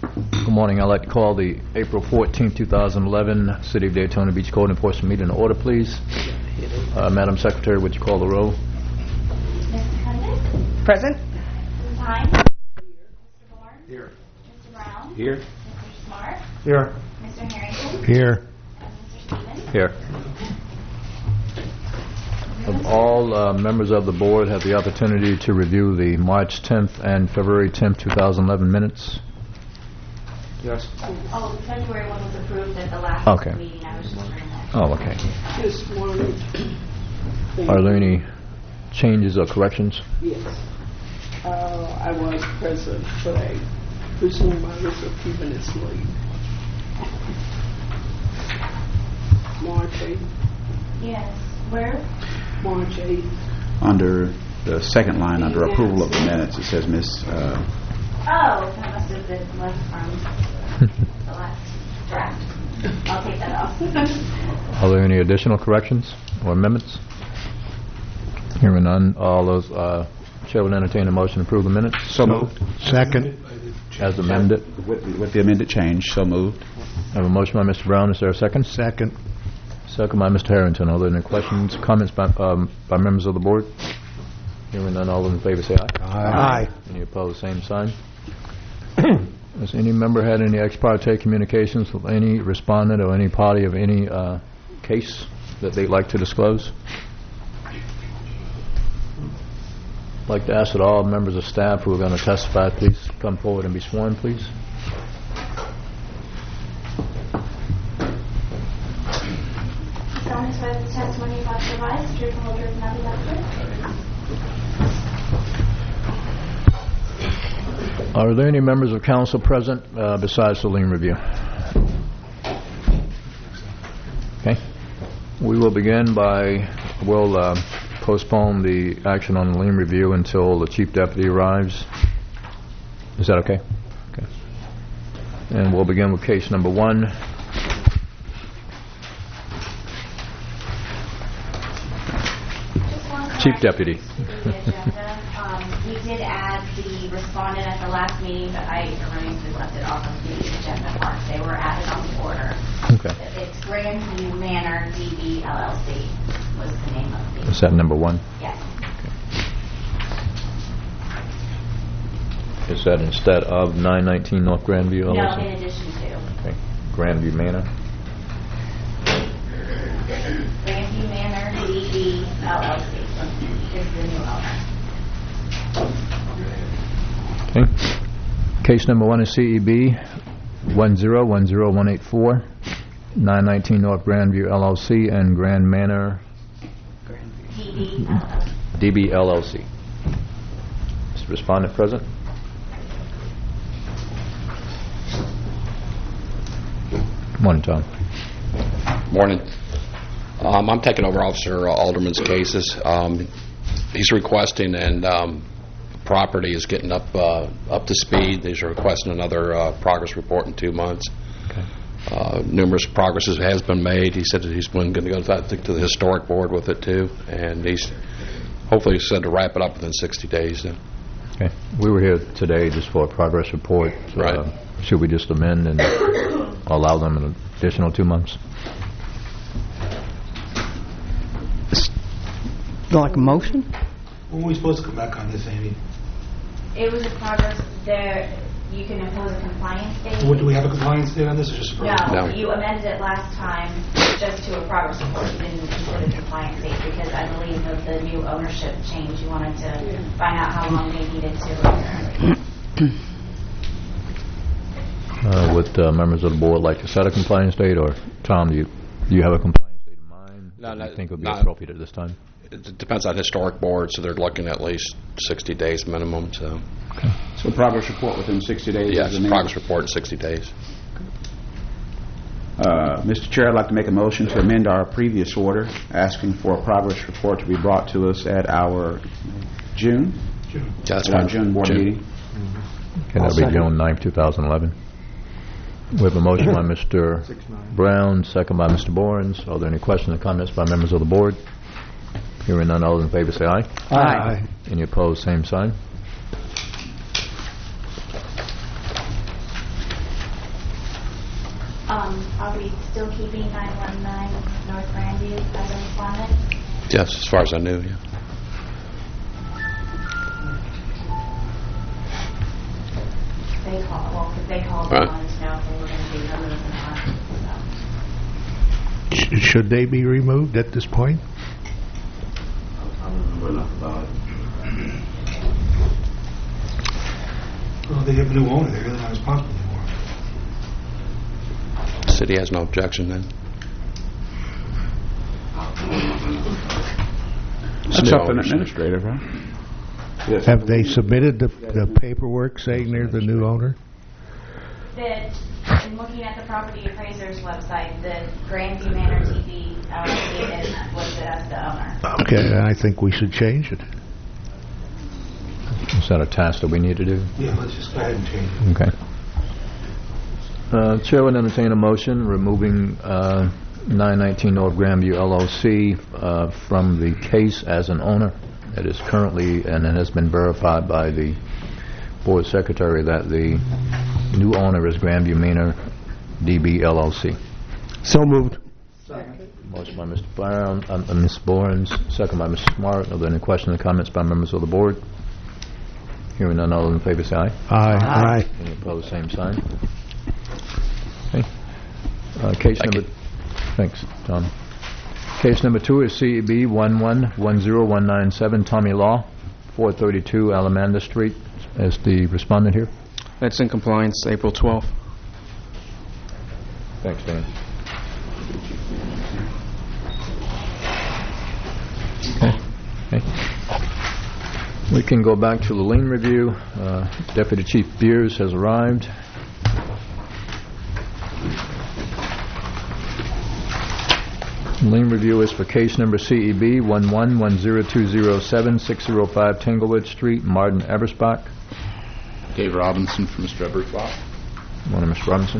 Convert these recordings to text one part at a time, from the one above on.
Good morning. I'd like to call the April 14, 2011 City of Daytona Beach Code Enforcement meeting in order, please. Madam Secretary, would you call the roll? Mr. Cundiff? Present. Mrs. Hines? Here. Mr. Bourne? Here. Mr. Brown? Here. Mr. Smart? Here. Mr. Harrington? Here. And Mr. Stevens? Here. Have all members of the board had the opportunity to review the March 10th and February 10th, 2011 minutes? Yes. Oh, February one was approved at the last meeting. I was just wondering that. Oh, okay. Just one thing. Are there any changes or corrections? Yes. I was present, but I presume I was a few minutes late. March 8th. Yes. Where? March 8th. Under the second line, under approval of the minutes, it says Miss. Oh, that must have been left from the last draft. I'll take that off. Are there any additional corrections or amendments? Hearing none, all those, Chair will entertain a motion to approve the minutes. So moved. Second. As amended. With the amended change, so moved. I have a motion by Mr. Brown. Is there a second? Second. Second by Mr. Harrington. Are there any questions, comments by members of the board? Hearing none, all those in favor say aye. Aye. Any opposed, same sign. Has any member had any ex parte communications with any respondent or any party of any case that they'd like to disclose? I'd like to ask that all members of staff who are going to testify, please come forward and be sworn, please. Someone swear that the testimony about the rise, truth, and whole truth, and nothing but the truth. Are there any members of council present besides the lien review? Okay. We will begin by, we'll postpone the action on the lien review until the chief deputy arrives. Is that okay? Okay. And we'll begin with case number 1. Chief Deputy. We did add the respondent at the last meeting, but I erroneously left it off of the agenda part. They were added on the order. Okay. It's Grandview Manor DB LLC was the name of the... Is that number 1? Yes. Is that instead of 919 North Grandview LLC? No, in addition to. Okay. Grandview Manor. Grandview Manor DB LLC is the new owner. Okay. Case number 1 is CEB 1010184, 919 North Grandview LLC and Grand Manor DB LLC. Is the respondent present? Morning, Tom. Morning. I'm taking over Officer Alderman's cases. He's requesting, and property is getting up to speed. He's requesting another progress report in 2 months. Okay. Numerous progresses has been made. He said that he's going to go to the historic board with it too, and he's hopefully said to wrap it up within 60 days. Then. Okay. We were here today just for a progress report. Right. Should we just amend and allow them an additional 2 months? Like a motion? When are we supposed to come back on this, Amy? It was a progress there. You can impose a compliance date. Do we have a compliance date on this, or just a progress? No, you amended it last time just to a progress report. You didn't consider the compliance date because I believe of the new ownership change. You wanted to find out how long they needed to Would members of the board like to set a compliance date, or Tom, do you have a compliance date in mind? No, do you think would be appropriate at this time? It depends on historic board, so they're looking at least 60 days minimum. So, okay. So progress report within 60 days? Yes, progress report in 60 days. Mr. Chair, I'd like to make a motion to amend our previous order, asking for a progress report to be brought to us at our June That's fine. June board meeting. Okay, that'll be June 9th, 2011. We have a motion by Mr. Brown, second by Mr. Bourne. Are there any questions or comments by members of the board? Hearing none, all in favor say aye. Aye. Any opposed, same sign. Are we still keeping 919 North Grandview as a respondent? Yes, as far as I knew, yeah. They called Right. and wanted to know if they were going to be removed or not. So. Should they be removed at this point? I don't remember enough about it. Well, they have a new owner, they're really not responsible anymore. The city has no objection then. That's up to an administrative, right? Yes. Have they submitted the paperwork saying they're the new owner? In looking at the property appraiser's website, the Grandview Manor TV LLC is listed as the owner. Okay, then I think we should change it. Is that a task that we need to do? Yeah, let's just go ahead and change it. Okay. Chair would entertain a motion removing 919 North Grandview LLC from the case as an owner. It is currently, and it has been verified by the board secretary, that the new owner is Grandview Manor DB LLC. So moved. Motion by Mr. Brown, Ms. Borens, second by Mr. Smart. Are there any questions or comments by members of the board? Hearing none, all in favor say aye. Aye. Any opposed, same sign. Okay. Case Thank number. Thanks, Tom. Case number 2 is CEB 1110197, Tommy Law, 432 Alamanda Street. As the respondent here. That's in compliance, April 12th. Thanks, Dan. Okay. We can go back to the lien review. Deputy Chief Beers has arrived. Lien review is for case number CEB 1110207, 605 Tanglewood Street, Martin, Eversbach. Dave Robinson from Mr. Eversbach. Morning, Mr. Robinson.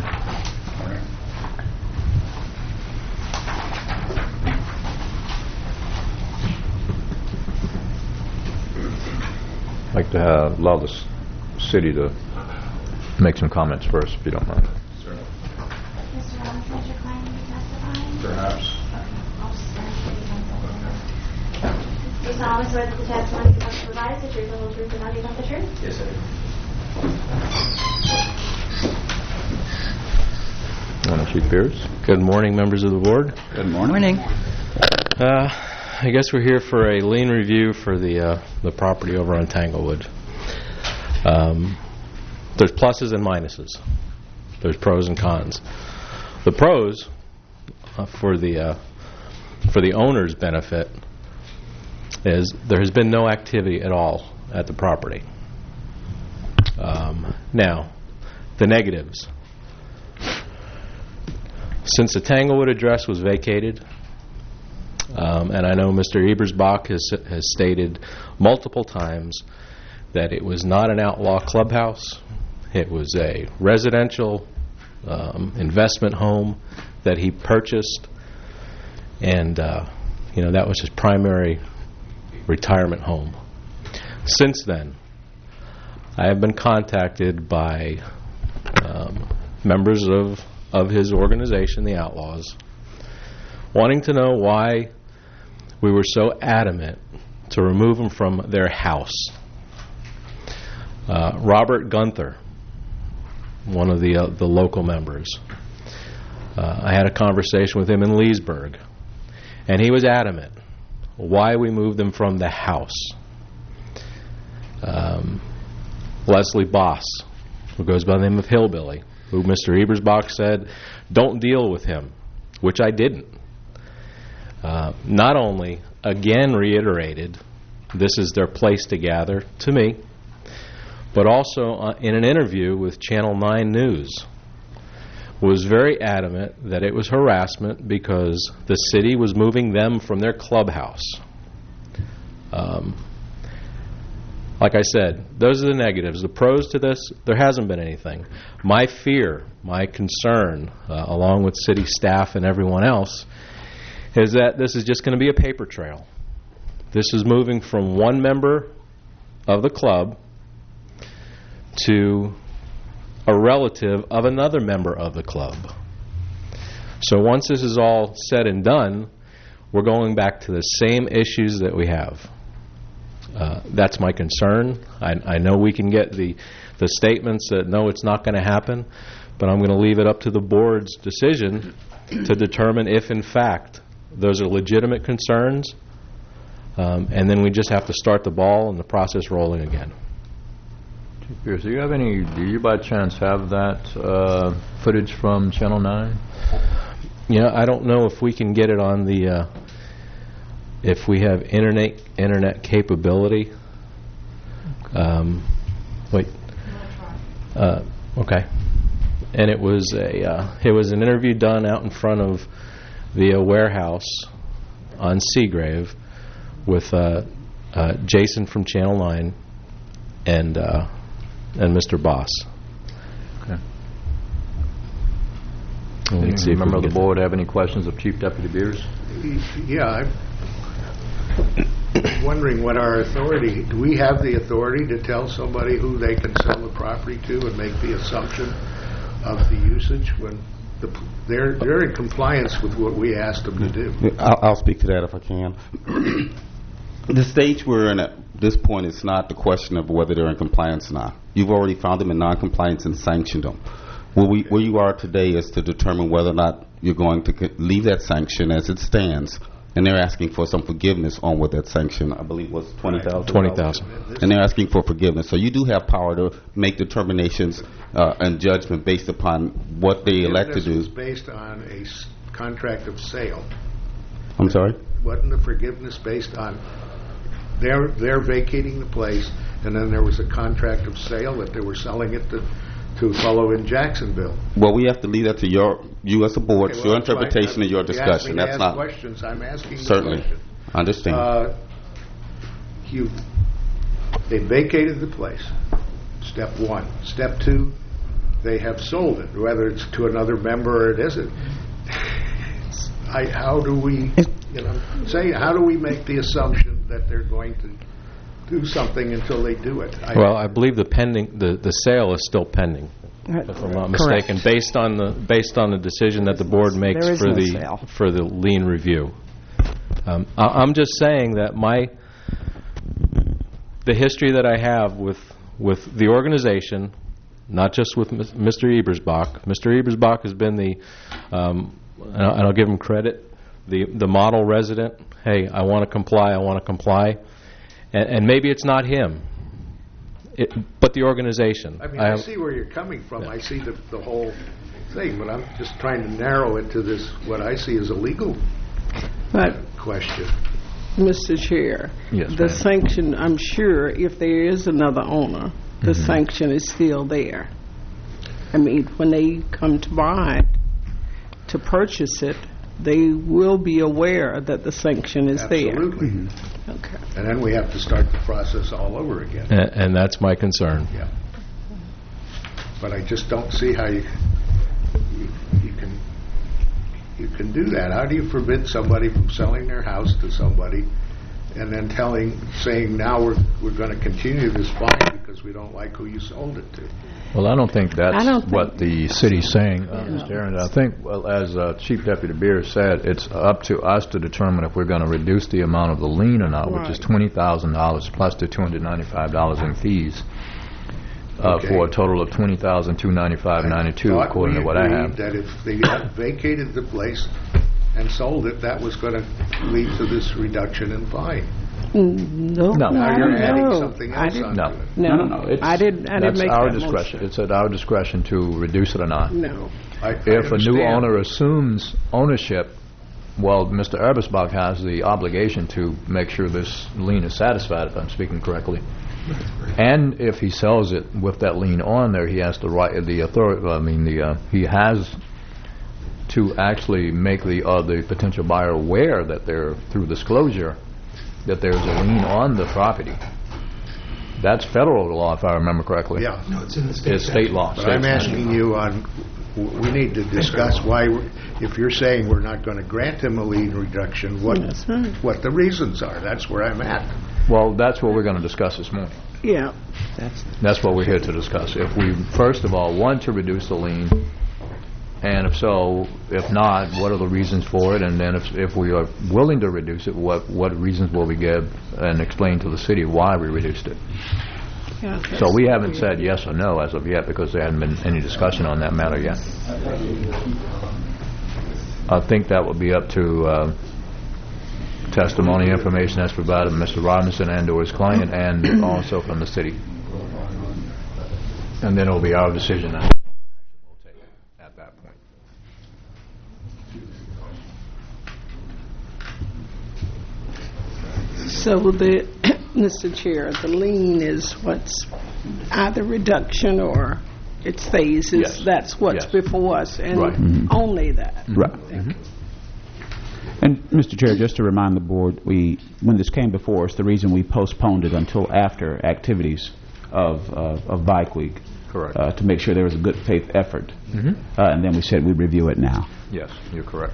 I'd like to allow the city to make some comments first, if you don't mind. Mr. Robinson, is your client going to be testifying? Perhaps. I'll just stand for you one second. Do you solemnly swear that the testimony you must provide is the truth, the whole truth, and nothing but the truth? Yes, I do. Morning, Chief Beers. Good morning, members of the board. Good morning. I guess we're here for a lien review for the property over on Tanglewood. There's pluses and minuses. There's pros and cons. The pros, for the owner's benefit, is there has been no activity at all at the property. Now, the negatives. Since the Tanglewood address was vacated, and I know Mr. Ebersbach has stated multiple times that it was not an outlaw clubhouse. It was a residential investment home that he purchased, and that was his primary retirement home. Since then, I have been contacted by members of his organization, the Outlaws, wanting to know why we were so adamant to remove him from their house. Robert Gunther, one of the local members, I had a conversation with him in Leesburg, and he was adamant why we moved them from the house. Leslie Boss, who goes by the name of Hillbilly, who Mr. Ebersbach said, don't deal with him, which I didn't. Not only, again reiterated, this is their place to gather, to me, but also in an interview with Channel 9 News, was very adamant that it was harassment because the city was moving them from their clubhouse. Like I said, those are the negatives. The pros to this, there hasn't been anything. My fear, my concern, along with city staff and everyone else, is that this is just going to be a paper trail. This is moving from one member of the club to a relative of another member of the club. So once this is all said and done, we're going back to the same issues that we have. That's my concern. I know we can get the statements that, no, it's not going to happen, but I'm going to leave it up to the board's decision to determine if, in fact, those are legitimate concerns, and then we just have to start the ball and the process rolling again. Chief Pierce, do you by chance have that footage from Channel 9? I don't know if we can get it on the, if we have internet capability. Wait. Okay. And it was an interview done out in front of the warehouse on Seagrave with Jason from Channel 9 and Mr. Boss. Okay. Let's see if we Member can of the get board have any questions of Chief Deputy Beers? Yeah, I'm wondering what our authority, do we have the authority to tell somebody who they can sell the property to and make the assumption of the usage when they're in compliance with what we asked them to do? I'll speak to that if I can. The stage we're in at this point is not the question of whether they're in compliance or not. You've already found them in non-compliance and sanctioned them. Where you are today is to determine whether or not you're going to leave that sanction as it stands, and they're asking for some forgiveness on what that sanction, I believe, was $20,000. $20,000. And they're asking for forgiveness. So you do have power to make determinations and judgment based upon what they elect to do. This was based on a contract of sale. I'm sorry? Wasn't the forgiveness based on they're vacating the place, and then there was a contract of sale that they were selling it to follow in Jacksonville? Well, we have to leave that to you as a board, your interpretation and your discussion. That's That's not questions. I'm asking certainly. the question. I understand. They vacated the place. Step one. Step two, they have sold it, whether it's to another member or it isn't. How do we make the assumption that they're going to do something until they do it? Well, I believe the sale is still pending, if I'm not mistaken, based on the decision that the board makes for the lien review. I'm just saying that the history that I have with the organization, not just with Mr. Ebersbach. Mr. Ebersbach has been and I'll give him credit, the model resident. Hey, I want to comply. And maybe it's not him, but the organization. I mean, I see where you're coming from. Yeah. I see the whole thing, but I'm just trying to narrow it to this, what I see as a legal question. Mr. Chair, yes, the sanction, I'm sure if there is another owner, the sanction is still there. I mean, when they come to buy it, to purchase it, they will be aware that the sanction is there. Absolutely. Okay. And then we have to start the process all over again. And that's my concern. Yeah. But I just don't see how you can do that. How do you forbid somebody from selling their house to somebody and then saying now we're going to continue this fine because we don't like who you sold it to? Well, I don't think that's what the city's saying, Mr. Aaron. I think, well, as Chief Deputy Beers said, it's up to us to determine if we're going to reduce the amount of the lien or not, which is $20,000 plus the $295 in fees for a total of $20,295.92, according to what I have. That if they vacated the place and sold it, that was going to lead to this reduction in fine. No, now you're adding something else onto it. No. I didn't make our that discretion. motion. It's at our discretion to reduce it or not. No. If a new owner assumes ownership, well, Mr. Ebersbach has the obligation to make sure this lien is satisfied, if I'm speaking correctly. And if he sells it with that lien on there, he has he has to actually make the potential buyer aware that through disclosure that there's a lien on the property. That's federal law, if I remember correctly. Yeah. No, it's in the state. It's state law. But I'm asking you we need to discuss why, if you're saying we're not going to grant him a lien reduction, what the reasons are. That's where I'm at. Well, that's what we're going to discuss this morning. Yeah. That's what we're here to discuss. If we, first of all, want to reduce the lien And if so, if not, what are the reasons for it? And then if we are willing to reduce it, what reasons will we give and explain to the city why we reduced it? Yeah, So we haven't said yes or no as of yet because there hasn't been any discussion on that matter yet. I think that will be up to testimony information that's provided by Mr. Robinson and or his client and also from the city. And then it will be our decision that we'll take at that point. So Mr. Chair, the lien is what's either reduction or it stays. Yes. That's what's Yes. before us, and Right. only that. Right. And, Mr. Chair, just to remind the board, when this came before us, the reason we postponed it until after activities of Bike Week. Correct. To make sure there was a good faith effort. And then we said we'd review it now. Yes, you're correct.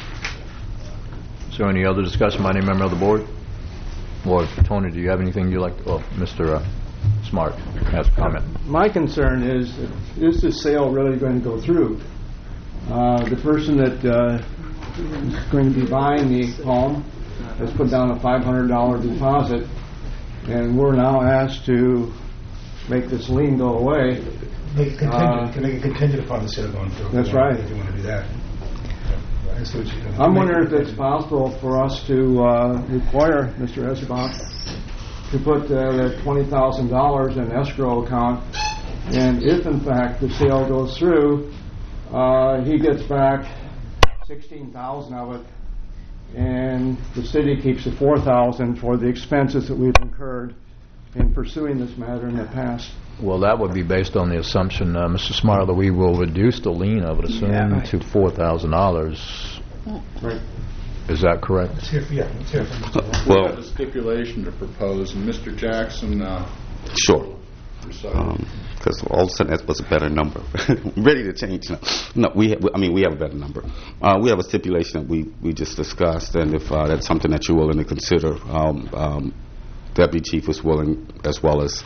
So any other discussion by any member of the board? Or Tony, do you have anything you'd like to, Mr. Smart has a comment. My concern is this sale really going to go through? The person that is going to be buying the home has put down a $500 deposit, and we're now asked to make this lien go away. Make it contingent. Can make it contingent upon the sale going through. That's right. If you want to do that. I see what you're doing. I'm wondering if it's possible for us to require Mr. Esbach to put that $20,000 in escrow account, and if in fact the sale goes through, he gets back $16,000 of it, and the city keeps the $4,000 for the expenses that we've incurred in pursuing this matter in the past. Well, that would be based on the assumption, Mr. Smart, that we will reduce the lien, I would assume, to $4,000. Right. Is that correct? Let's hear from Mr. Wall. Well, We have a stipulation to propose, and Mr. Jackson sure. decided. Because all of a sudden that was a better number. Ready to change now. No, we have a better number. We have a stipulation that we just discussed, and if that's something that you're willing to consider, Deputy Chief was willing, as well as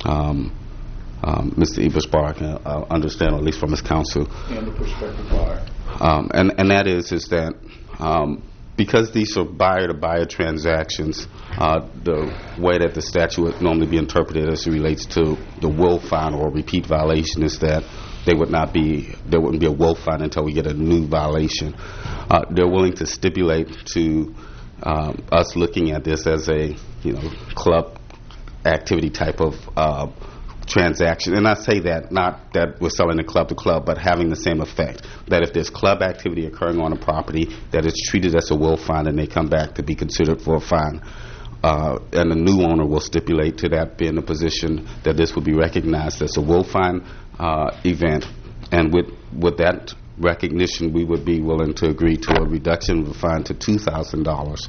Mr. Ebersbach, understand, or at least from his counsel. And the prospective buyer. And that is that because these are buyer-to-buyer transactions, the way that the statute would normally be interpreted as it relates to the will fine or repeat violation is that there wouldn't be a will fine until we get a new violation. They're willing to stipulate to us looking at this as a club activity type of transaction. And I say that not that we're selling the club to club, but having the same effect. That if there's club activity occurring on a property, that it's treated as a will fine and they come back to be considered for a fine. And the new owner will stipulate to that being a position that this would be recognized as a will fine event. And with that recognition, we would be willing to agree to a reduction of the fine to $2,000.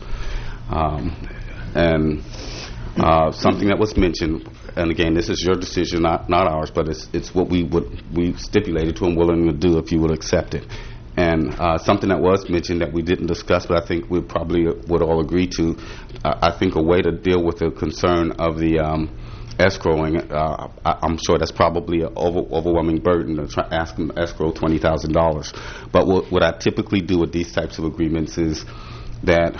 And something that was mentioned, and again, this is your decision, not ours, but it's what we stipulated to and willing to do if you would accept it. And something that was mentioned that we didn't discuss, but I think we probably would all agree to, I think a way to deal with the concern of the escrowing, I'm sure that's probably an overwhelming burden to ask them to escrow $20,000. But what I typically do with these types of agreements is that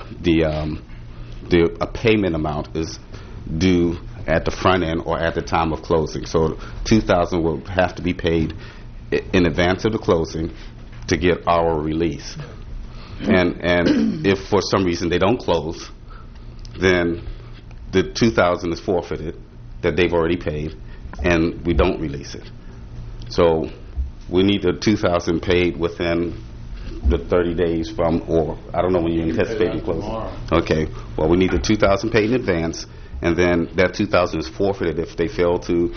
a payment amount is due at the front end or at the time of closing. So $2,000 will have to be paid in advance of the closing to get our release. And if for some reason they don't close, then the $2,000 is forfeited that they've already paid, and we don't release it. So we need the $2,000 paid within the 30 days from, or I don't know when you anticipate closing. Okay. Well, we need the $2,000 paid in advance, and then that $2,000 is forfeited if they fail to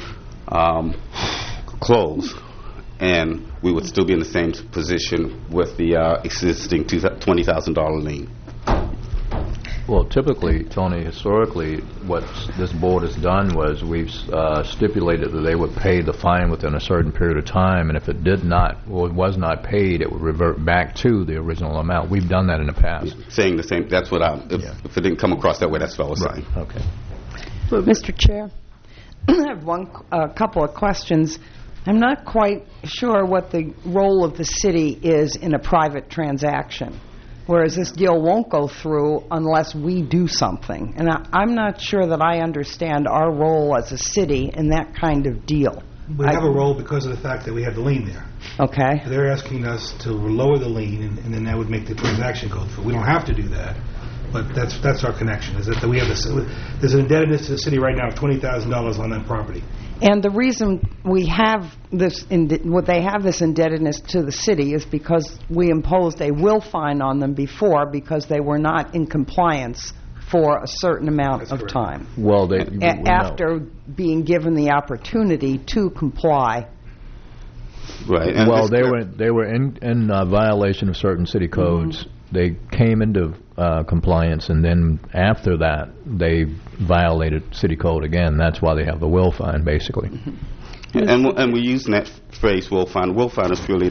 close, and we would still be in the same position with the existing $20,000 lien. Well, typically, Tony, historically, what this board has done was we've stipulated that they would pay the fine within a certain period of time, and if it did not, or it was not paid, it would revert back to the original amount. We've done that in the past. Saying the same. That's what if it didn't come across that way, that's what I was saying. Okay. Well, Mr. Chair, I have a couple of questions. I'm not quite sure what the role of the city is in a private transaction, whereas this deal won't go through unless we do something. And I'm not sure that I understand our role as a city in that kind of deal. We have a role because of the fact that we have the lien there. Okay. They're asking us to lower the lien, and then that would make the transaction go through. We don't have to do that, but that's our connection, is that we have there's an indebtedness to the city right now of $20,000 on that property. And the reason we have this, they have this indebtedness to the city is because we imposed a will fine on them before because they were not in compliance for a certain amount of time. Well, after being given the opportunity to comply. Right. And well, they were in violation of certain city codes. They came into compliance, and then after that, they violated city code again. That's why they have the will fine, basically. And we're using that phrase, will fine. Will fine is purely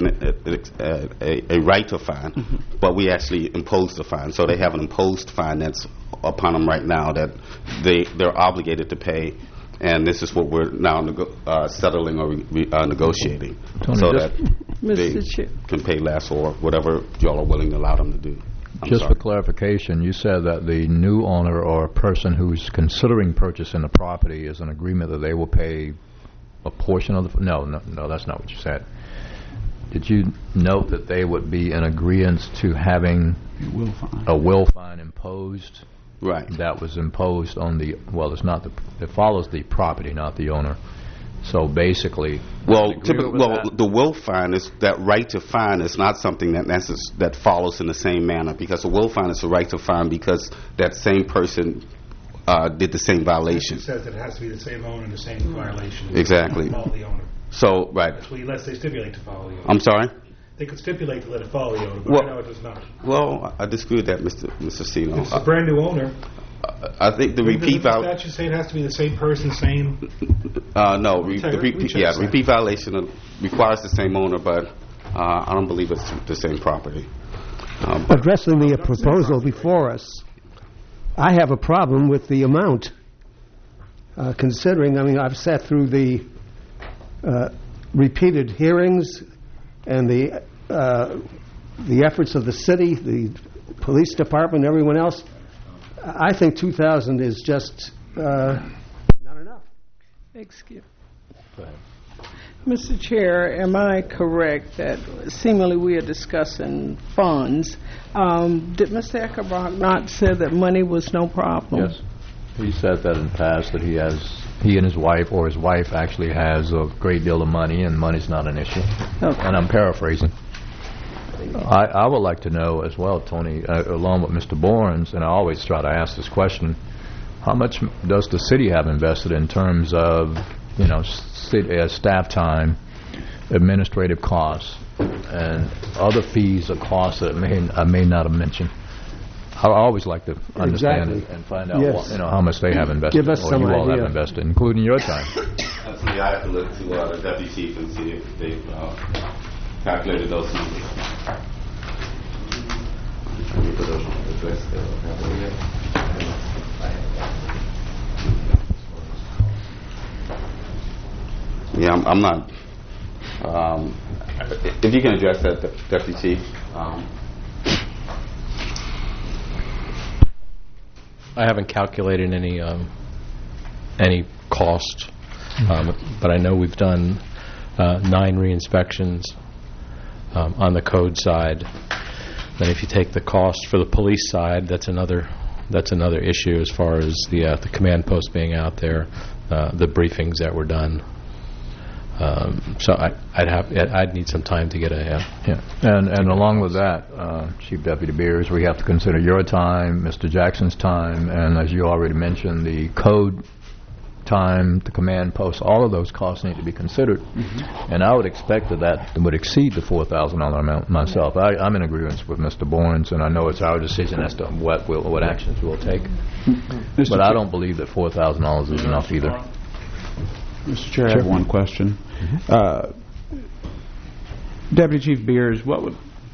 a right to fine, but we actually impose the fine. So they have an imposed fine that's upon them right now that they're obligated to pay. And this is what we're now settling or negotiating, Tony, so that Mr. they Chair. can pay less or whatever y'all are willing to allow them to do. Just for clarification, you said that the new owner or person who's considering purchasing the property is an agreement that they will pay a portion of the... No, that's not what you said. Did you note that they would be in agreement to having a will fine imposed? Right. That was imposed on the... Well, it follows the property, not the owner. So basically... the will fine is that right to fine is not something that follows in the same manner, because a will fine is a right to fine because that same person did the same violation. It says that it has to be the same owner and the same violation. Exactly. Follow the owner. So, right. That's what unless they stipulate to follow the owner. I'm sorry? They could stipulate to let it follow the owner, but right now it does not. Well, I disagree with that, Mr. Sino. It's a brand new owner. I think the repeat violation... Does the statute say it has to be the same person, same... No, repeat violation requires the same owner, but I don't believe it's the same property. Addressing the proposal before us, I have a problem with the amount. Considering, I've sat through the repeated hearings and the efforts of the city, the police department, everyone else. I think 2,000 is just not enough. Excuse. Go ahead. Mr. Chair, am I correct that seemingly we are discussing funds? Did Mr. Eckerbach not say that money was no problem? Yes. He said that in the past that he and his wife, or his wife actually has a great deal of money, and money's not an issue. Okay. And I'm paraphrasing. I would like to know as well, Tony, along with Mr. Borns, and I always try to ask this question, how much does the city have invested in terms of, staff time, administrative costs, and other fees or costs that I may not have mentioned? I always like to understand it and find out how much they have invested, Give us or some you all idea. have invested, including your time. Absolutely, I have to look to the deputy chief and see if they've calculated those numbers. Yeah, I'm not. If you can address that, Deputy Chief. I haven't calculated any cost, but I know we've done 9 re-inspections on the code side. Then if you take the cost for the police side, that's another issue as far as the command post being out there, the briefings that were done. So I'd need some time to get a And along with that, Chief Deputy Beers, we have to consider your time, Mr. Jackson's time, and as you already mentioned, the code time, the command post, all of those costs need to be considered. And I would expect that would exceed the $4,000 amount myself. I'm in agreement with Mr. Borns, and I know it's our decision as to what actions we'll take. But I don't believe that $4,000 is enough either. Mr. Chair, I have one question. Deputy Chief Beers, what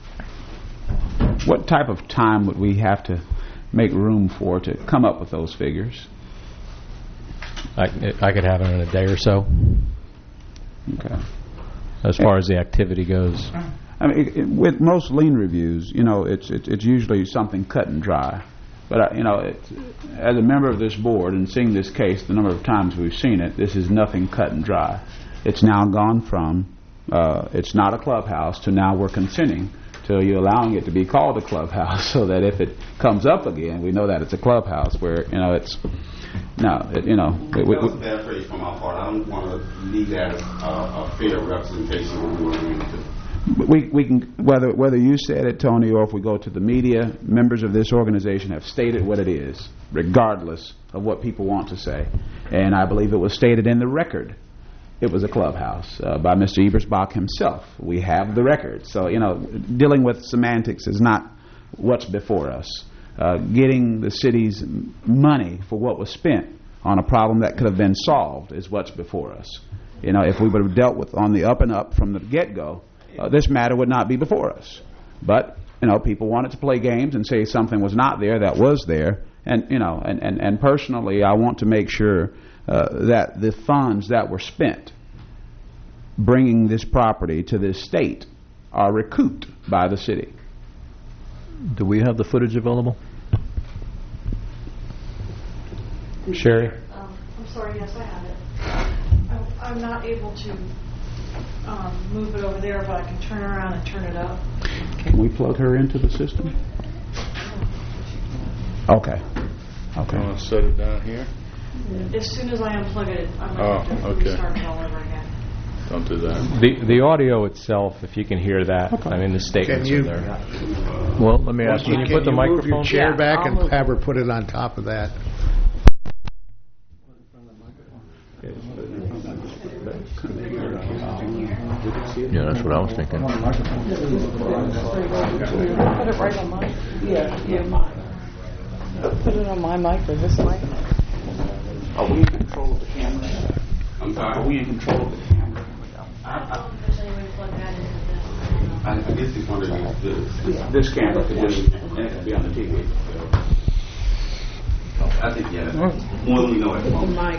type of time would we have to make room for to come up with those figures? I could have it in a day or so. Okay. as far as the activity goes. I mean, with most lien reviews, it's usually something cut and dry. But, as a member of this board and seeing this case the number of times we've seen it, this is nothing cut and dry. It's now gone from, it's not a clubhouse, to now we're consenting to you allowing it to be called a clubhouse, so that if it comes up again, we know that it's a clubhouse where, it's, no, it, That was a bad phrase from my part. I don't want to leave that as a fair representation of what we're going to do. We can, whether you said it, Tony, or if we go to the media, members of this organization have stated what it is, regardless of what people want to say. And I believe it was stated in the record. It was a clubhouse by Mr. Ebersbach himself. We have the record. So, dealing with semantics is not what's before us. Getting the city's money for what was spent on a problem that could have been solved is what's before us. If we would have dealt with on the up and up from the get-go, this matter would not be before us. But, people wanted to play games and say something was not there that was there. And, and personally, I want to make sure that the funds that were spent bringing this property to this state are recouped by the city. Do we have the footage available? Sherry? I'm sorry, yes, I have it. I'm not able to move it over there, but I can turn around and turn it up. Can we plug her into the system? Okay. You want to set it down here? As soon as I unplug it, I'm going to restart it all over again. Don't do that. The audio itself, if you can hear that, I mean, the statements are there. Well, let me ask you. Can you put the microphone? Move your chair back and have her put it on top of that. Yeah, that's what I was thinking. Put it right on mine. Yeah, mine. Put it on my mic or this mic. Are we in control of the camera? I'm sorry? Are we in control of the camera? I guess he's wondering if this camera could just be on the TV. I think, yeah. When we know it. The mic.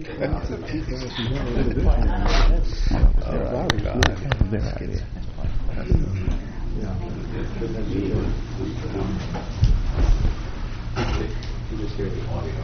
Just hear the audio.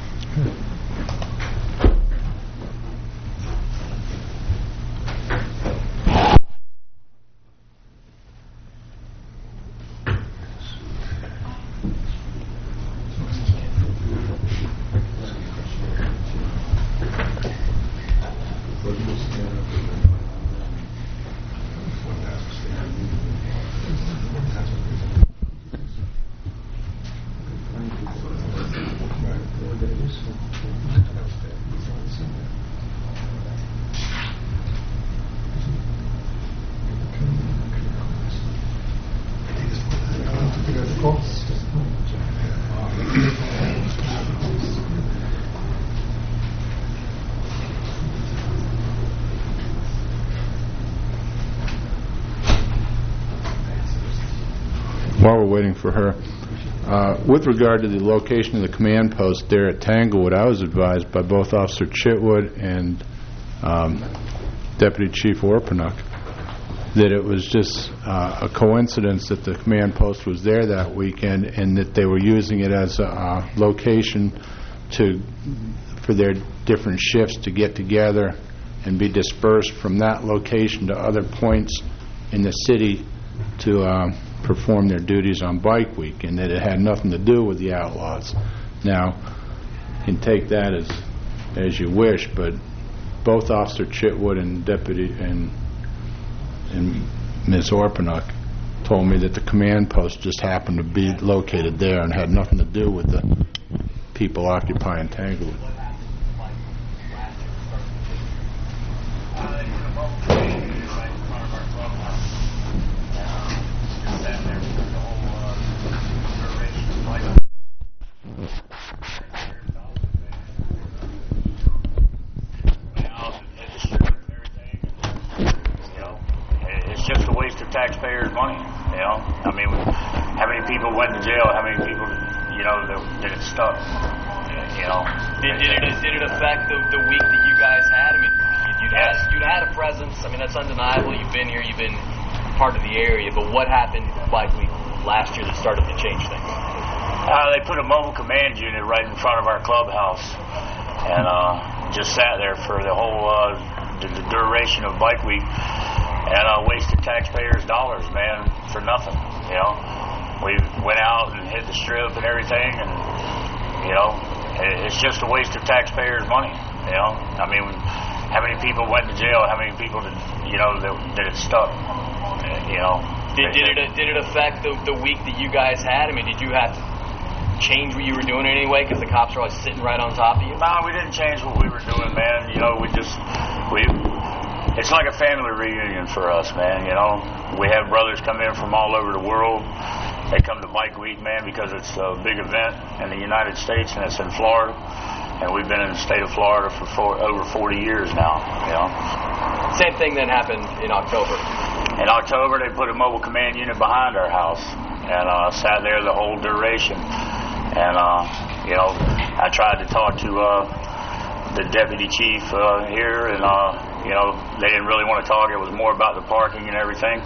While we're waiting for her, with regard to the location of the command post there at Tanglewood, I was advised by both Officer Chitwood and Deputy Chief Orpanock that it was just a coincidence that the command post was there that weekend and that they were using it as a location for their different shifts to get together and be dispersed from that location to other points in the city to perform their duties on Bike Week, and that it had nothing to do with the Outlaws. Now, you can take that as you wish, but both Officer Chitwood and Deputy and Ms. Orpanock told me that the command post just happened to be located there and had nothing to do with the people occupying Tanglewood. It's just a waste of taxpayers' money, you know. I mean, how many people went to jail? How many people, that it stuck? You know. Did it affect the week that you guys had? I mean, you Yes, you'd had a presence. I mean, that's undeniable. You've been here. You've been part of the area. But what happened Bike Week last year that started to change things? They put a mobile command unit right in front of our clubhouse and just sat there for the whole the duration of Bike Week and wasted taxpayers' dollars, man, for nothing. You know, we went out and hit the strip and everything, and you know, it's just a waste of taxpayers' money. You know, I mean, how many people went to jail? How many people did that it stuck? You know, did it affect the week that you guys had? I mean, did you have to change what you were doing in any way because the cops are always sitting right on top of you? No, we didn't change what we were doing, man. You know, it's like a family reunion for us, man. You know, we have brothers come in from all over the world. They come to Bike Week, man, because it's a big event in the United States and it's in Florida. And we've been in the state of Florida for over 40 years now, you know. Same thing then happened in October. In October, they put a mobile command unit behind our house and sat there the whole duration. And, you know, I tried to talk to the deputy chief here, and, you know, they didn't really want to talk. It was more about the parking and everything.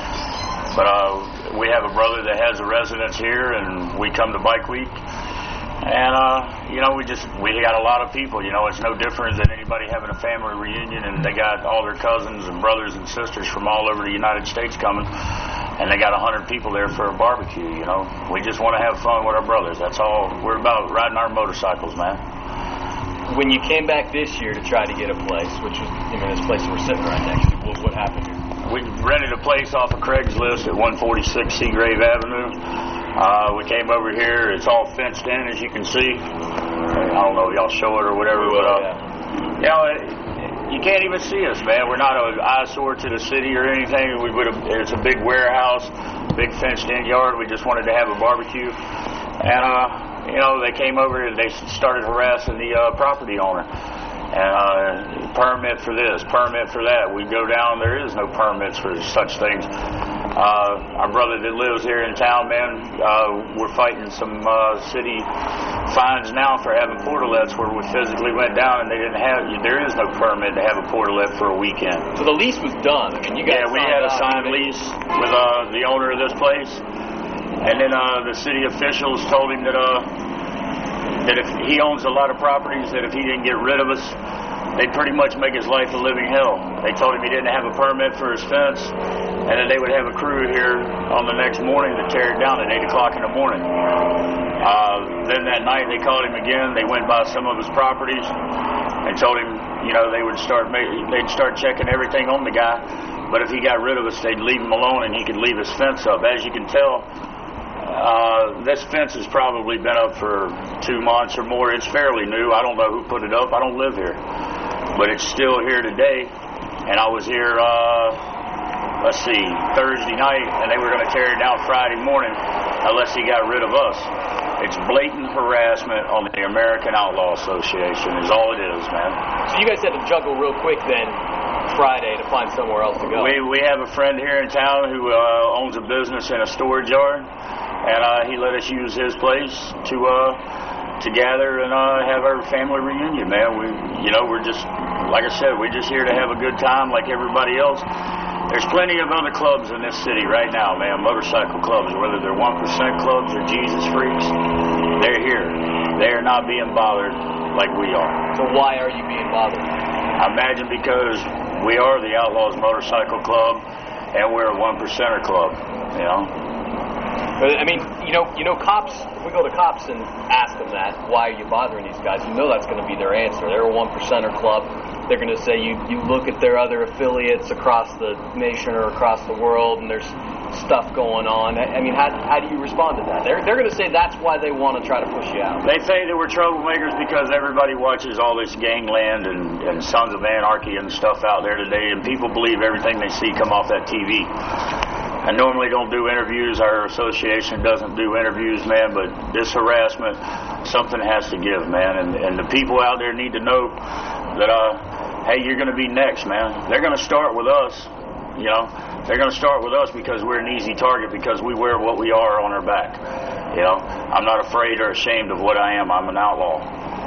But we have a brother that has a residence here, and we come to Bike Week. And, you know, we got a lot of people. You know, it's no different than anybody having a family reunion, and they got all their cousins and brothers and sisters from all over the United States coming, and they got 100 people there for a barbecue, you know. We just want to have fun with our brothers. That's all. We're about riding our motorcycles, man. When you came back this year to try to get a place, which was, you know, this place we're sitting right next to, what happened here? We rented a place off of Craigslist at 146 Seagrave Avenue. We came over here. It's all fenced in, as you can see. I don't know if y'all show it or whatever, but you know, you can't even see us, man. We're not an eyesore to the city or anything. It's a big warehouse, big fenced-in yard. We just wanted to have a barbecue, and you know, they came over and they started harassing the property owner. And permit for this, permit for that. We go down, there is no permits for such things. Our brother that lives here in town, man, we're fighting some city fines now for having portalets where we physically went down and there is no permit to have a portalet for a weekend. So the lease was done. I mean, you guys we had a signed lease with the owner of this place, and then the city officials told him that if he owns a lot of properties, that if he didn't get rid of us, they'd pretty much make his life a living hell. They told him he didn't have a permit for his fence, and that they would have a crew here on the next morning to tear it down at 8 o'clock in the morning. Then that night they called him again. They went by some of his properties and told him, you know, they'd start checking everything on the guy, but if he got rid of us, they'd leave him alone and he could leave his fence up. As you can tell, this fence has probably been up for 2 months or more. It's fairly new. I don't know who put it up. I don't live here. But it's still here today. And I was here, Thursday night, and they were going to tear it down Friday morning unless he got rid of us. It's blatant harassment on the American Outlaw Association is all it is, man. So you guys had to juggle real quick then Friday to find somewhere else to go. We have a friend here in town who owns a business in a storage yard. And he let us use his place to gather and have our family reunion, man. We're just, like I said, we're just here to have a good time like everybody else. There's plenty of other clubs in this city right now, man, motorcycle clubs, whether they're 1% clubs or Jesus Freaks. They're here. They are not being bothered like we are. So why are you being bothered? I imagine because we are the Outlaws Motorcycle Club, and we're a 1%er club, you know. I mean, you know, cops, if we go to cops and ask them that, why are you bothering these guys? You know that's going to be their answer. They're a 1%er club. They're going to say you look at their other affiliates across the nation or across the world, and there's stuff going on. I mean, how do you respond to that? They're going to say that's why they want to try to push you out. They say that we're troublemakers because everybody watches all this gangland and Sons of Anarchy and stuff out there today, and people believe everything they see come off that TV. I normally don't do interviews. Our association doesn't do interviews, man, but this harassment, something has to give, man. And the people out there need to know that, hey, you're going to be next, man. They're going to start with us, you know. They're going to start with us because we're an easy target because we wear what we are on our back. You know, I'm not afraid or ashamed of what I am. I'm an outlaw.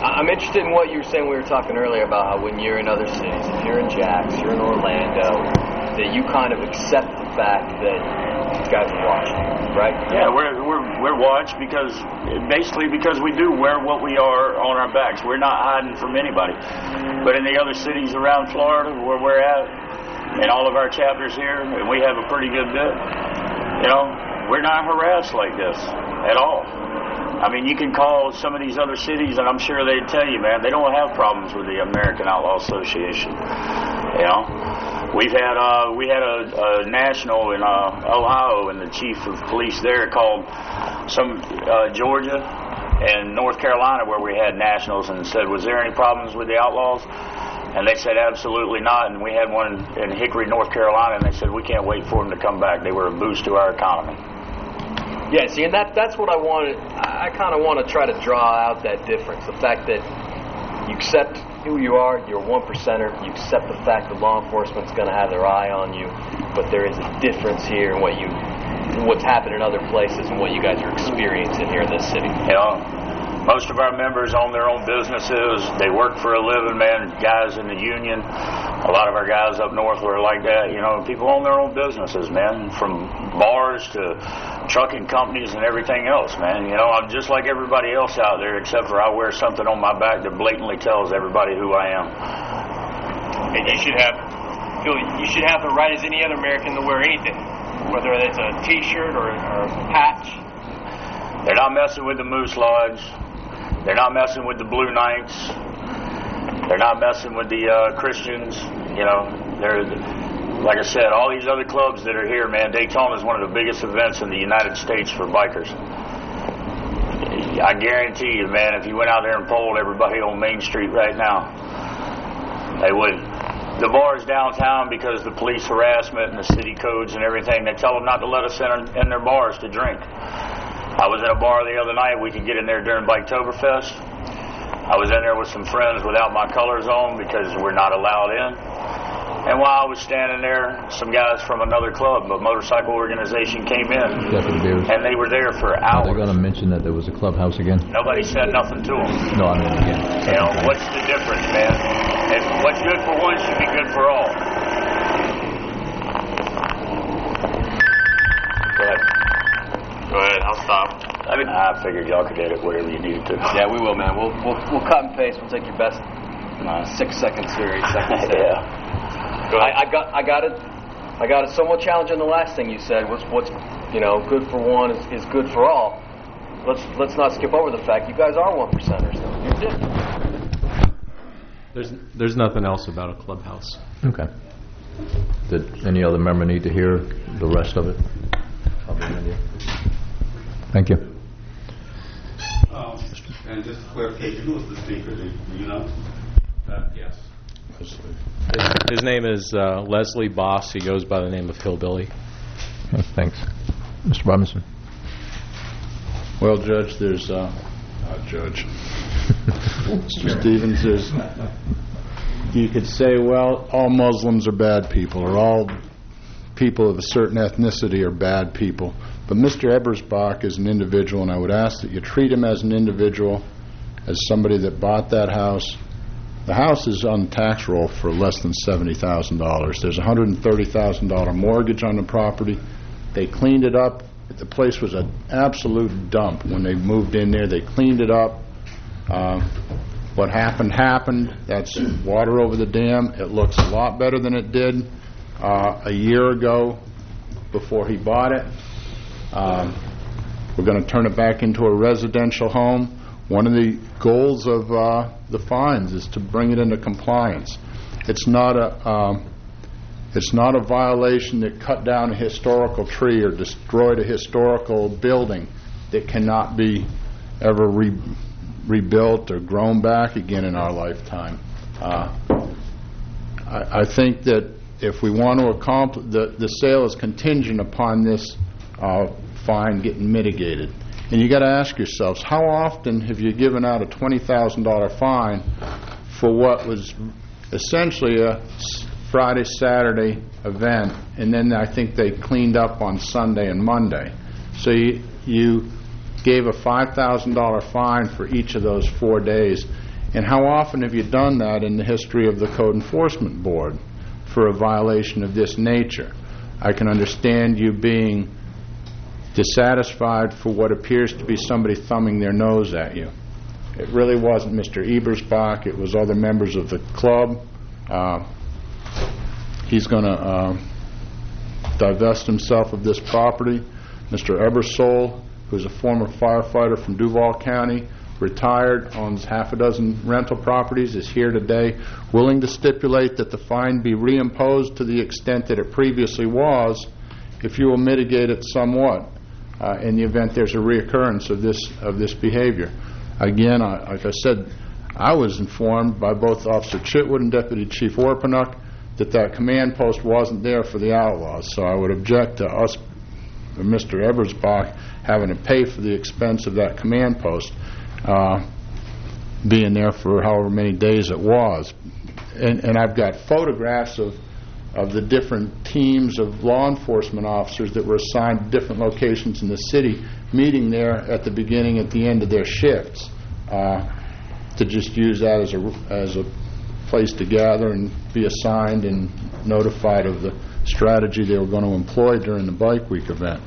I'm interested in what you were saying. We were talking earlier about how when you're in other cities, if you're in Jax, you're in Orlando, that you kind of accept the fact that these guys are watching, right? Yeah, we're watched because we do wear what we are on our backs. We're not hiding from anybody. But in the other cities around Florida, where we're at, and all of our chapters here, and we have a pretty good bit, we're not harassed like this at all. I mean, you can call some of these other cities, and I'm sure they'd tell you, man, they don't have problems with the American Outlaw Association. We had a national in Ohio, and the chief of police there called some Georgia and North Carolina, where we had nationals, and said, was there any problems with the Outlaws? And they said absolutely not. And we had one in Hickory, North Carolina, and they said we can't wait for them to come back. They were a boost to our economy. Yeah, see, and that's what I wanted. I kind of want to try to draw out that difference. The fact that you accept who you are, you're a one-percenter. You accept the fact that law enforcement's going to have their eye on you, but there is a difference here in what's happened in other places and what you guys are experiencing here in this city. Most of our members own their own businesses. They work for a living, man. Guys in the union, a lot of our guys up north were like that. People own their own businesses, man, from bars to trucking companies and everything else, man. I'm just like everybody else out there, except for I wear something on my back that blatantly tells everybody who I am. And you should have the right as any other American to wear anything, whether it's a T-shirt or a patch. They're not messing with the Moose Lodge. They're not messing with the Blue Knights. They're not messing with the Christians. They're, like I said, all these other clubs that are here, man. Daytona is one of the biggest events in the United States for bikers. I guarantee you, man, if you went out there and polled everybody on Main Street right now, they would. The bars downtown, because the police harassment and the city codes and everything, they tell them not to let us in their bars to drink. I was in a bar the other night. We could get in there during Biketoberfest. I was in there with some friends without my colors on because we're not allowed in. And while I was standing there, some guys from another club, a motorcycle organization, came in, and they were there for hours. They're going to mention that there was a clubhouse again? Nobody said nothing to them. No, I mean, again. What's the difference, man? If what's good for one should be good for all. Go ahead. Go ahead, I'll stop. I figured y'all could edit whatever you needed to. Yeah, we will, man. We'll cut and paste. We'll take your best 6 seconds or 8 seconds. Yeah. Go ahead. I got it somewhat challenging. The last thing you said was what's good for one is good for all. Let's not skip over the fact you guys are one percenters. You're different. There's nothing else about a clubhouse. Okay. Did any other member need to hear the rest of it? Thank you. And just a clarification, who was the speaker? Do you know? Yes. His name is Leslie Boss. He goes by the name of Hillbilly. Okay, thanks. Mr. Robinson. Well, Judge, there's... Judge. Mr. Stevens, you could say, well, all Muslims are bad people, or all people of a certain ethnicity are bad people. But Mr. Ebersbach is an individual, and I would ask that you treat him as an individual, as somebody that bought that house. The house is on tax roll for less than $70,000. There's a $130,000 mortgage on the property. They cleaned it up. The place was an absolute dump when they moved in there. They cleaned it up. What happened. That's water over the dam. It looks a lot better than it did a year ago before he bought it. We're going to turn it back into a residential home. One of the goals of the fines is to bring it into compliance. It's not a violation that cut down a historical tree or destroyed a historical building that cannot be ever rebuilt or grown back again in our lifetime. I think that if we want to accomplish, the sale is contingent upon this fine getting mitigated. And you got to ask yourselves, how often have you given out a $20,000 fine for what was essentially a Friday, Saturday event, and then I think they cleaned up on Sunday and Monday. So you gave a $5,000 fine for each of those 4 days, And how often have you done that in the history of the Code Enforcement Board for a violation of this nature? I can understand you being dissatisfied for what appears to be somebody thumbing their nose at you. It really wasn't Mr. Ebersbach. It was other members of the club. He's going to divest himself of this property. Mr. Ebersole, who's a former firefighter from Duval County, retired, owns half a dozen rental properties, is here today, willing to stipulate that the fine be reimposed to the extent that it previously was, if you will mitigate it somewhat in the event there's a reoccurrence of this behavior. Again, like I said, I was informed by both Officer Chitwood and Deputy Chief Orpanock that command post wasn't there for the outlaws, so I would object to us, or Mr. Ebersbach, having to pay for the expense of that command post being there for however many days it was. And I've got photographs of the different teams of law enforcement officers that were assigned to different locations in the city, meeting there at the beginning, at the end of their shifts, to just use that as a place to gather and be assigned and notified of the strategy they were going to employ during the Bike Week event.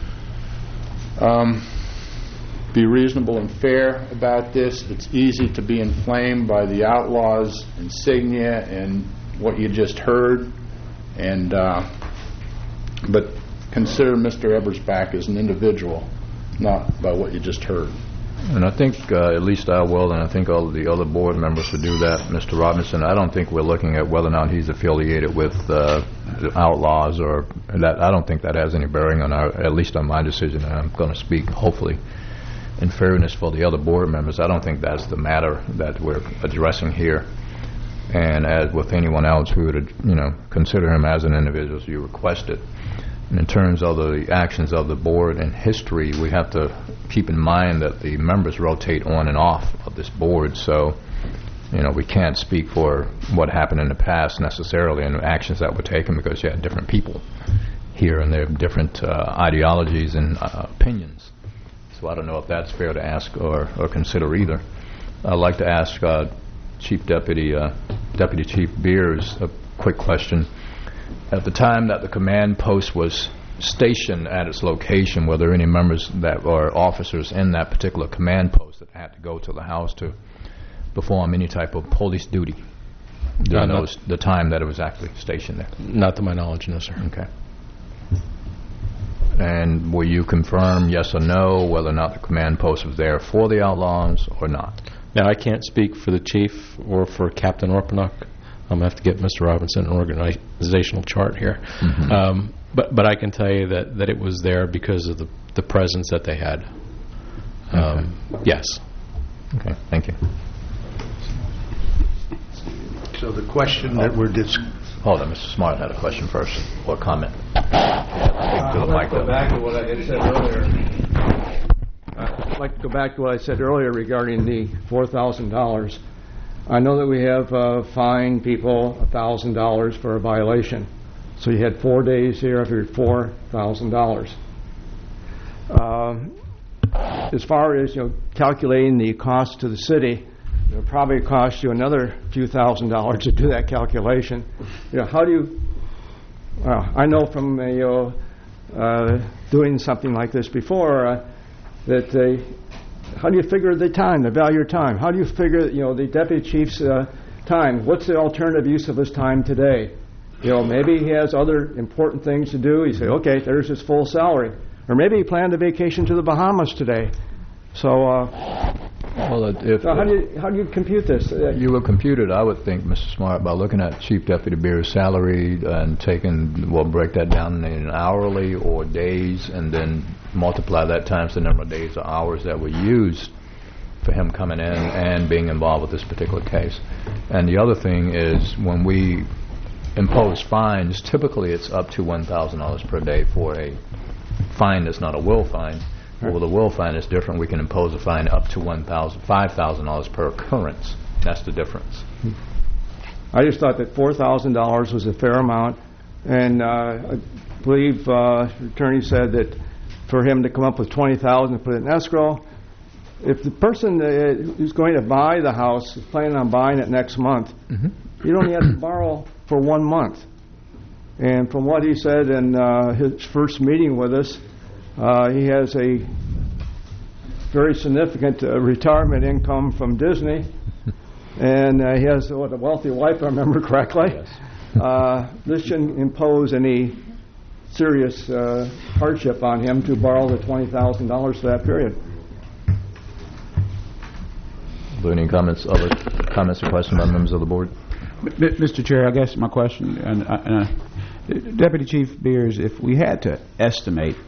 Be reasonable and fair about this. It's easy to be inflamed by the outlaws' insignia and what you just heard, and but consider Mr. Ebersbach as an individual, not by what you just heard. And I think at least I will, and I think all of the other board members would do that. Mr. Robinson, I don't think we're looking at whether or not he's affiliated with the outlaws, or that. I don't think that has any bearing on at least on my decision. And I'm going to speak, hopefully, in fairness for the other board members. I don't think that's the matter that we're addressing here. And as with anyone else, we would, consider him as an individual as you requested. And in terms of the actions of the board in history, we have to keep in mind that the members rotate on and off of this board. So, we can't speak for what happened in the past necessarily and actions that were taken, because you had different people here and their different ideologies and opinions. So I don't know if that's fair to ask or consider either. I'd like to ask Deputy Chief Beers a quick question. At the time that the command post was stationed at its location, were there any members that or officers in that particular command post that had to go to the house to perform any type of police duty during the time that it was actually stationed there? Not to my knowledge, no, sir. Okay. And will you confirm, yes or no, whether or not the command post was there for the outlaws or not? Now, I can't speak for the chief or for Captain Orpanock. I'm going to have to get Mr. Robinson an organizational chart here. Mm-hmm. But I can tell you that it was there because of the presence that they had. Okay. Yes. Okay, thank you. So the question that we're discussing... Hold on, Mr. Smart had a question first, or comment. I'd like to go back to what I had said earlier. I'd like to go back to what I said earlier regarding the $4,000. I know that we have fined people $1,000 for a violation. So you had 4 days here of your $4,000. As far as calculating the cost to the city, it'll probably cost you another few $1,000s to do that calculation. How do you? I know from doing something like this before that. How do you figure the time, the value of time? How do you figure, the deputy chief's time? What's the alternative use of his time today? Maybe he has other important things to do. You say, okay, there's his full salary. Or maybe he planned a vacation to the Bahamas today. So, how do you compute this? You will compute it, I would think, Mr. Smart, by looking at Chief Deputy Beer's salary and break that down in hourly or days, and then multiply that times the number of days or hours that were used for him coming in and being involved with this particular case. And the other thing is, when we impose fines, typically it's up to $1,000 per day for a fine that's not a will fine. Well, the will fine is different. We can impose a fine up to $5,000 per occurrence. That's the difference. I just thought that $4,000 was a fair amount, and I believe the attorney said that for him to come up with $20,000 and put it in escrow, if the person who's going to buy the house is planning on buying it next month, you only have to borrow for 1 month. And from what he said in his first meeting with us, he has a very significant retirement income from Disney, and he has a wealthy wife, if I remember correctly. Yes. This shouldn't impose any serious hardship on him to borrow the $20,000 for that period. Any comments, other comments or questions by members of the board? Mr. Chair, I guess my question, Deputy Chief Beers, if we had to estimate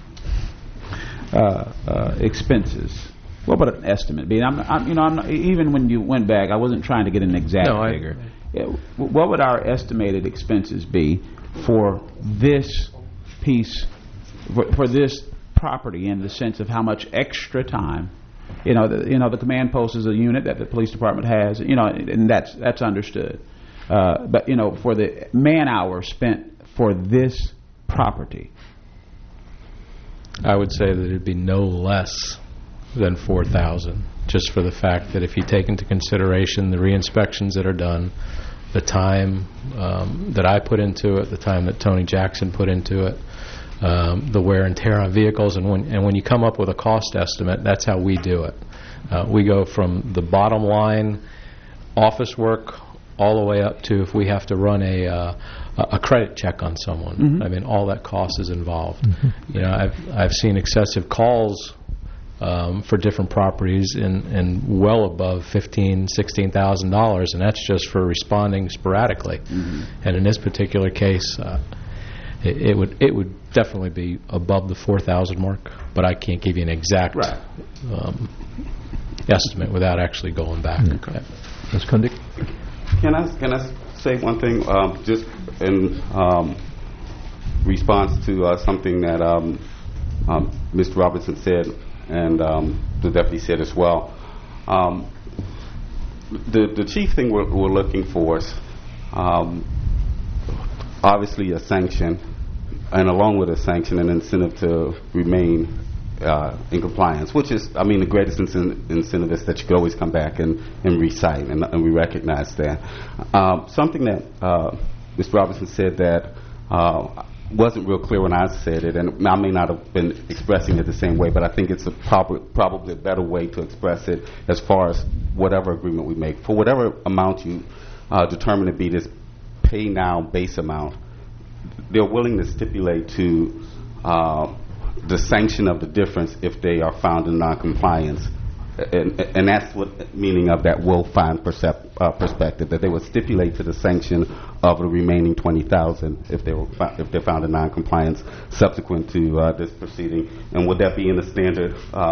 expenses, what would an estimate be? Even when you went back, I wasn't trying to get an exact figure. What would our estimated expenses be for this piece, for this property, in the sense of how much extra time? The command post is a unit that the police department has, and that's understood. But for the man hours spent for this property, I would say that it'd be no less than $4,000, just for the fact that if you take into consideration the re-inspections that are done, the time that I put into it, the time that Tony Jackson put into it, the wear and tear on vehicles, and when you come up with a cost estimate, that's how we do it. We go from the bottom line office work all the way up to if we have to run a credit check on someone. Mm-hmm. I mean, all that cost is involved. Mm-hmm. I've seen excessive calls for different properties in well above $15,000-$16,000, and that's just for responding sporadically. Mm-hmm. And in this particular case, it would definitely be above the 4,000 mark, but I can't give you an exact estimate without actually going back. Okay. Ms. Kundig? Can I say one thing, just in response to something that Mr. Robertson said and the deputy said as well. The chief thing we're looking for is obviously a sanction, and along with a sanction, an incentive to remain in compliance, which is, the greatest incentive is that you could always come back and recite, and we recognize that. Something that Mr. Robinson said that wasn't real clear when I said it, and I may not have been expressing it the same way, but I think it's probably a better way to express it as far as whatever agreement we make. For whatever amount you determine to be this pay now base amount, they're willing to stipulate to the sanction of the difference if they are found in noncompliance. And that's what meaning of that will find perspective, that they would stipulate to the sanction of the remaining $20,000 if they're found in noncompliance subsequent to this proceeding. And would that be in the standard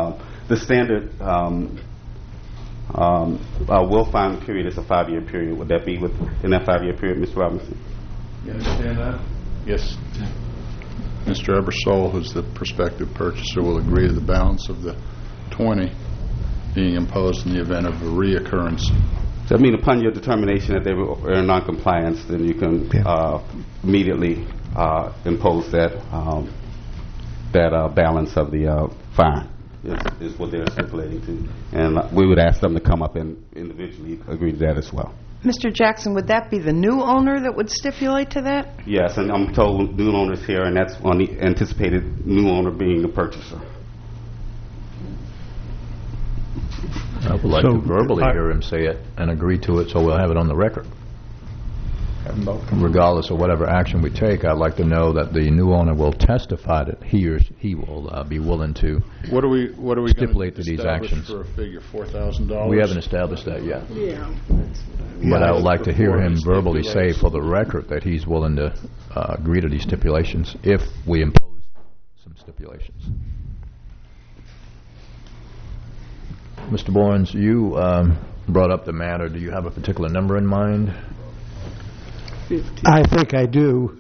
will find period is a 5-year period? Would that be in that 5-year period, Mr. Robinson? You understand that? Yes. Mr. Ebersole, who's the prospective purchaser, will agree to the balance of the 20 being imposed in the event of a reoccurrence. So, upon your determination that they were in noncompliance, then you can immediately impose that balance of the fine is what they're stipulating to. And we would ask them to come up and individually agree to that as well. Mr. Jackson, would that be the new owner that would stipulate to that? Yes, and I'm told new owners here, and that's on the anticipated new owner being the purchaser. I would like to verbally hear him say it and agree to it, so we'll have it on the record. Regardless of whatever action we take, I'd like to know that the new owner will testify that he will be willing to what are we stipulate to these actions. For a figure, $4,000? We haven't established that yet. Yeah. But I would like to hear him verbally say for the record that he's willing to agree to these stipulations if we impose some stipulations. Mr. Borns, you brought up the matter. Do you have a particular number in mind? 15. I think I do.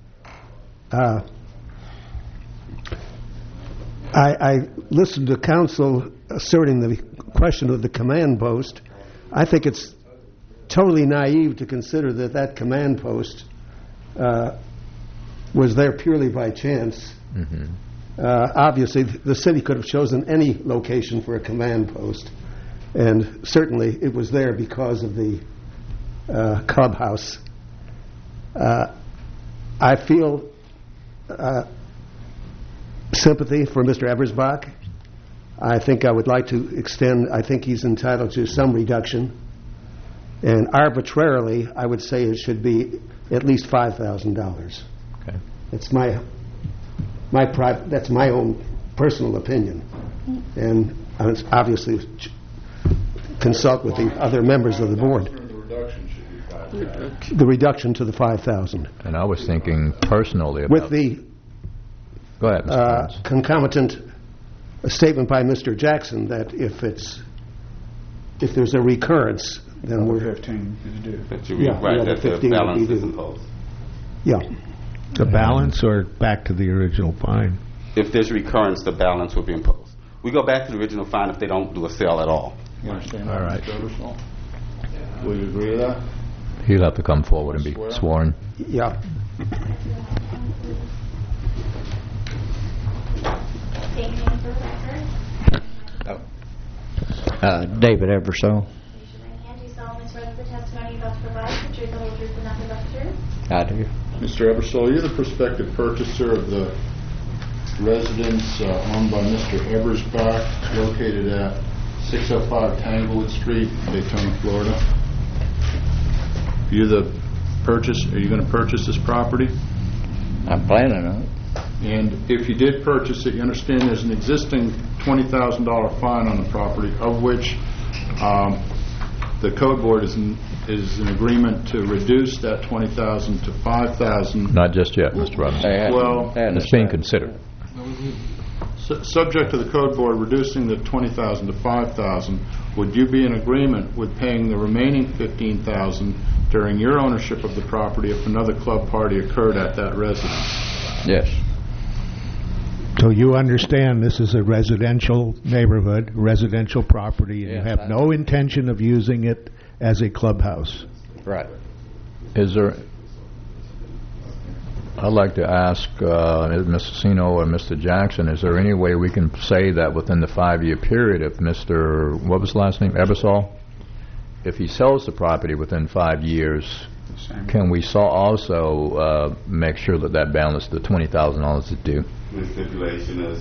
I listened to counsel asserting the question of the command post. I think it's totally naive to consider that command post was there purely by chance. Mm-hmm. Obviously, the city could have chosen any location for a command post, and certainly it was there because of the clubhouse. I feel sympathy for Mr. Ebersbach. I think I would like to extend, I think he's entitled to some reduction. And arbitrarily, I would say it should be at least $5,000. Okay. It's that's my own personal opinion. And obviously consult with the other members of the board. The reduction to the 5,000. And I was thinking personally about... With the Go ahead, Mr. Burns. concomitant statement by Mr. Jackson that if there's a recurrence, then we're... 15 is due. But you're right, that the balance is imposed. Yeah. The balance or back to the original fine? If there's recurrence, the balance will be imposed. We go back to the original fine if they don't do a sale at all. You understand All that, right. Mr. Ebersol? Will you agree with that? He'll have to come forward and be sworn. Yeah. State your name for the record. David Ebersol. Raise your right hand. Do you solemnly swear that the testimony you're about to provide is the truth, the whole truth, and nothing but the truth? I do. Mr. Ebersol, you're the prospective purchaser of the residence owned by Mr. Ebersbach, located at 605 Tanglewood Street, Daytona, Florida. Are you going to purchase this property? I'm planning on it. And if you did purchase it, you understand there's an existing $20,000 fine on the property, of which the code board is in agreement to reduce that $20,000 to $5,000. Not just yet, Mr. Robinson. Well, it's being considered. Subject to the code board reducing the $20,000 to $5,000, would you be in agreement with paying the remaining $15,000 during your ownership of the property if another club party occurred at that residence? Yes. So you understand this is a residential neighborhood, residential property, and you Yes, have no intention of using it as a clubhouse? Right. Is there... I'd like to ask Mr. Sino or Mr. Jackson, is there any way we can say that within the 5-year period, if Mr. what was his last name, Ebersol, if he sells the property within 5 years, can we also make sure that that balance, the $20,000 is due? The stipulation is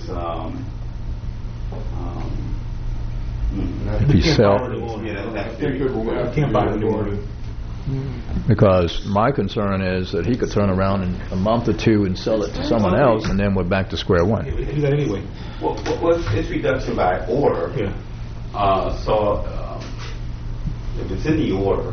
if he sells... Can't buy the door. Because my concern is that he could turn around in a month or two and sell it to someone else, and then we're back to square one. We can do that anyway. Well, it's reduction by order. Yeah. If it's in the order...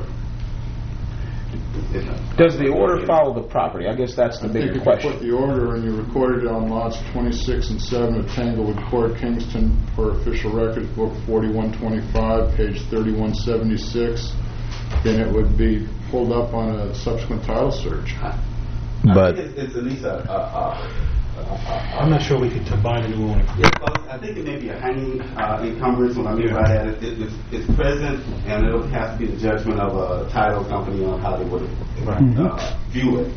Does the order follow the property? I guess that's the bigger question. If you put the order and you recorded it on lots 26 and 7 of Tanglewood Court, Kingston, for official records, book 4125, page 3176, then it would be pulled up on a subsequent title search. But I think it's at least I'm not sure we could combine a new owner. I think it may be a hanging encumbrance. What I mean by that, it's present, and it'll have to be the judgment of a title company on how they would view it.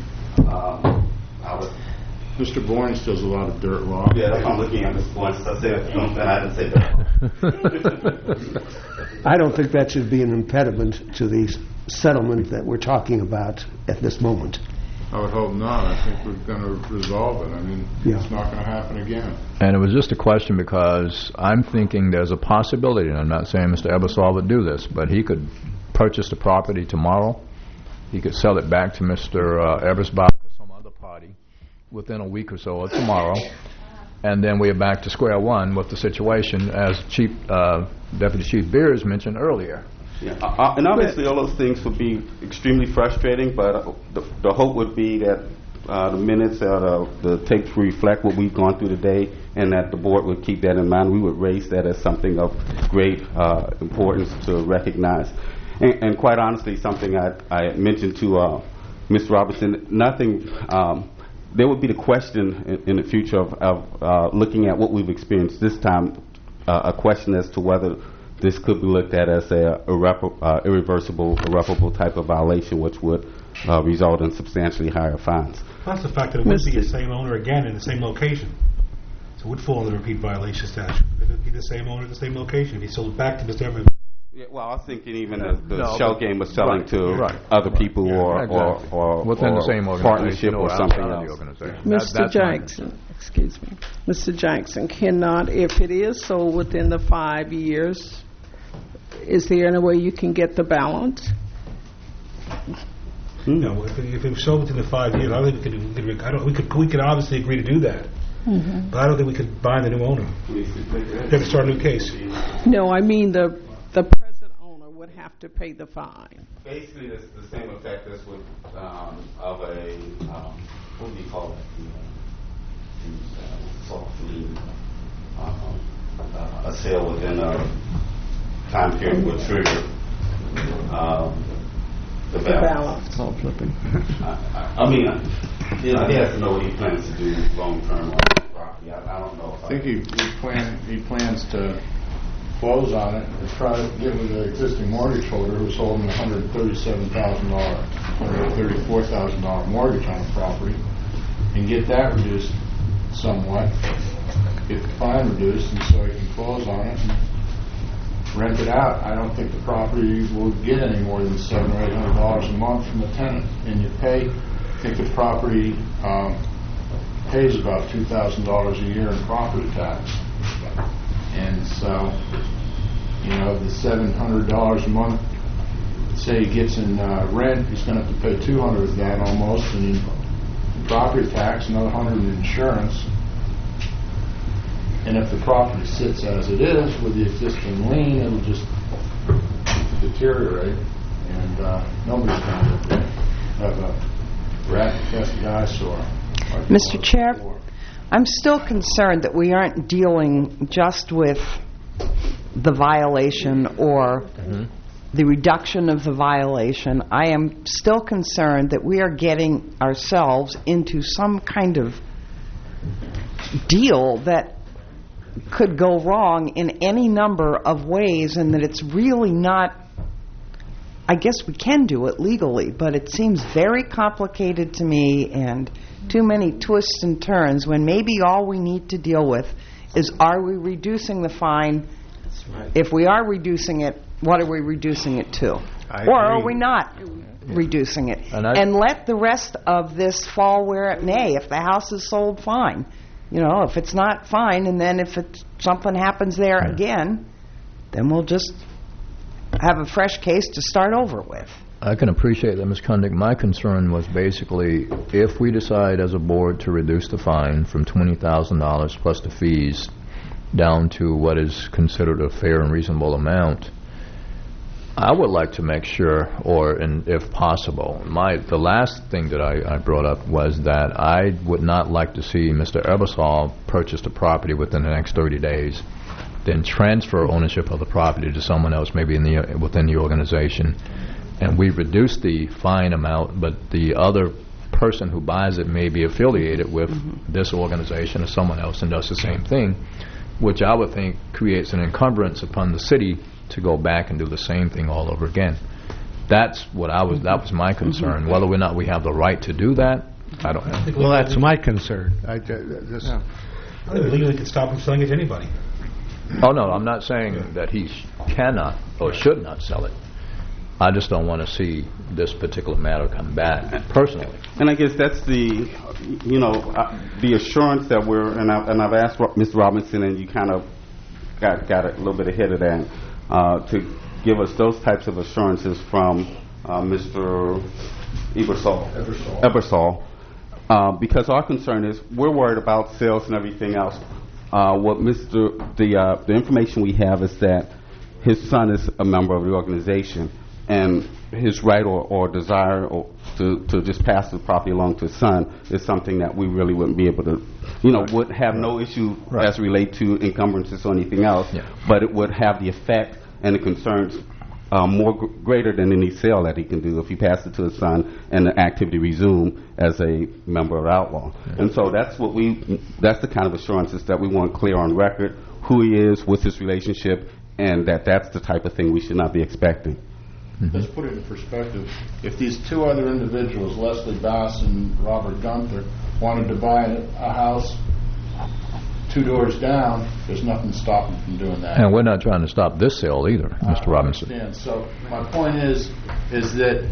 Mr. Boynes does a lot of dirt law. Yeah, that's what I'm looking at, Mr. Boynes. I didn't say that. I don't think that should be an impediment to the settlement that we're talking about at this moment. I would hope not. I think we're going to resolve it. I mean, it's not going to happen again. And it was just a question because I'm thinking there's a possibility, and I'm not saying Mr. Ebersol would do this, but he could purchase the property tomorrow. He could sell it back to Mr. Ebersbach or some other party within a week or so or tomorrow. And then we're back to square one with the situation, as Deputy Chief Beers mentioned earlier. Yeah, and obviously all those things would be extremely frustrating, but the hope would be that the minutes or the tapes reflect what we've gone through today, and that the board would keep that in mind. We would raise that as something of great importance to recognize. And quite honestly, something I mentioned to Mr. Robinson, nothing... there would be the question in the future of looking at what we've experienced this time, a question as to whether this could be looked at as a irreversible type of violation, which would result in substantially higher fines. Plus the fact that it would be the same owner again in the same location. So it would fall under the repeat violation statute. If it'd be the same owner, the same location, if he sold it back to Mr. Evans. Yeah, well, I was thinking even if the shell game was selling to other people or within the same partnership or something else. Mr. Jackson, excuse me. Mr. Jackson, cannot, if it is sold within the 5 years, is there any way you can get the balance? No, if it was sold within the 5 years, I don't think we could obviously agree to do that. Mm-hmm. But I don't think we could bind the new owner. We have to start a new case. No, I mean the present owner would have to pay the fine. Basically, it's the same effect as with of a what do you call it? Soft lien. A sale within a time period would trigger the balance. It's all flipping. I mean, he has to know what he plans to do long term on the property. I don't know. I think he plans to close on it and try to get with the existing mortgage holder who's holding $134,000 mortgage on the property and get that reduced somewhat, get the fine reduced, and so he can close on it and rent it out. I don't think the property will get any more than $700 or $800 a month from the tenant, and I think the property pays about $2,000 a year in property tax. And so, the $700 a month, say he gets in rent, he's going to have to pay $200 of that almost, and property tax, another $100 in insurance. And if the property sits as it is with the existing lien, it'll just deteriorate, and nobody's going to have a rat-infested eyesore. Mr. Chair, I'm still concerned that we aren't dealing just with the violation or the reduction of the violation. I am still concerned that we are getting ourselves into some kind of deal that could go wrong in any number of ways, and that it's really not, I guess we can do it legally, but it seems very complicated to me and too many twists and turns when maybe all we need to deal with is, are we reducing the fine? If we are reducing it, what are we reducing it to? Or are we not reducing it? And let the rest of this fall where it may. If the house is sold, fine. If it's not, fine. And then if something happens there again, then we'll just have a fresh case to start over with. I can appreciate that, Ms. Kundick. My concern was basically if we decide as a board to reduce the fine from $20,000 plus the fees down to what is considered a fair and reasonable amount, I would like to make sure, and if possible, the last thing that I brought up was that I would not like to see Mr. Ebersol purchase the property within the next 30 days, then transfer ownership of the property to someone else, maybe within the organization, and we reduce the fine amount, but the other person who buys it may be affiliated with this organization or someone else and does the same thing, which I would think creates an encumbrance upon the city to go back and do the same thing all over again. That was my concern. Whether or not we have the right to do that, I don't know. Well, that's my concern. I think legally could stop him selling it to anybody. Oh, no, I'm not saying that he cannot or should not sell it. I just don't want to see this particular matter come back, personally. And I guess that's the assurance that and I've asked Mr. Robinson, and you kind of got a little bit ahead of that, to give us those types of assurances from Mr. Ebersol, because our concern is we're worried about sales and everything else. The information we have is that his son is a member of the organization, and his right or desire to just pass the property along to his son is something that we really wouldn't be able to, would have no issue as relate to encumbrances or anything else, but it would have the effect and the concerns greater than any sale that he can do if he passes it to his son and the activity resume as a member of Outlaw. And so that's the kind of assurances that we want clear on record, who he is, what's his relationship, and that's the type of thing we should not be expecting. Let's put it in perspective. If these two other individuals, Leslie Bass and Robert Gunther, wanted to buy a house 2 doors down, there's nothing to stop them from doing that. And we're not trying to stop this sale either, Mr. Robinson. I understand. So my point is that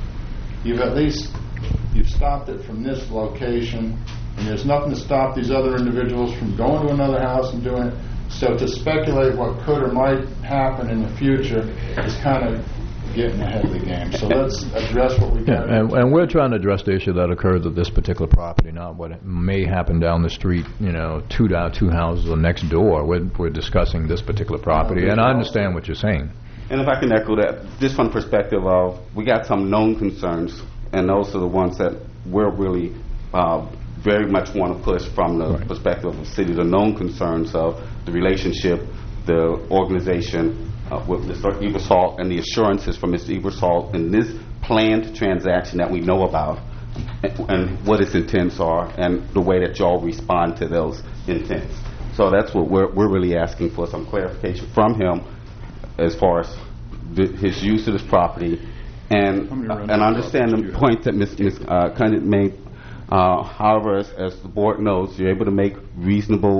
you've stopped it from this location, and there's nothing to stop these other individuals from going to another house and doing it. So to speculate what could or might happen in the future is kind of getting ahead of the game. So let's address what we got. And we're trying to address the issue that occurs at this particular property, not what may happen down the street, two houses or next door. We're discussing this particular property, and I understand what you're saying. And if I can echo that, just from the perspective of, we got some known concerns, and those are the ones that we're really very much want to push from the perspective of the city, the known concerns of the relationship, the organization with Mr. Ebersol, and the assurances from Mr. Ebersol in this planned transaction that we know about, and what his intents are, and the way that y'all respond to those intents. So that's what we're really asking for, some clarification from him as far as his use of this property, and I understand the point that Ms. Condit made. However, as the board knows, you're able to make reasonable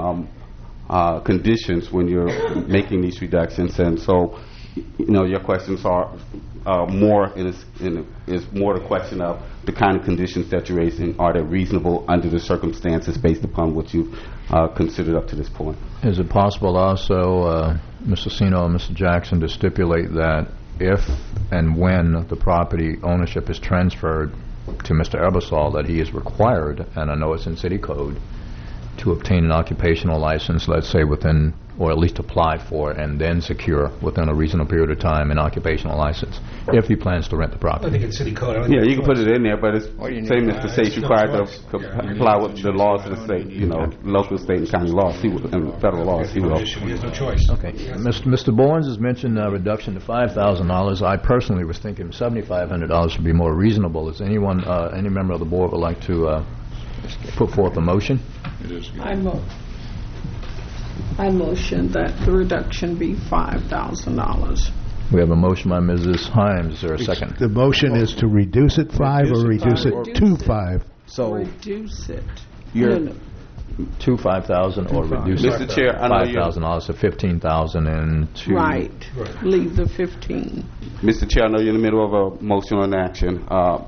conditions when you're making these reductions, and so your questions are more is more the question of the kind of conditions that you're raising. Are they reasonable under the circumstances based upon what you've considered up to this point? Is it possible also, Mr. Sino and Mr. Jackson, to stipulate that if and when the property ownership is transferred to Mr. Ebersol, that he is required, and I know it's in city code, to obtain an occupational license, let's say within, or at least apply for and then secure within a reasonable period of time an occupational license, if he plans to rent the property? I think it's city code. Yeah, you can put it in there, but it's same as the state's required to comply with the laws of the state, local, state, and county laws, and federal laws. He will. He has no choice. Okay. Mr. Bournes has mentioned a reduction to $5,000. I personally was thinking $7,500 would be more reasonable. Is anyone, any member of the board would like to put forth a motion? I motion that the reduction be $5,000. We have a motion by Mrs. Himes. Is there a second? The motion is to reduce it 5 or reduce it to 5? So reduce it. To $5,000 or reduce Mr. Chair, $5,000 to $15,000 and to... Right. Leave the 15. Mr. Chair, I know you're in the middle of a motion on action.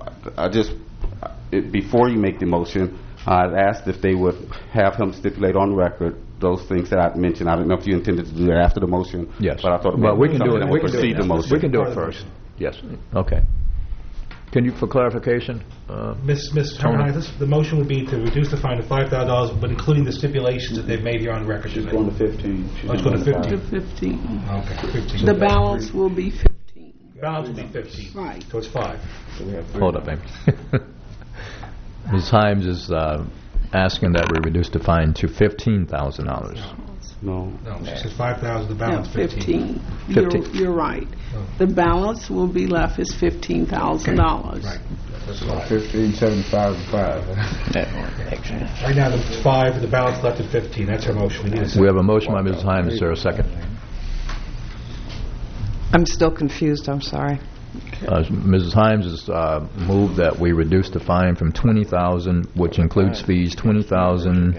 Before you make the motion, I'd asked if they would have him stipulate on record those things that I mentioned. I don't know if you intended to do that after the motion. Yes. But I thought we can do it. We can proceed the motion. We can do it first. Yes. Okay. Can you, for clarification, Ms. the motion would be to reduce the fine to $5,000, but including the stipulations that they've made here on record. She's going to 15. It's going to 15. To 15. Okay, 15. The balance will be 15. The balance will be 15. Right. So it's 5. Hold up, baby. Ms. Himes is asking that we reduce the fine to $15,000. No, she says 5,000. The balance 15. You're right. The balance will be left as $15,000. Right. That's 1575 and 5. Right now, it's 5. The balance left at 15. That's our motion. We have a motion by Ms. Himes. Is there a second? I'm still confused. I'm sorry. Mrs. Himes has moved that we reduce the fine from $20,000, which includes fees, $20,000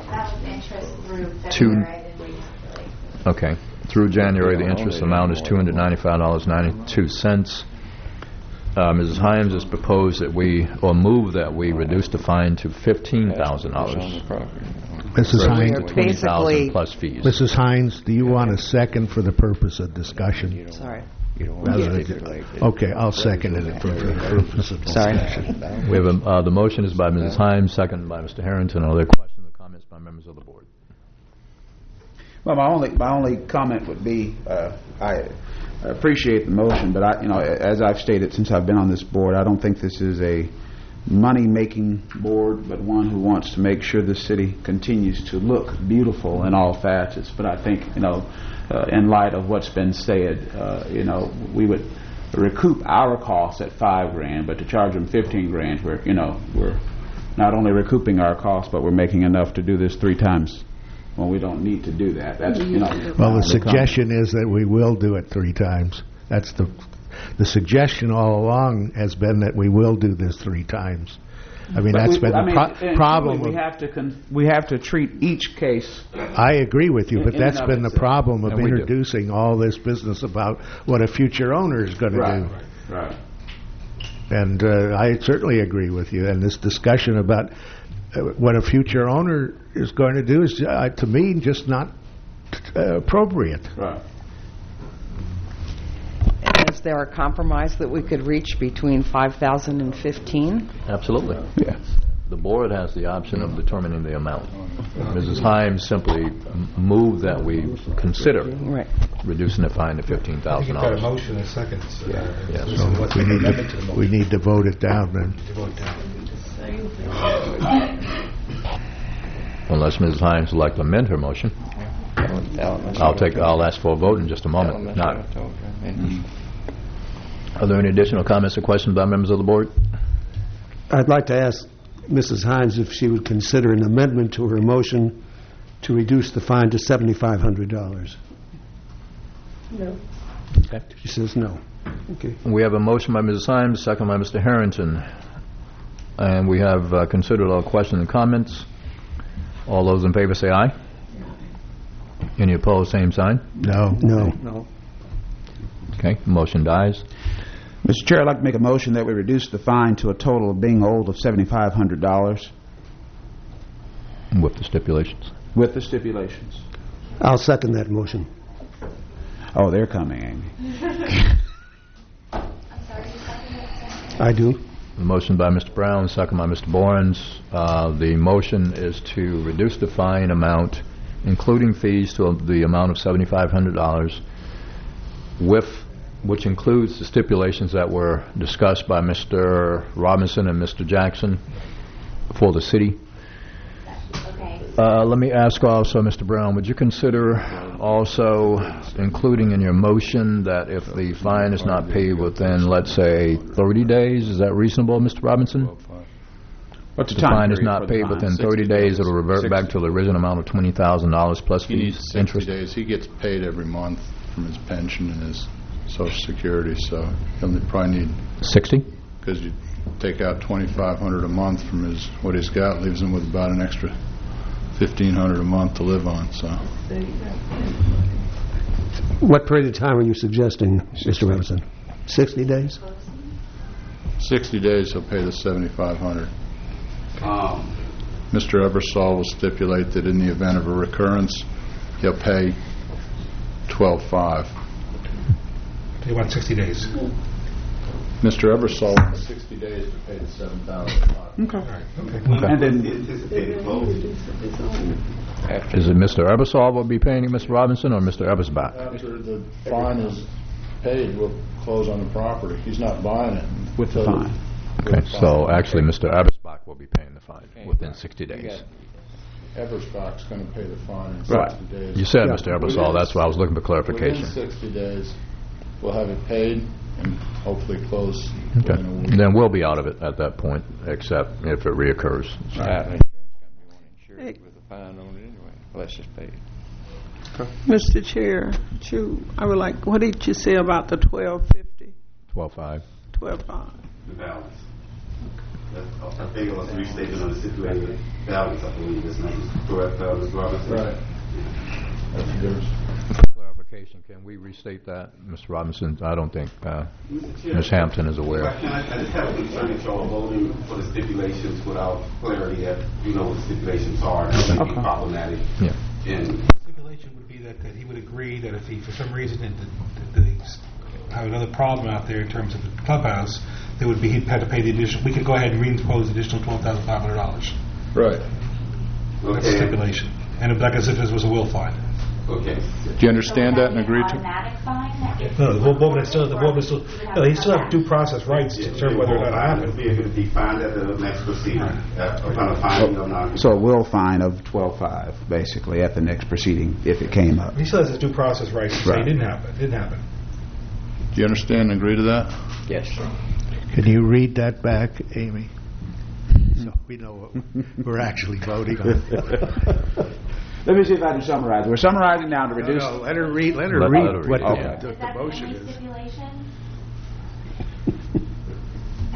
to... Okay. Through January, the interest amount is $295.92. Mrs. Himes has proposed that move that we reduce the fine to $15,000. Mrs. Hines, basically plus fees. Mrs. Hines, do you want a second for the purpose of discussion? Sorry. Okay, I'll second it for the purpose of discussion. We have the motion is by Mrs. Himes, second by Mr. Harrington. Are there questions or comments by members of the board? Well, my only comment would be I appreciate the motion, but as I've stated since I've been on this board, I don't think this is a money-making board, but one who wants to make sure the city continues to look beautiful in all facets. But I think in light of what's been said, we would recoup our costs at $5,000, but to charge them $15,000, we're not only recouping our costs, but we're making enough to do this 3 times. Well, we don't need to do that. That's Well, the suggestion is that we will do it 3 times. That's the suggestion all along has been that we will do this 3 times. I mean, But that's been the and problem. truly, we have to treat each case. I agree with you, but in that's and of been the itself. problem of And we do. introducing all this business about what a future owner is going to do. Right. And I certainly agree with you. And this discussion about what a future owner is going to do is, to me, just not appropriate. Right. Is there a compromise that we could reach between 5,000 and 15? Absolutely. Yeah. The board has the option of determining the amount. Mrs. Himes simply moved that we consider reducing the fine to $15,000. You've got a motion and a second. Yes. So what's the amendment to the motion? We need to vote it down then. Unless Mrs. Himes would like to amend her motion. I'll ask for a vote in just a moment. Not. Are there any additional comments or questions by members of the board? I'd like to ask Mrs. Hines if she would consider an amendment to her motion to reduce the fine to $7,500. No. Okay. She says no. Okay. We have a motion by Mrs. Himes, second by Mr. Harrington. And we have considered all questions and comments. All those in favor say aye. Any opposed, same sign? No. No. Okay, motion dies. Mr. Chair, I'd like to make a motion that we reduce the fine to a total of being owed of $7,500. With the stipulations. With the stipulations. I'll second that motion. Oh, they're coming, Amy. I do. The motion by Mr. Brown, second by Mr. Borens. The motion is to reduce the fine amount, including fees, to the amount of $7,500, which includes the stipulations that were discussed by Mr. Robinson and Mr. Jackson for the city. Let me ask also, Mr. Brown, would you consider also including in your motion that if the fine is not paid within, let's say, 30 days, is that reasonable, Mr. Robinson? What's the If the time fine is period not for the paid fine? within 30 days, it'll revert back to the original amount of $20,000 plus He needs fees, 60 interest? days. He gets paid every month from his pension and his Social Security, so he'll probably need 60? because you take out $2,500 a month from what he's got, leaves him with about an extra $1,500 a month to live on. So What period of time are you suggesting, Mr. Robinson? 60 days? 60 days, he'll pay the $7,500. Mr. Ebersol will stipulate that in the event of a recurrence, he'll pay $12,500. You want 60 days. Mr. Ebersol wants 60 days to pay the $7,000. Okay. And then Is it Mr. Ebersol will be paying it, Mr. Robinson, or Mr. Ebersbach? After the fine is paid, we'll close on the property. He's not buying it. with the fine. Okay, so actually Mr. Ebersbach will be paying the fine within 60 days. Ebersbach's going to pay the fine in 60 Right. days. You said Mr. Ebersol, that's why I was looking for clarification. Within 60 days, we'll have it paid and hopefully close Okay, within a week. then we'll be out of it at that point, except if it reoccurs. Right. Insured with a fine on it anyway. Let's just pay it. Mr. Chair, I would like, what did you say about the 1250? 12.5. 12.5. The balance. I think it was restated on the stipulated balance, I believe his name is correct, Mr. Robinson. Right. That's the difference. For clarification, can we restate that, Mr. Robinson? I don't think Ms. Hampton is aware. I just have a concern that y'all voting for the stipulations without clarity that you know what the stipulations are. That would be problematic. Yeah. And Stipulation would be that he would agree that if he, for some reason, he's have another problem out there in terms of the clubhouse, there would be, he'd have to pay the additional, we could go ahead and reimpose the additional $12,500. Right. That's the stipulation. And it'd be like as if this was a will fine. Okay. Do you understand that and agree to? Automatic fine? No, the board would still, no, he still have due process rights to determine whether or not it happened. Be able to be fined at the next proceeding. Upon a finding of non. So a will fine of $12,500 basically at the next proceeding if it came up. He still has his due process rights to say it didn't happen. It didn't happen. Do you understand and agree to that? Yes, sir. Can you read that back, Amy? So we know what we're actually voting on. Let me see if I can summarize. We're summarizing now to reduce. No, let her read. Let her Let read her what read, the Is that motion the only is. stipulation?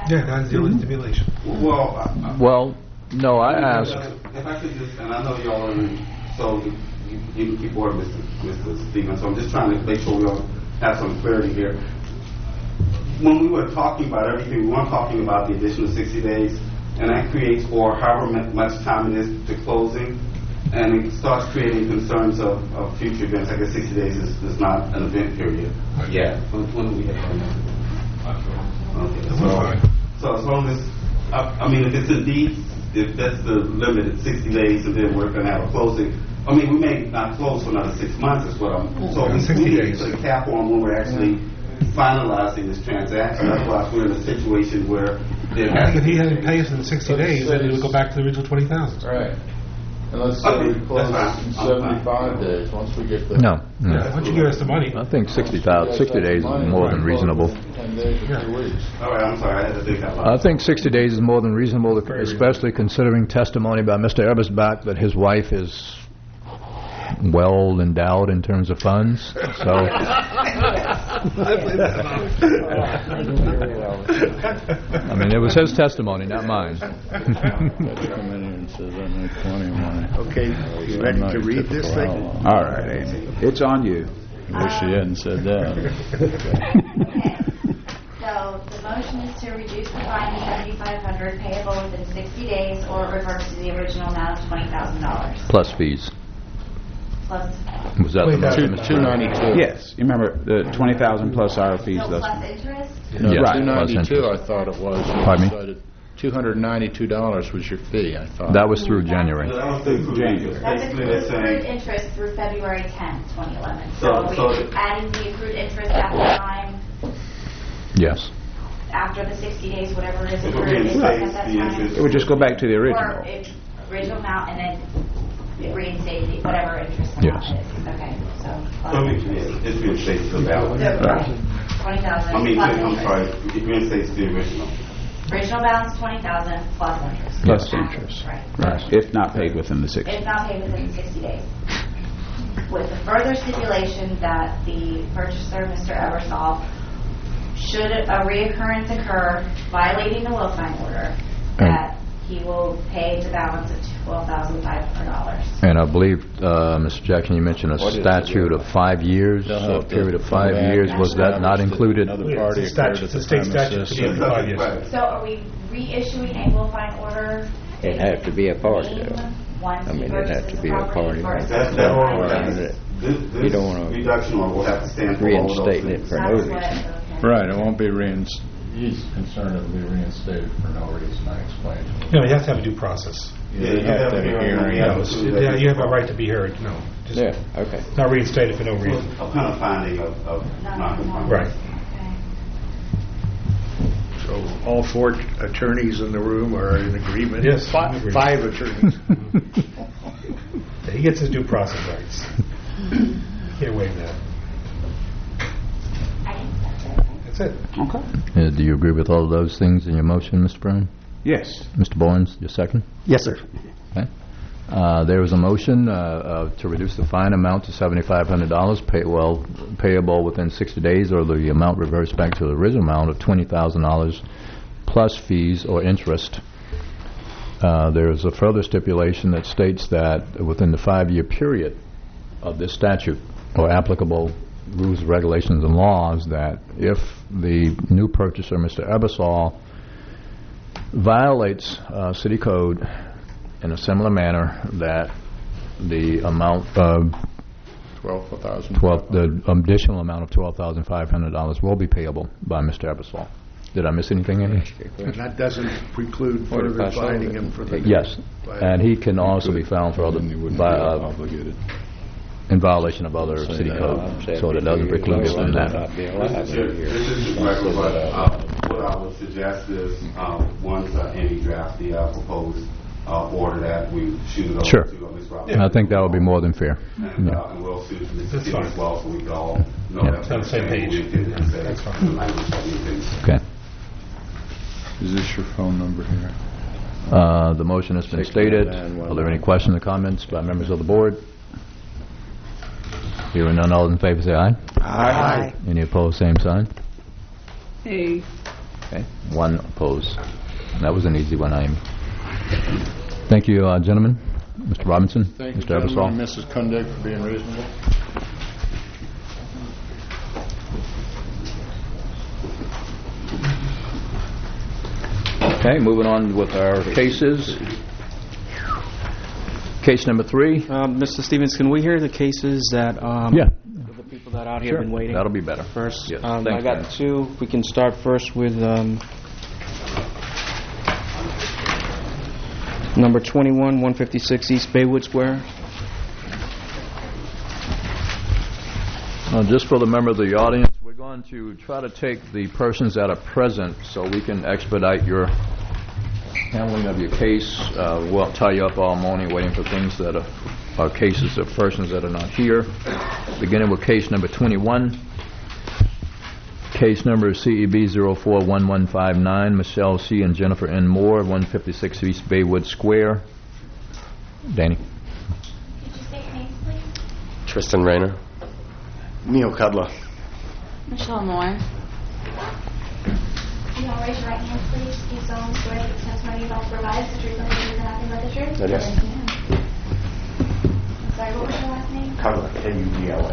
Yeah, that's the only stipulation. Well, no, I asked. If I could just, and I know y'all are, so you keep order, Mr. Stevens, so I'm just trying to make sure we all have some clarity here. When we were talking about everything, we weren't talking about the additional 60 days, and that creates, or however much time it is to closing, and it starts creating concerns of future events. I guess 60 days is not an event period. Yeah. When do we have that? Okay. So as long as, I mean, if it's indeed, if that's the limit at 60 days, and then we're going to have a closing, I mean, we may not close for another 6 months, is what I'm, so we need to put a cap on when we're actually finalizing this transaction. Otherwise, we're in a situation where I think if he hadn't paid us in 60 days, then it would go back to the original 20,000. Right. And let's say we close in 75 days, once we get the... No. Yeah, once you give us the money. I think 60 days is more than reasonable. 10 days or 2 weeks. All right, I'm sorry, I had to think out loud. I think 60 days is more than reasonable, especially considering testimony by Mr. Ebersbach that his wife is well endowed in terms of funds. So, I mean, it was his testimony, not mine. Okay, you ready to read this thing? All right, Amy. It's on you. Wish she hadn't said that. So the motion is to reduce the fine to $7,500 payable within 60 days or revert to the original amount of $20,000. Plus fees. Plus Was that the motion? 292. Yes. You remember the 20,000 plus our fees. so plus interest? No, Yes, 292 plus I thought it was. Pardon me? $292 was your fee, I thought. That was through January. That was through January. That's Basically, they're accrued saying, interest through February 10th, 2011. So- So so we're adding the accrued interest at the time, Yes. after the 60 days, whatever is If we accrued interest reinstate at that the time. interest- It would just go back to the Or original. if original amount and then reinstate the whatever interest Yes. amount is. Okay, so. so it's reinstated to the balance. Right. 20,000 I mean, plus I'm interest. sorry, it reinstates the original. Original balance 20,000 plus interest. Plus After, interest. Right. Right. If not paid within the 60. If not paid within 60 days. With the further stipulation that the purchaser, Mr. Eversol, should a reoccurrence occur violating the will sign order, that he will pay the balance of $12,500. And I believe, Mr. Jackson, you mentioned a statute of 5 years, so a period of 5 years. Was that not included? Another party It's a occurred statute, at it's a the state time statute. of It's 5 years. So are we reissuing a will sign order? It'd have to be a party, name though. Once I he mean, it'd have purchases to the be a property party. for a That certain order, time. You don't wanna reduction order will have to stand for all of those Reinstating it things. for That's no what- reason. okay. Right, it won't be reinstated. He's concerned it'll be reinstated for no reason, I explained to him. No, you have to have a due process. Yeah, you have to have a hearing. Yeah, you have a right to be heard. No, just Yeah, okay. not reinstated for no reason. A kind of finding of non-compliance. Right. So all 4 attorneys in the room are in agreement? Yes. 5 attorneys. He gets his due process rights. Can't waive that. That's it. Okay. Do you agree with all of those things in your motion, Mr. Brown? Yes. Mr. Barnes, your second? Yes, sir. Okay. There was a motion to reduce the fine amount to $7,500, payable within 60 days, or the amount reverts back to the original amount of $20,000 plus fees or interest. There is a further stipulation that states that within the 5-year period of this statute or applicable rules, regulations, and laws, that if the new purchaser, Mr. Ebersol, violates city code in a similar manner, that the amount of the additional amount of $12,500 will be payable by Mr. Ebersol. Did I miss anything in here? And that doesn't preclude further finding him for the... Yes, and he can also be found for other in violation of other city code, so it doesn't preclude him from that. This is correct, but what I would suggest is once Amy drafts the proposed order, that we shoot it over Sure. to Ms. Roberts. I think that would be more than fair. And we'll shoot it to the city as well, so we can all know Yeah. that. On the same page. That's fine. Okay. Is this your phone number here? The motion has been stated. Are there any questions or comments by members of the board? Hearing none, all in favor say aye. Aye. Any opposed, same sign. Hey, Okay, 1 opposed. That was an easy one, Amy. Thank you, gentlemen. Mr. Robinson, Thank you, Mr. gentlemen, Eversole. and Mrs. Kundig for being reasonable. Okay, moving on with our cases. Case number 3. Mr. Stevens, can we hear the cases that Yeah. the people that out here Sure. have been waiting? That'll be better. First, Yes. I Thanks, got Dan. 2. We can start first with number 21, 156 East Baywood Square. Just for the member of the audience, we're going to try to take the persons that are present so we can expedite your handling of your case. We'll tie you up all morning waiting for things that are cases of persons that are not here. Beginning with case number 21. Case number CEB 041159, Michelle C. and Jennifer N. Moore, 156 East Baywood Square. Danny. Could you state your names, please? Tristan Rayner. Neil Cudler. Michelle Moore. You want to raise your right hand, please? Do you solemnly swear that the testimony you're about to provide is the truth and the truth and nothing but the truth? Yes. I'm sorry, what was your last name? Cudler. K-U-D-L-A.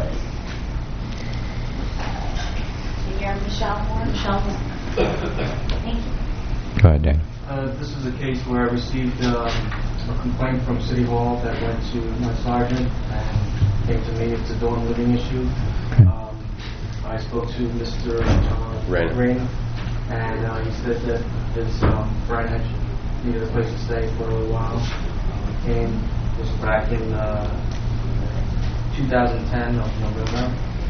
And you're Michelle Moore? Michelle Moore. Thank you. Go ahead, Danny. This is a case where I received a complaint from City Hall that went to my sergeant and came to me. It's a dorm living issue. I spoke to Mr. Rayner, and he said that his friend had needed a place to stay for a little while. This was back in 2010 of November.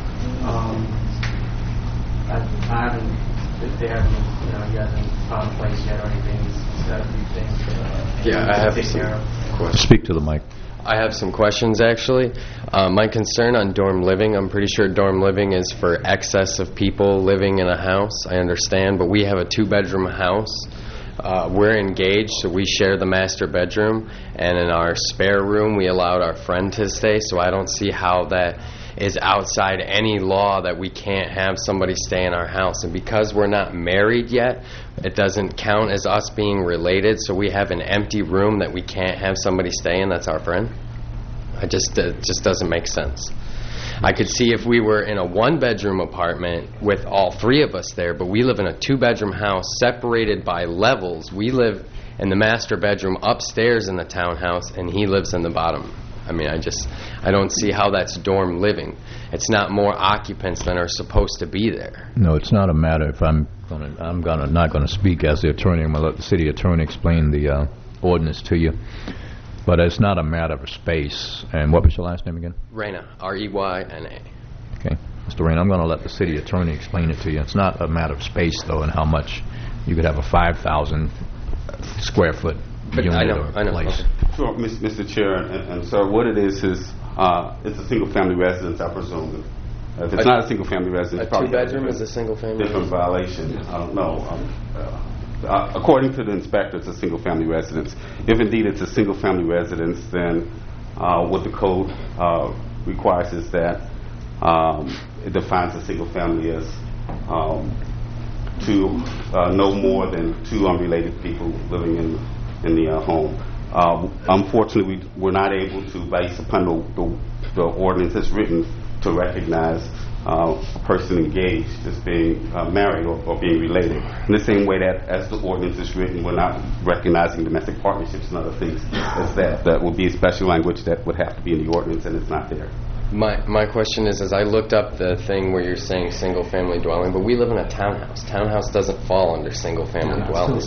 I haven't, if they haven't, he hasn't found a place yet or anything. He's got a few things Yeah, I have to take some care of. questions. Speak to the mic. I have some questions, actually. My concern on dorm living, I'm pretty sure dorm living is for excess of people living in a house. I understand, but we have a 2-bedroom house. We're engaged, so we share the master bedroom, and in our spare room, we allowed our friend to stay, so I don't see how that is outside any law that we can't have somebody stay in our house. And because we're not married yet, it doesn't count as us being related, so we have an empty room that we can't have somebody stay in that's our friend. It just doesn't make sense. I could see if we were in a 1-bedroom apartment with all 3 of us there, but we live in a 2-bedroom house separated by levels. We live in the master bedroom upstairs in the townhouse, and he lives in the bottom. I mean, I don't see how that's dorm living. It's not more occupants than are supposed to be there. No, it's not a matter. If not going to speak as the attorney. I'm going to let the city attorney explain the ordinance to you. But it's not a matter of space. And what was your last name again? Reyna, R-E-Y-N-A. Okay, Mr. Reyna, I'm going to let the city attorney explain it to you. It's not a matter of space, though, and how much you could have a 5,000 square foot unit or place. Okay. Sure, Mr. Chair, and sir, what it is it's a single-family residence, I presume. If it's not a single-family residence, A 2-bedroom is a single-family different violation. According to the inspector, it's a single-family residence. If indeed it's a single-family residence, then what the code requires is that it defines a single family as no more than 2 unrelated people living in the home. Unfortunately, we're not able to, based upon the ordinance that's written, to recognize a person engaged as being married or being related. In the same way that as the ordinance is written, we're not recognizing domestic partnerships and other things as that. That would be a special language that would have to be in the ordinance, and it's not there. My question is I looked up the thing where you're saying single-family dwelling, but we live in a townhouse. Townhouse doesn't fall under single-family dwelling.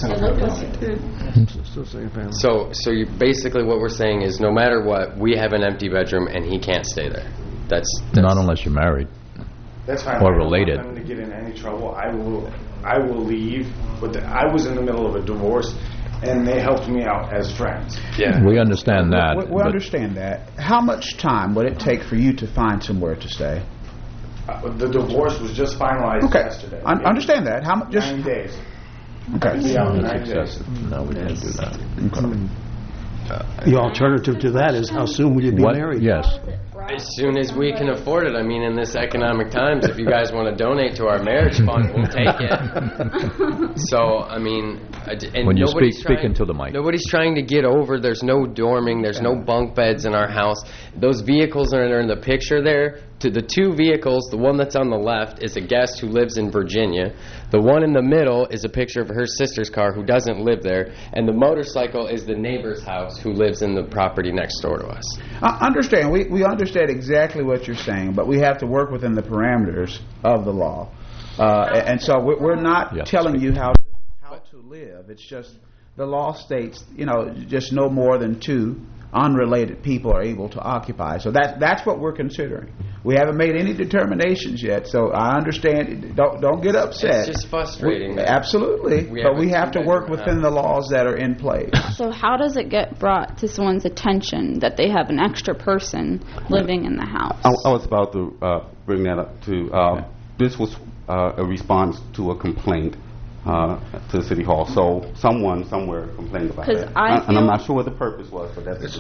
So you basically what we're saying is no matter what, we have an empty bedroom and he can't stay there. That's not unless you're married. That's fine. Or related. I don't want them to get in any trouble. I will leave. But I was in the middle of a divorce, and they helped me out as friends. Yeah, we understand that. We understand that. How much time would it take for you to find somewhere to stay? The divorce was just finalized yesterday. I understand that. How much? 9 days. Okay. Yeah, 9 days. No, we can't do that. The alternative to that is how soon will you be married? Yes. As soon as we can afford it. I mean, in this economic times, if you guys want to donate to our marriage fund, we'll take it. So, I mean, and When you nobody's speak trying- into the mic. Nobody's trying to get over. There's no dorming. There's no bunk beds in our house. Those vehicles that are in the picture there, to the two vehicles, the one that's on the left is a guest who lives in Virginia. The one in the middle is a picture of her sister's car who doesn't live there. And the motorcycle is the neighbor's house who lives in the property next door to us. Understand, we understand exactly what you're saying, but we have to work within the parameters of the law. And so we're not telling you how to live. It's just the law states, just no more than two unrelated people are able to occupy. So that's what we're considering. We haven't made any determinations yet, so I understand. Don't get upset. It's just frustrating. Absolutely, but we have to work within the laws that are in place. So how does it get brought to someone's attention that they have an extra person living in the house? I was about to bring that up too. This was a response to a complaint to City Hall. So someone somewhere complained about that. And I'm not sure what the purpose was, but that's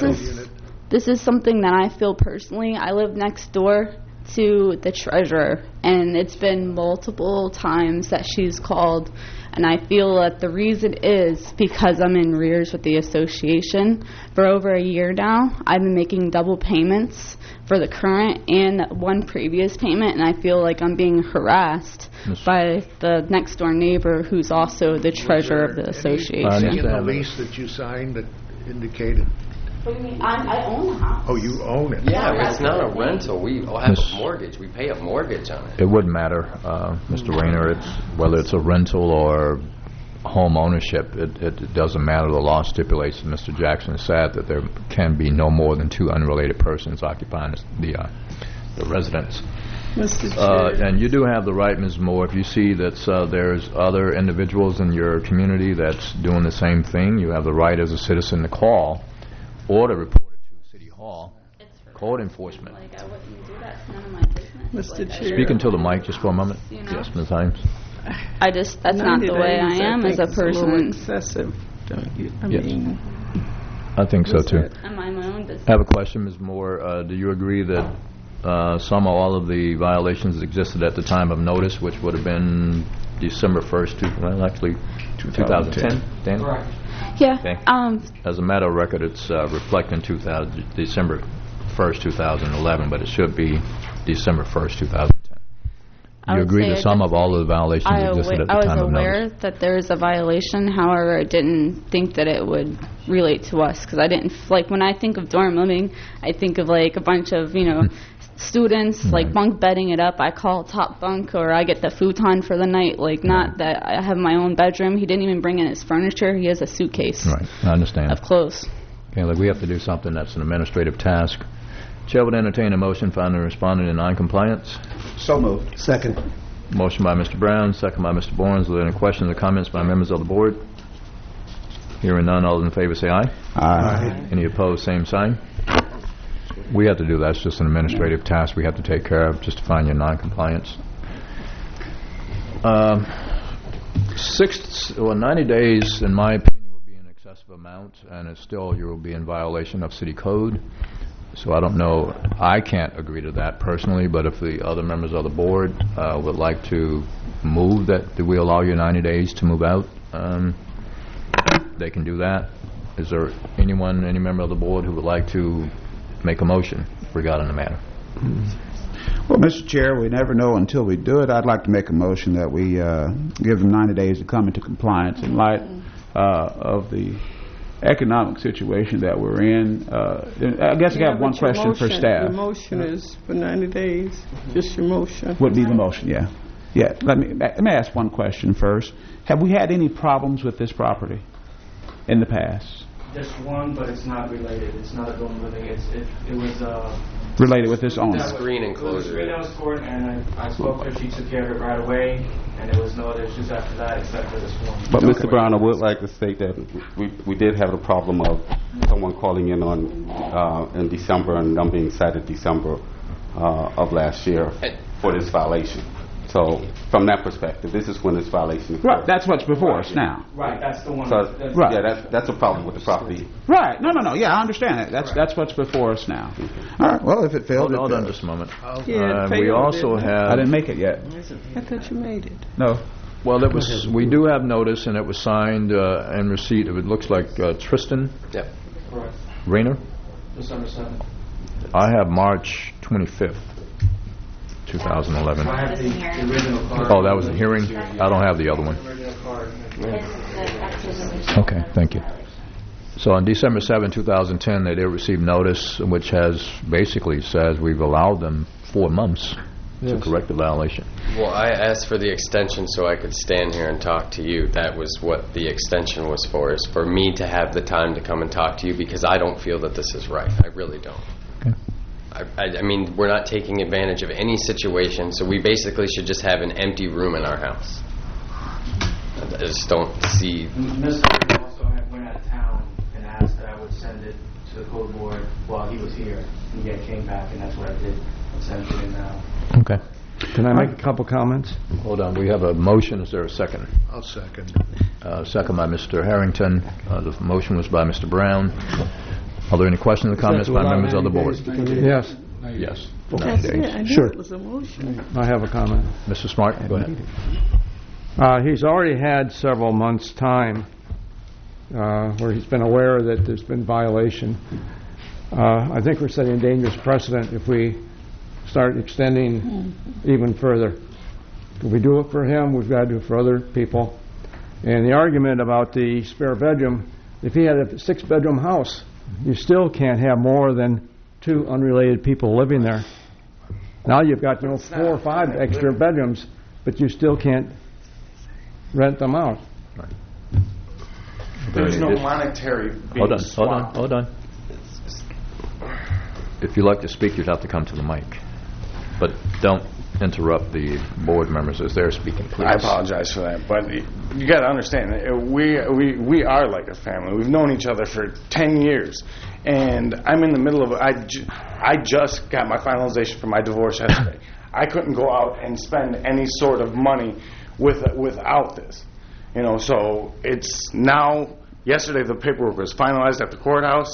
This is something that I feel personally. I live next door to the treasurer, and it's been multiple times that she's called, and I feel that the reason is because I'm in arrears with the association. For over a year now, I've been making double payments for the current and one previous payment, and I feel like I'm being harassed by the next door neighbor who's also the treasurer of the association. Anything in the lease that you signed that indicated? What do you mean? I own the house. Oh, you own it. Yeah, it's not a rental. We have a mortgage. We pay a mortgage on it. It wouldn't matter, Mr. Rayner, whether it's a rental or home ownership. It doesn't matter. The law stipulates, and Mr. Jackson said, that there can be no more than two unrelated persons occupying the residence. Mr. Chair. And you do have the right, Ms. Moore, if you see that there's other individuals in your community that's doing the same thing, you have the right as a citizen to call or to report it to City Hall, code enforcement. Like, I wouldn't do that. It's none of my business. Mr. Like, Chair. Speak into the mic just for a moment. Yes, Ms. Himes. That's not the way I am as a It's a little person. excessive, don't you? I Yes. mean, I think so, too. Am I my own business? I have a question, Ms. Moore. Do you agree that some or all of the violations existed at the time of notice, which would have been December 1st, well, actually 2010? Dan? Correct. Yeah. Okay. As a matter of record, it's reflecting December 1st, 2011, but it should be December 1st, 2010. I You would agree say that I some of all of the violations existed at the I was time of aware notice? that there was a violation. However, I didn't think that it would relate to us because I didn't when I think of dorm living, I think of like a bunch of students like bunk bedding it up. I call top bunk or I get the futon for the night. Like not that I have my own bedroom. He didn't even bring in his furniture. He has a suitcase Right, I understand. of clothes. Okay, look, we have to do something that's an administrative task. Chair would entertain a motion finding the respondent in noncompliance. So moved. Second. Motion by Mr. Brown, second by Mr. Bournes. Are there any questions or comments by members of the board? Hearing none, all those in favor say aye. Aye. Any opposed, same sign. We have to do that. It's just an administrative task we have to take care of just to find your noncompliance. 90 days, in my opinion, would be an excessive amount, and it's still you will be in violation of city code. So I don't know. I can't agree to that personally, but if the other members of the board would like to move that we allow you 90 days to move out, they can do that. Is there any member of the board who would like to make a motion regarding the matter? Well, Mr. Chair, we never know until we do it. I'd like to make a motion that we give them 90 days to come into compliance in light of the economic situation that we're in. I guess I have one question for staff. Your motion is for 90 days. Just your motion. Would be the motion, yeah. Yeah. Let me ask one question first. Have we had any problems with this property in the past? Just one, but it's not related. It's not a dorm living. It was related with this owner? Screen enclosure. It was screen house for it, and I spoke to her. She took care of it right away, and there was no other issues after that except for this one. But Mr. Brown, I would like to state that we did have the problem of someone calling in in December and them being cited December of last year for this violation. So from that perspective, this is when this violation occurred. Right, that's what's before us now. Right, that's the one. So, Right. yeah, that's a problem with the property. Right. No. Yeah, I understand that. That's what's before us now. All right. Well, if it failed, Hold it on failed. just a moment. Yeah, it We failed, also didn't it? have... I didn't make it yet. I thought you made it. No. Well, it was. We do have notice, and it was signed and receipt. It looks like Tristan Yep. Correct. Rayner. December 7th. I have March 25th, 2011. I have the original card. Oh, that was the hearing? I don't have the other one. Original card. Okay, thank you. So on December 7, 2010, they did receive notice, which has basically says we've allowed them 4 months to correct the violation. Well, I asked for the extension so I could stand here and talk to you. That was what the extension was for, is for me to have the time to come and talk to you, because I don't feel that this is right. I really don't. Okay. I mean, we're not taking advantage of any situation, so we basically should just have an empty room in our house. I just don't see... Mr. also went out of town and asked that I would send it to the code board while he was here. And yet came back, and that's what I did. I'm sending it in now. Okay. Can I make a couple comments? Hold on. We have a motion. Is there a second? I'll second. Second by Mr. Harrington. The motion was by Mr. Brown. Are there any questions or comments by members of the board? Yes. Yes. That's it. I knew Sure. it was a motion. I have a comment. Mr. Smart, go ahead. He's already had several months' time where he's been aware that there's been violation. I think we're setting a dangerous precedent if we start extending even further. If we do it for him, we've got to do it for other people. And the argument about the spare bedroom, if he had a 6-bedroom house, you still can't have more than 2 unrelated people living there. Now you've got 4 or 5 extra bedrooms, but you still can't rent them out. There's no monetary being Hold swapped. on. If you'd like to speak, you'd have to come to the mic. But don't interrupt the board members as they're speaking, please. I apologize for that, but you got to understand, we are like a family. We've known each other for 10 years, and I'm in the middle of. I just got my finalization for my divorce yesterday. I couldn't go out and spend any sort of money without this, So it's now. Yesterday, the paperwork was finalized at the courthouse.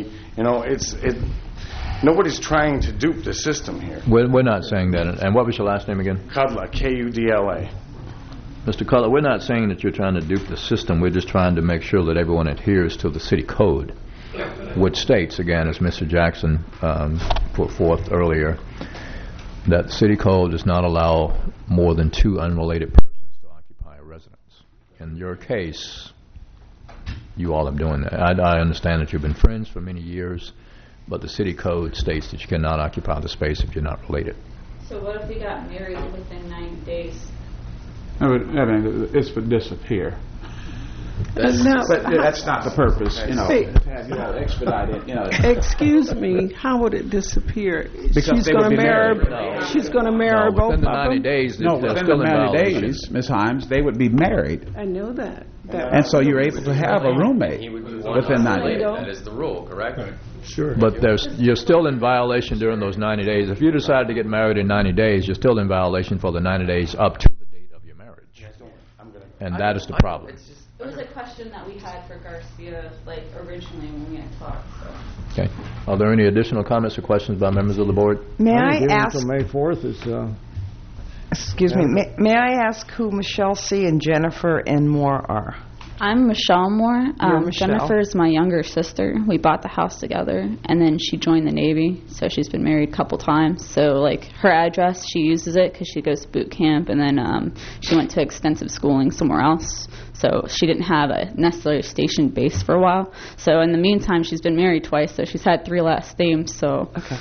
Nobody's trying to dupe the system here. We're not saying that. And what was your last name again? Kudla, K-U-D-L-A. Mr. Cutler, we're not saying that you're trying to dupe the system. We're just trying to make sure that everyone adheres to the city code, which states, again, as Mr. Jackson put forth earlier, that the city code does not allow more than 2 unrelated persons to occupy a residence. In your case, you all are doing that. I understand that you've been friends for many years, but the city code states that you cannot occupy the space if you're not related. So what if we got married within 90 days? It's would disappear. But that's not the purpose, to have you all expedite it, Excuse me, how would it disappear? Because she's they going would to be marry. married. She's going to marry both within the of 90 them. days, No, they're within still the in 90 violation. days, Ms. Himes, they would be married. I know that. And so you're able to have a roommate He would be within 90 days. That is the rule, correct? Sure. But you're still in violation during those 90 days. If you decide to get married in 90 days, you're still in violation for the 90 days up to the date of your marriage. And that is the problem. It was a question that we had for Garcia, originally when we had talked. So. Okay. Are there any additional comments or questions by members of the board? May I ask? Until May 4th is. Excuse me. May I ask who Michelle C. and Jennifer and Moore are? I'm Michelle Moore. You're Michelle. Jennifer is my younger sister. We bought the house together, and then she joined the Navy, so she's been married a couple times. So, her address, she uses it because she goes to boot camp, and then she went to extensive schooling somewhere else. So she didn't have a necessarily station base for a while. So in the meantime, she's been married twice, so she's had 3 last names. So okay.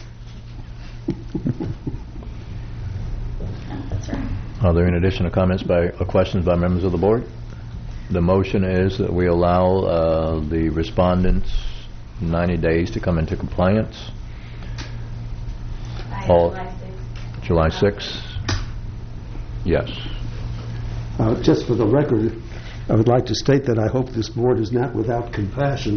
That's right. Are there any additional comments or questions by members of the board? The motion is that we allow the respondents 90 days to come into compliance. July 6th. Yes. Just for the record, I would like to state that I hope this board is not without compassion.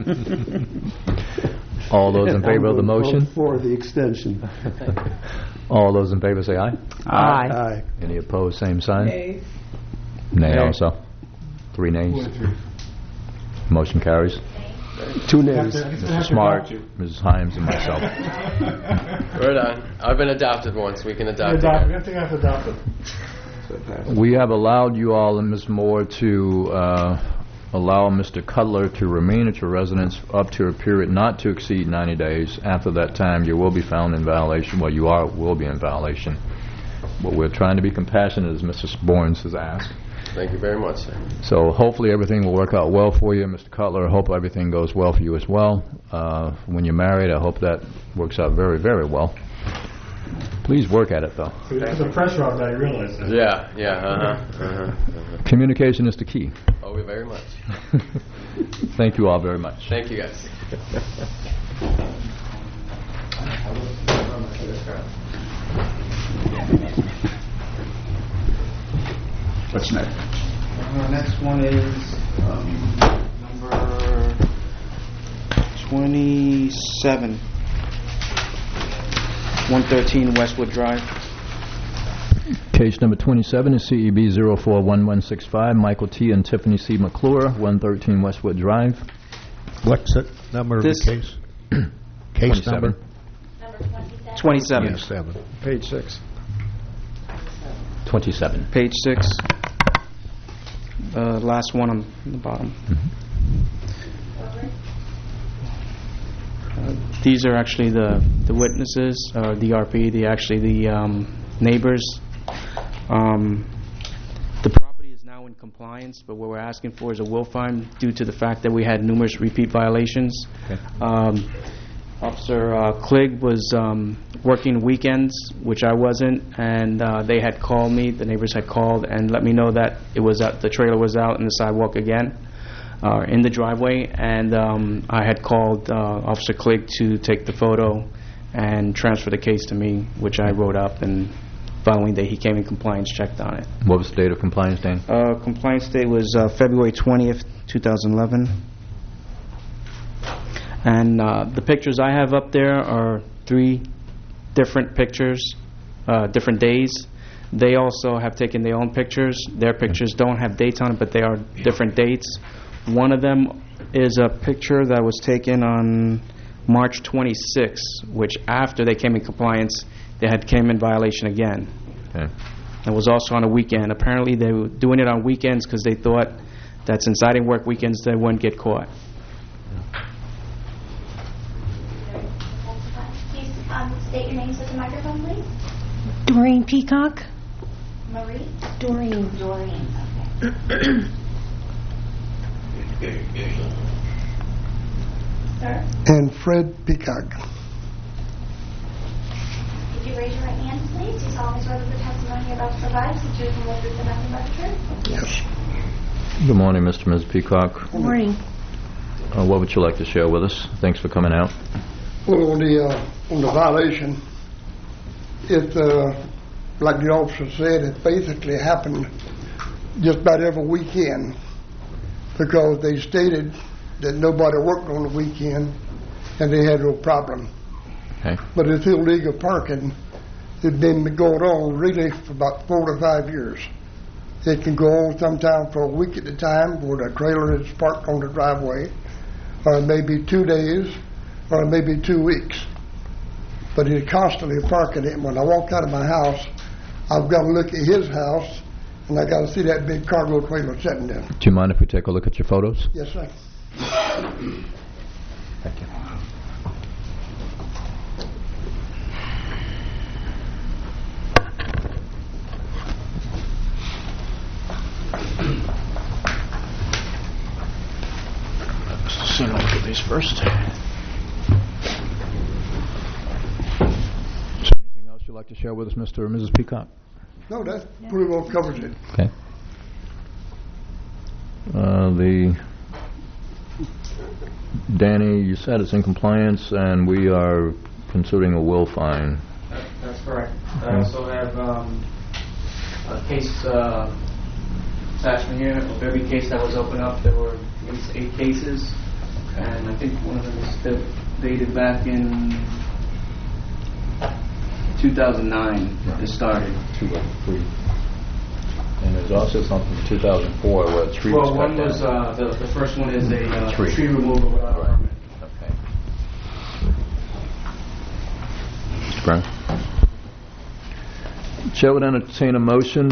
All those in favor of the motion? For the extension. All those in favor say aye. Aye. Any opposed, same sign. Nay. Nay also. 3 nays. Motion carries. 2 nays. Mr. Smart, Mrs. Himes, and myself. We're done. I've been adopted once. We can adopt We again. have to get adopted. We have allowed you all and Ms. Moore to allow Mr. Cutler to remain at your residence up to a period not to exceed 90 days. After that time, you will be found in violation. Well, you will be in violation. But we're trying to be compassionate, as Mr. Sporns has asked. Thank you very much, sir. So hopefully everything will work out well for you, Mr. Cutler. I hope everything goes well for you as well. When you're married, I hope that works out very, very well. Please work at it, though. There's a pressure on that, I realize that. Yeah. Communication is the key. Oh, very much. Thank you all very much. Thank you, guys. What's next? Next one is number 27, 113 Westwood Drive. Case number 27 is CEB 041165, Michael T. and Tiffany C. McClure, 113 Westwood Drive. What's the number of the case? Case 27. number? 27. Yes, 7. Page 6. 27. Page 6. Last one on the bottom. These are actually the witnesses, the RP, the neighbors. The property is now in compliance, but what we're asking for is a will find due to the fact that we had numerous repeat violations. Okay. Officer Cligg was working weekends, which I wasn't, and they had called me, the neighbors had called and let me know that the trailer was out in the sidewalk again, in the driveway, and I had called Officer Cligg to take the photo and transfer the case to me, which I wrote up, and following day he came in compliance, checked on it. What was the date of compliance, Dan? Compliance date was February 20th, 2011. And the pictures I have up there are 3 different pictures, different days. They also have taken their own pictures. Their pictures don't have dates on it, but they are different dates. One of them is a picture that was taken on March 26th, which after they came in compliance, they had came in violation again. Okay. It was also on a weekend. Apparently they were doing it on weekends because they thought that since I didn't work weekends, they wouldn't get caught. Please state your names at the microphone, please. Doreen Peacock. Marie? Doreen. Doreen, okay. Sir, And Fred Peacock. could you raise your right hand, please? Do you solemnly swear that the testimony you're about to provide is the truth and the truth and nothing but the truth? Yes. Good morning, Mr. and Ms. Peacock. Good morning. What would you like to share with us? Thanks for coming out. Well, on the violation, it, like the officer said, it basically happened just about every weekend because they stated that nobody worked on the weekend and they had no problem. Okay. But it's illegal parking. It's been going on really for about 4 to 5 years. It can go on sometime for a week at a time where the trailer is parked on the driveway, or maybe 2 days, or maybe 2 weeks. But he's constantly parking it. When I walk out of my house, I've got to look at his house, and I got to see that big cargo trailer sitting there. Do you mind if we take a look at your photos? Yes, sir. Thank you. So I'll look at these first. Is there anything else you'd like to share with us, Mr. or Mrs. Peacock? No, that pretty well covers it. Okay. Danny, you said it's in compliance, and we are considering a will fine. That's correct. I also have a case attachment here of every case that was opened up. There were at least 8 cases, and I think one of them is dated back in 2009 it started. 203. And there's also something in 2004 where a tree was Well, cut one was, down. the first one is a Tree. tree removal without a permit. Okay. Mr. Brown? Chair would entertain a motion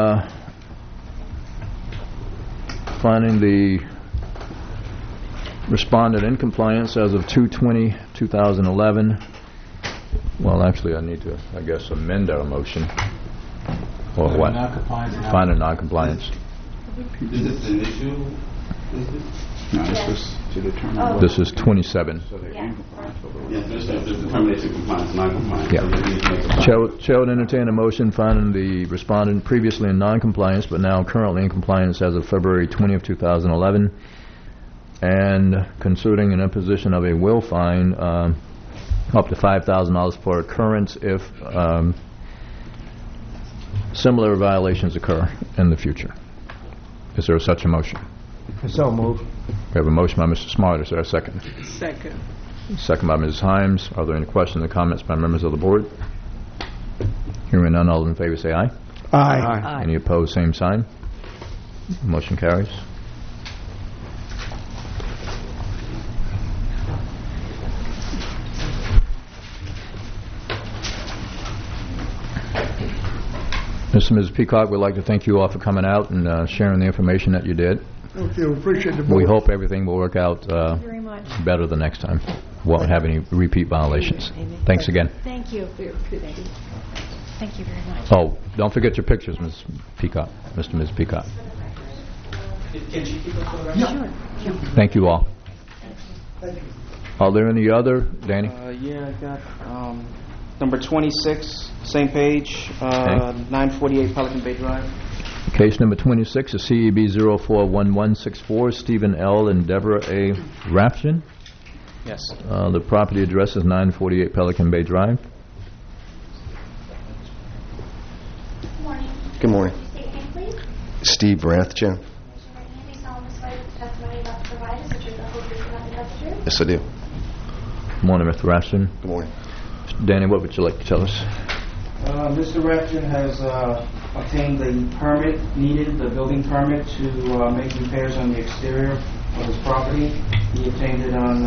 finding the respondent in compliance as of 2/20/2011. Well, actually, I need to, I guess, amend our motion. Or what? Find a non-compliance. Is this an issue? No, this was to determine. This is 27. Yes, this is determination compliance, non-compliance. Yeah. So they need to make a Chair would entertain a motion finding the respondent previously in non-compliance but now currently in compliance as of February 20th, 2011, and considering an imposition of a will fine up to $5,000 per occurrence if similar violations occur in the future. Is there such a motion? So moved. We have a motion by Mr. Smart. Is there a second? Second. Second by Mrs. Himes. Are there any questions or comments by members of the board? Hearing none, all in favor say aye. Aye. Any opposed, same sign. Motion carries. Mr. and Mrs. Peacock, we'd like to thank you all for coming out and sharing the information that you did. Thank you. Appreciate the We board. hope everything will work out very much. better the next time. Won't have any repeat violations. Thanks again. Thank you. Thank you very much. Oh, don't forget your pictures, Ms. Peacock, Mr. and Ms. Peacock. Can she keep us on Sure. Thank you all. Are there any other, Danny? Yeah, I got number 26, same page, Okay. 948 Pelican Bay Drive. Case number 26 is CEB 041164, Stephen L. and Deborah A. Rafjan. Yes. The property address is 948 Pelican Bay Drive. Good morning. Good morning. State your name, please. Steve Rathjen. Raise your right hand. Do you solemnly swear that the testimony about to provide is the truth, the whole truth, and nothing but the truth? Yes, I do. Good morning, Mr. Rafjan. Good morning. Danny, what would you like to tell us? Mr. Rafton has obtained the permit needed, the building permit, to make repairs on the exterior of his property. He obtained it on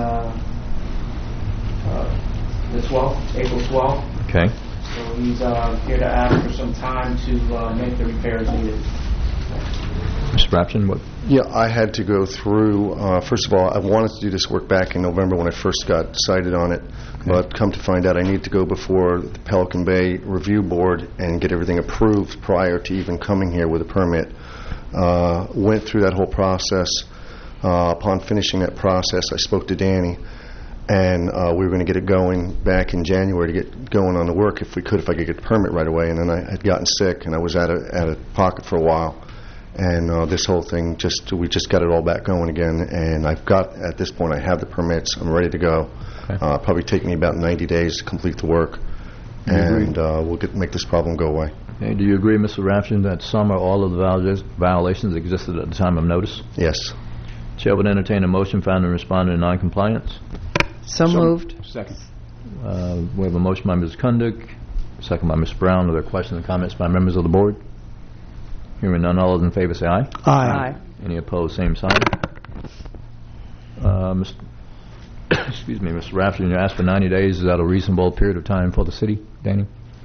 the 12th, April 12th. Okay. So he's here to ask for some time to make the repairs needed. Mr. Rafjan, what? Yeah, I had to go through, first of all, I wanted to do this work back in November when I first got cited on it, but come to find out I need to go before the Pelican Bay Review Board and get everything approved prior to even coming here with a permit. Went through that whole process. Upon finishing that process, I spoke to Danny, and we were going to get it going back in January to get going on the work if I could get the permit right away. And then I had gotten sick, and I was out of pocket for a while. And this whole thing, we just got it all back going again. And at this point, I have the permits. I'm ready to go. Okay. Probably take me about 90 days to complete the work. And we'll make this problem go away. Okay. Do you agree, Mr. Rafjan, that some or all of the violations existed at the time of notice? Yes. Chair would entertain a motion found in respondent in non-compliance. So moved. Second. We have a motion by Ms. Kundig, second by Ms. Brown. Are there questions and comments by members of the board? Hearing none, all those in favor say aye. Aye. Any opposed, same sign. Excuse me, Mr. Rafton, you asked for 90 days. Is that a reasonable period of time for the city, Danny?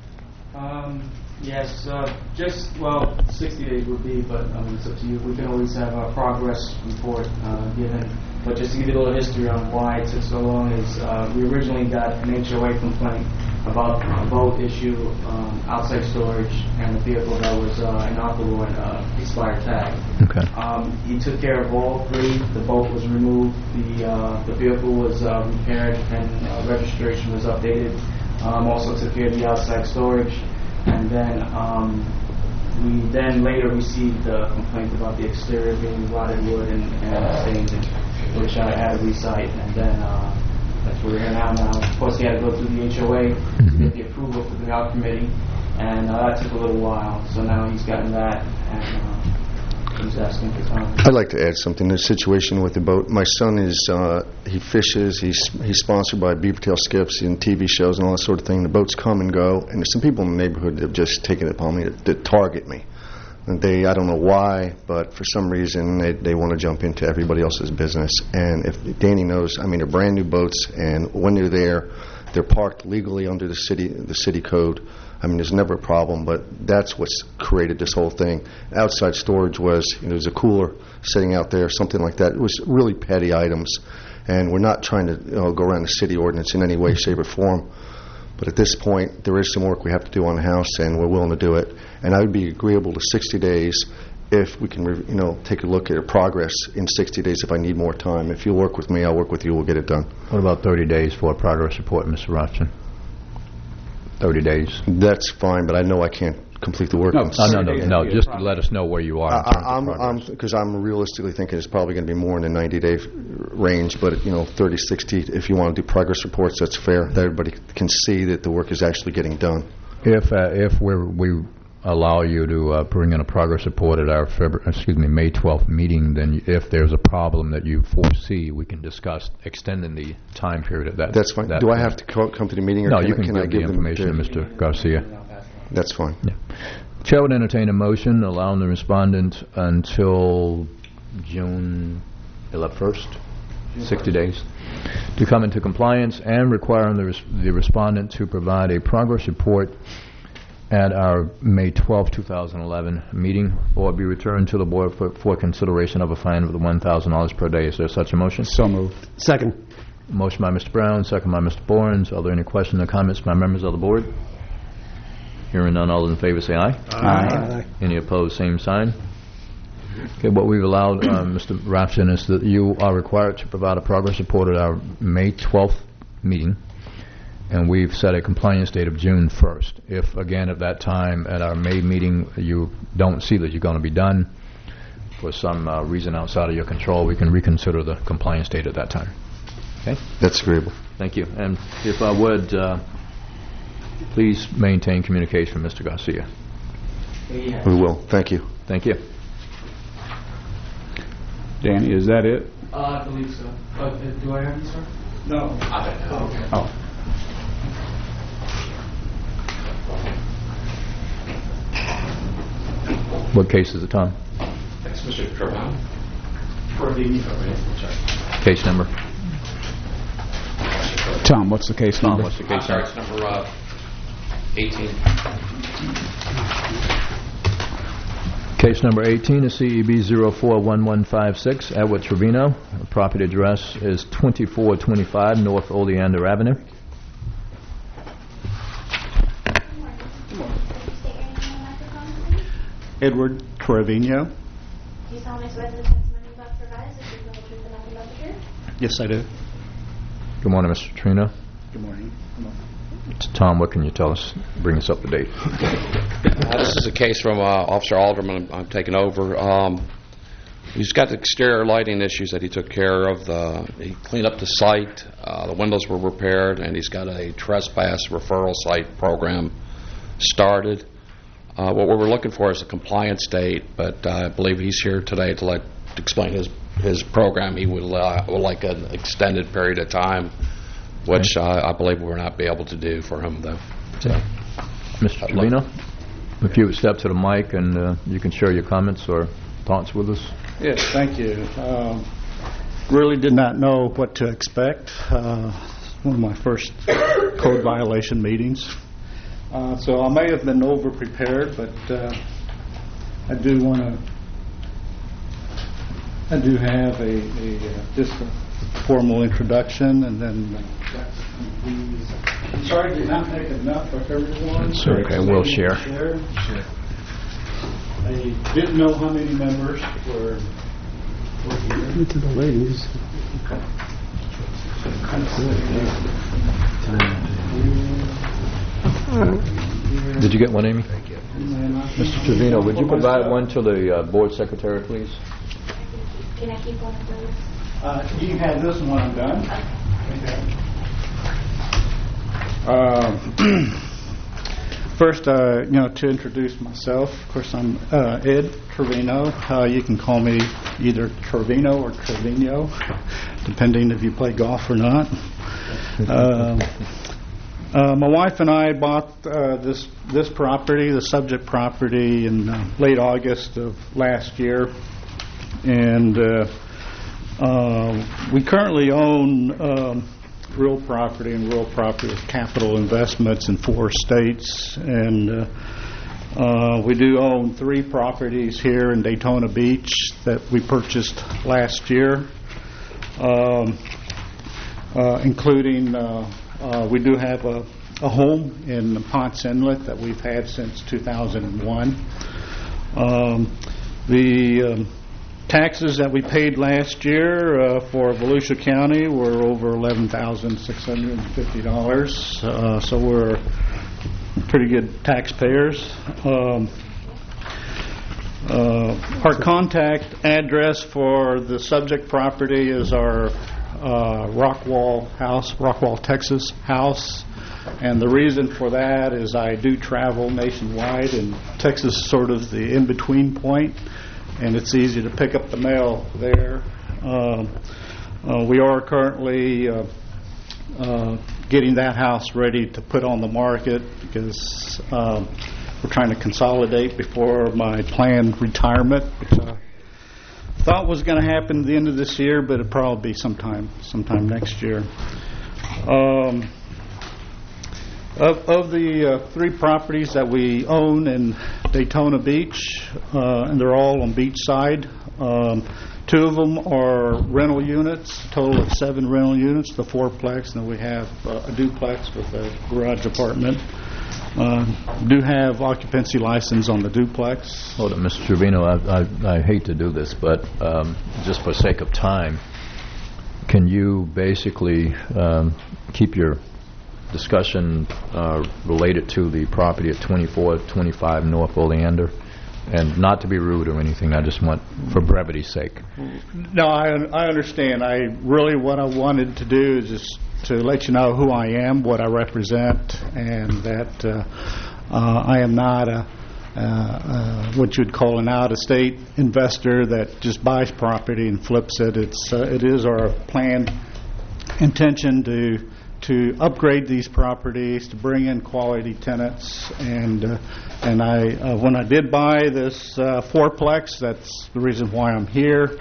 Yes, 60 days would be, but it's up to you. We can always have a progress report given. But just to give you a little history on why it took so long is we originally got an HOA complaint about a boat issue, outside storage, and a vehicle that was inoperable and expired tag. Okay. He took care of all three. The boat was removed. The vehicle was repaired and registration was updated. Also took care of the outside storage. And then we then later received a complaint about the exterior being rotted wood and stains, which I had to recite. And then that's where we're here now. Of course, he had to go through the HOA to get the approval for the out committee, and that took a little while. So now he's gotten that, and He's asking for comment. I'd like to add something. The situation with the boat. My son is he fishes. He's sponsored by Beavertail Skips and TV shows and all that sort of thing. The boats come and go, and there's some people in the neighborhood that have just taken it upon me to target me. And I don't know why, but for some reason they want to jump into everybody else's business. And if Danny knows, I mean, they're brand new boats, and when they're there, they're parked legally under the city code. I mean, there's never a problem, but that's what's created this whole thing. Outside storage was, there's a cooler sitting out there, something like that. It was really petty items, and we're not trying to go around the city ordinance in any way, shape, or form. But at this point, there is some work we have to do on the house, and we're willing to do it. And I would be agreeable to 60 days if we can, take a look at progress in 60 days if I need more time. If you'll work with me, I'll work with you. We'll get it done. What about 30 days for a progress report, Mr. Rothschild? 30 days. That's fine, but I know I can't complete the work. No, just to let us know where you are. Because I'm realistically thinking it's probably going to be more in the 90-day range, but 30, 60, if you want to do progress reports, that's fair. That everybody can see that the work is actually getting done. If we allow you to bring in a progress report at our May 12th meeting, then if there's a problem that you foresee, we can discuss extending the time period of that. That's fine. Do I have to come to the meeting? Or no, you can give the information to Mr. Garcia. That's fine. Yeah. Chair would entertain a motion allowing the respondent until June 1st, 60 days, to come into compliance and requiring the respondent to provide a progress report at our May 12, 2011 meeting, or be returned to the board for consideration of a fine of the $1,000 per day. Is there such a motion? So moved. Second. Motion by Mr. Brown, second by Mr. Borns. Are there any questions or comments by members of the board? Hearing none, all in favor say aye. Aye. Any opposed, same sign. Okay, what we've allowed, Mr. Rafshin, is that you are required to provide a progress report at our May 12th meeting, and we've set a compliance date of June 1st. If, again, at that time, at our May meeting, you don't see that you're going to be done for some reason outside of your control, we can reconsider the compliance date at that time. Okay? That's agreeable. Thank you. And if I would, please maintain communication with Mr. Garcia. We will. Thank you. Thank you. Danny, is that it? I believe so. Do I have you, sir? No. Okay. Oh. What case is it, Tom? That's Mr. Trevon. For the Case number. Tom, what's the case number? What's the case number? It's number 18. Case number 18 is CEB 041156, Edward Trevino. The property address is 2425 North Oleander Avenue. Edward Trevino. Do you solemnly swear that the testimony you about to provide is the truth and the truth and nothing but the truth? Yes, I do. Good morning, Mr. Trevino. Good morning. Tom, what can you tell us? Bring us up to date. This is a case from Officer Alderman. I'm taking over. He's got the exterior lighting issues that he took care of. He cleaned up the site. The windows were repaired, and he's got a trespass referral site program started. What we're looking for is a compliance date, but I believe he's here today to explain his program. He would like an extended period of time, which I believe we'll not be able to do for him, though. So, Mr. Trevino, if you would step to the mic and you can share your comments or thoughts with us. Yes, thank you. Really did not know what to expect. One of my first code violation meetings. So I may have been over-prepared, but I do have just a formal introduction, and then I'm sorry, did not make enough for everyone. It's okay, we'll share. I didn't know how many members were here. To the ladies. Did you get one, Amy? Mr. Trevino, would you provide one to the board secretary, please? Can I keep one of those? You can have this one when I'm done. First, to introduce myself, of course, I'm Ed Trevino. You can call me either Trevino or Trevino, depending if you play golf or not. My wife and I bought this property, the subject property, in late August of last year, and we currently own real property and real property with capital investments in 4 states, and we do own 3 properties here in Daytona Beach that we purchased last year, including we do have a home in Ponce Inlet that we've had since 2001. The taxes that we paid last year for Volusia County were over $11,650, so we're pretty good taxpayers. Our contact address for the subject property is our Rockwall, Texas house, and the reason for that is I do travel nationwide, and Texas is sort of the in-between point, and it's easy to pick up the mail there. We are currently getting that house ready to put on the market because we're trying to consolidate before my planned retirement, which I thought was going to happen at the end of this year, but it'll probably be sometime next year. Of the 3 properties that we own in Daytona Beach, and they're all on beach side, 2 of them are rental units, a total of 7 rental units, the 4-plex, and then we have a duplex with a garage apartment. Do have occupancy license on the duplex. Hold on, Mr. Trevino, I hate to do this, but just for sake of time, can you basically keep your discussion related to the property at 2425 North Oleander? And not to be rude or anything, I just want, for brevity's sake. No, I understand. What I wanted to do is just to let you know who I am, what I represent, and that I am not what you'd call an out-of-state investor that just buys property and flips it. It is our planned intention to upgrade these properties, to bring in quality tenants, and when I did buy this 4-plex, that's the reason why I'm here.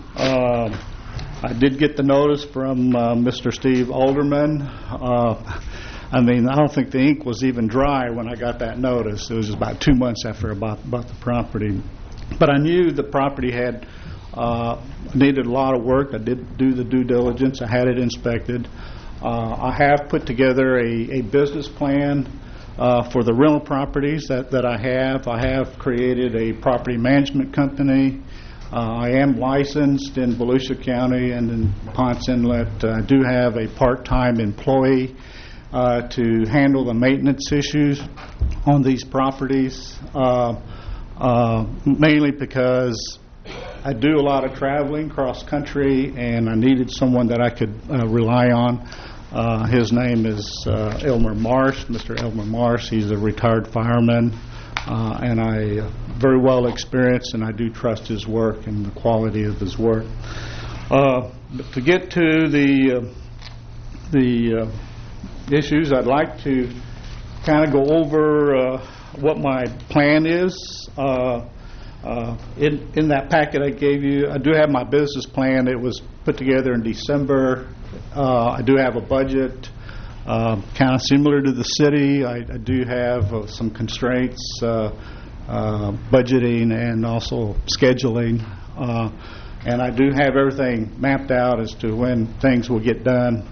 I did get the notice from Mr. Steve Alderman. I don't think the ink was even dry when I got that notice. It was about 2 months after I bought the property. But I knew the property had needed a lot of work. I did do the due diligence. I had it inspected. I have put together a business plan for the rental properties that I have. I have created a property management company. I am licensed in Volusia County and in Ponce Inlet. I do have a part-time employee to handle the maintenance issues on these properties, mainly because I do a lot of traveling cross-country, and I needed someone that I could rely on. His name is Elmer Marsh, Mr. Elmer Marsh. He's a retired fireman, and I very well experienced, and I do trust his work and the quality of his work. But to get to the issues, I'd like to kind of go over what my plan is. In that packet I gave you, I do have my business plan. It was put together in December. I do have a budget, kind of similar to the city. I do have some constraints, budgeting and also scheduling. And I do have everything mapped out as to when things will get done.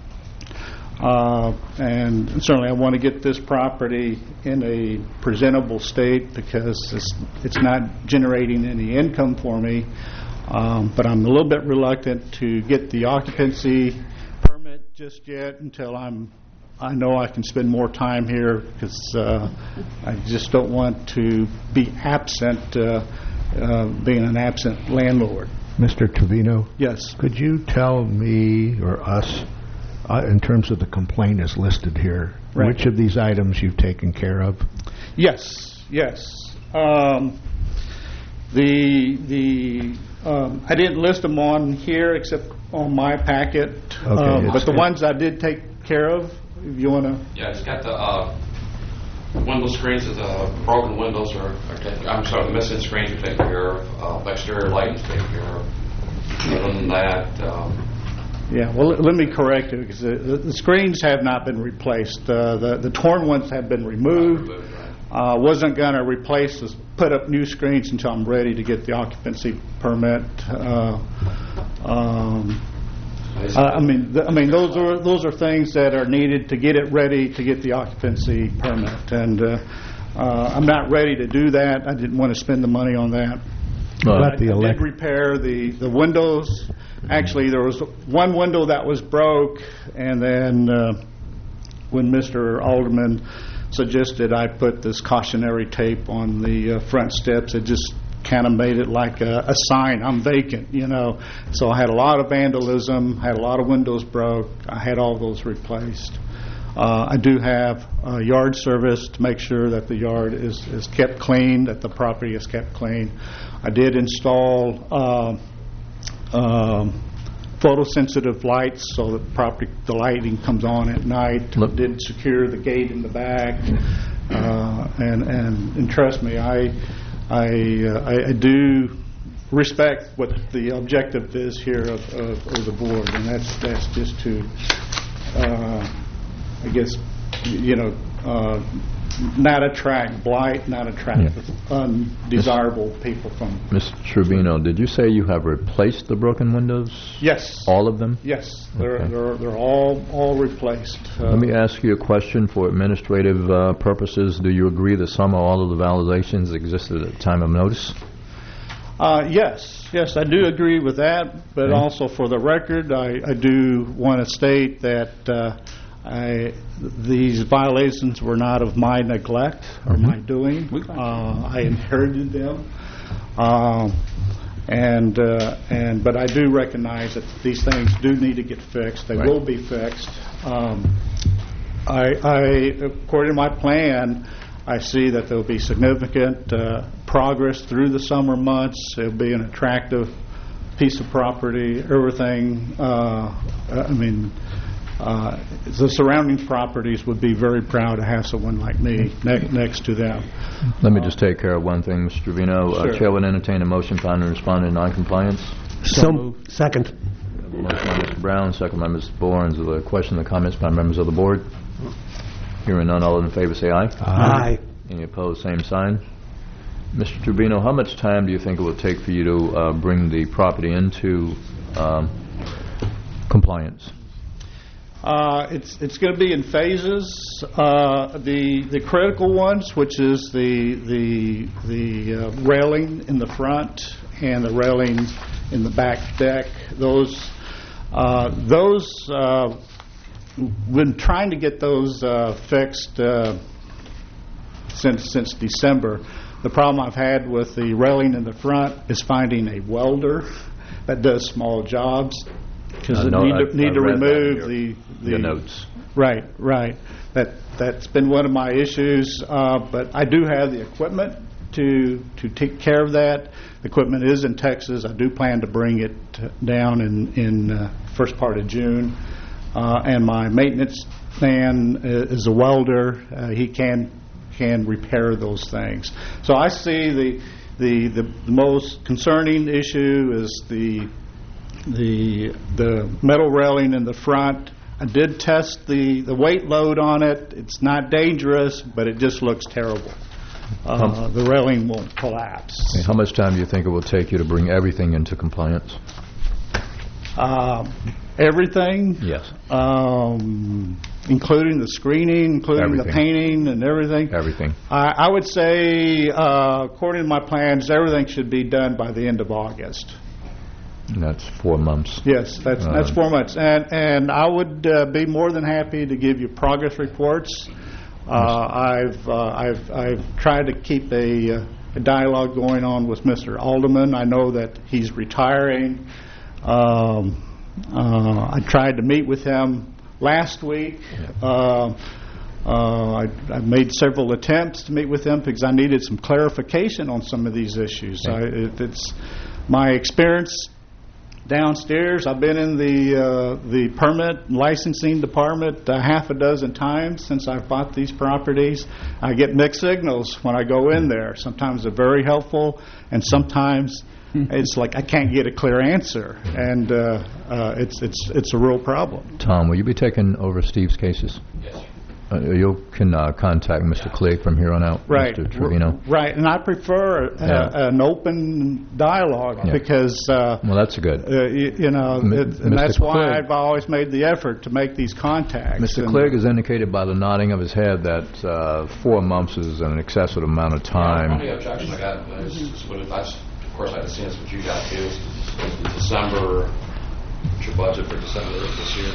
And certainly I want to get this property in a presentable state because it's not generating any income for me. But I'm a little bit reluctant to get the occupancy permit just yet until I know I can spend more time here, because I just don't want to be absent, being an absent landlord. Mr. Trevino? Yes. Could you tell me or us in terms of the complaint as listed here, Right. which of these items you've taken care of? Yes. I didn't list them on here except on my packet, Okay, but the ones I did take care of, if you want to... Yeah, it's got the window screens, the broken windows are taken, I'm sorry, the missing screens are taken care of, exterior lighting's taken care of. Other than that... Yeah, well, let me correct you, because the screens have not been replaced. The torn ones have been removed. Wasn't going to put up new screens until I'm ready to get the occupancy permit. Those are things that are needed to get it ready to get the occupancy permit, and I'm not ready to do that. I didn't want to spend the money on that. But I did repair the windows. Actually, there was one window that was broke, and then when Mr. Alderman suggested I put this cautionary tape on the front steps, it just kind of made it like a sign, I'm vacant, you know. So I had a lot of vandalism, had a lot of windows broke. I had all those replaced. I do have yard service to make sure that the yard is kept clean, that the property is kept clean. I did install photosensitive lights so that the lighting comes on at night. Did secure the gate in the back, and trust me, I do respect what the objective is here of the board, and that's just to I guess, not attract blight, not attract undesirable people from. Mr. Trubino, did you say you have replaced the broken windows? Yes. All of them? Yes, Okay. they're all replaced. Let me ask you a question for administrative purposes. Do you agree that some or all of the validations existed at the time of notice? Yes, I do agree with that, but Okay. also for the record, I do want to state that these violations were not of my neglect or my doing. I inherited them, but I do recognize that these things do need to get fixed. They will be fixed. According to my plan, I see that there will be significant progress through the summer months. It will be an attractive piece of property. Everything. The surrounding properties would be very proud to have someone like me next to them. Let me just take care of one thing, Mr. Truvino. Sure. Chair would entertain a motion found and respond in noncompliance. Second. Motion by Mr. Brown, second by Mr. Bourne. The question and comments by members of the board. Hearing none, all in favor say aye. Aye. Any opposed, same sign. Mr. Trubino, how much time do you think it will take for you to bring the property into compliance? It's going to be in phases. The critical ones, which is the railing in the front and the railing in the back deck, those been trying to get those fixed since December. The problem I've had with the railing in the front is finding a welder that does small jobs, because need to remove the notes. Right. That's been one of my issues, but I do have the equipment to take care of that. The equipment is in Texas. I do plan to bring it down in first part of June, and my maintenance man is a welder. He can repair those things. So I see the most concerning issue is the metal railing in the front. I did test the weight load on it. It's not dangerous, but it just looks terrible. The railing won't collapse. Okay, how much time do you think it will take you to bring everything into compliance? Everything? Yes. Including the screening, including Everything. the painting and everything? Everything. I would say, according to my plans, everything should be done by the end of August. That's 4 months. Yes, that's 4 months, and I would be more than happy to give you progress reports. I've tried to keep a dialogue going on with Mr. Alderman. I know that he's retiring. I tried to meet with him last week. I made several attempts to meet with them because I needed some clarification on some of these issues. It's my experience downstairs. I've been in the permit and licensing department half a dozen times since I've bought these properties. I get mixed signals when I go in there. Sometimes they're very helpful, and sometimes it's like I can't get a clear answer, and it's a real problem. Tom, will you be taking over Steve's cases? Yes. You can contact Mr. Clegg from here on out, Right. Mr. Trevino. Right, and I prefer an open dialogue because well, that's good. And that's why I've always made the effort to make these contacts. Mr. Clegg has indicated by the nodding of his head that 4 months is an excessive amount of time. The only objection I got is when that's, of course, I had seen this what you got too. Is December, what's your budget for December of this year?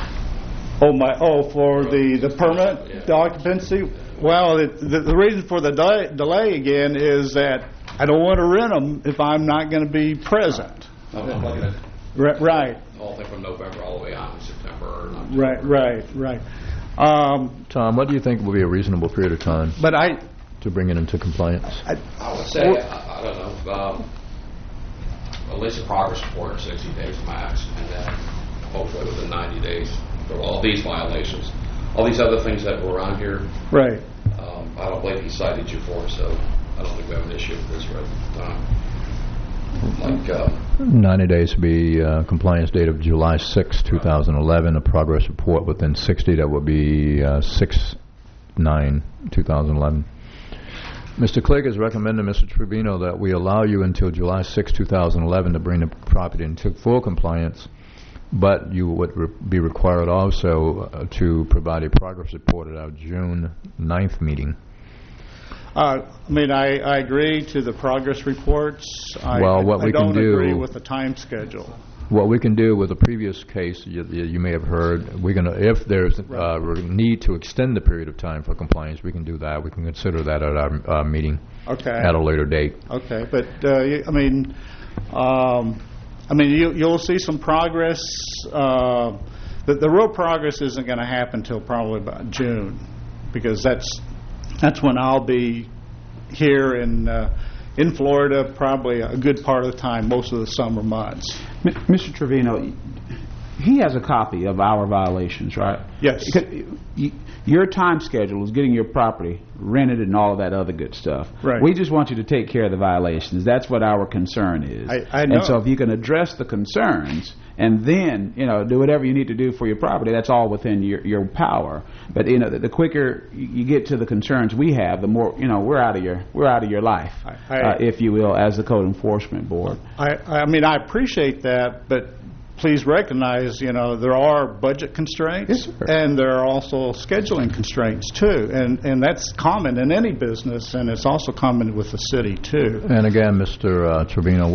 For the permit, the occupancy? Well, the reason for the delay again is that I don't want to rent them if I'm not going to be present. I'm looking at Right. the whole thing from November all the way on to September. Or not. Right. Tom, what do you think will be a reasonable period of time to bring it into compliance? I would say, I don't know, at least a progress report of 60 days max, and then hopefully within 90 days. For all these violations, all these other things that were on here, right? I don't believe he cited you for, so I don't think we have an issue with this right at the time. 90 days would be compliance date of July 6, 2011. A progress report within 60. That would be 6/9/2011. Mr. Clegg has recommended, Mr. Trevino, that we allow you until July 6, 2011 to bring the property into full compliance. But you would be required also to provide a progress report at our June 9th meeting. I agree to the progress reports. I don't agree with the time schedule. What we can do with the previous case, you may have heard, if there's a need to extend the period of time for compliance, we can do that. We can consider that at our meeting at a later date. Okay, but you'll see some progress. The real progress isn't going to happen until probably about June, because that's when I'll be here in Florida probably a good part of the time, most of the summer months. Mr. Trevino, he has a copy of our violations, right? Yes. Your time schedule is getting your property rented and all of that other good stuff. Right. We just want you to take care of the violations. That's what our concern is. I know. And so if you can address the concerns and then, do whatever you need to do for your property, that's all within your power. But, the quicker you get to the concerns we have, the more, we're out of your life, if you will, as the Code Enforcement Board. I appreciate that, but please recognize, there are budget constraints, and there are also scheduling constraints too, and that's common in any business, and it's also common with the city too. And again, Mr. Trevino,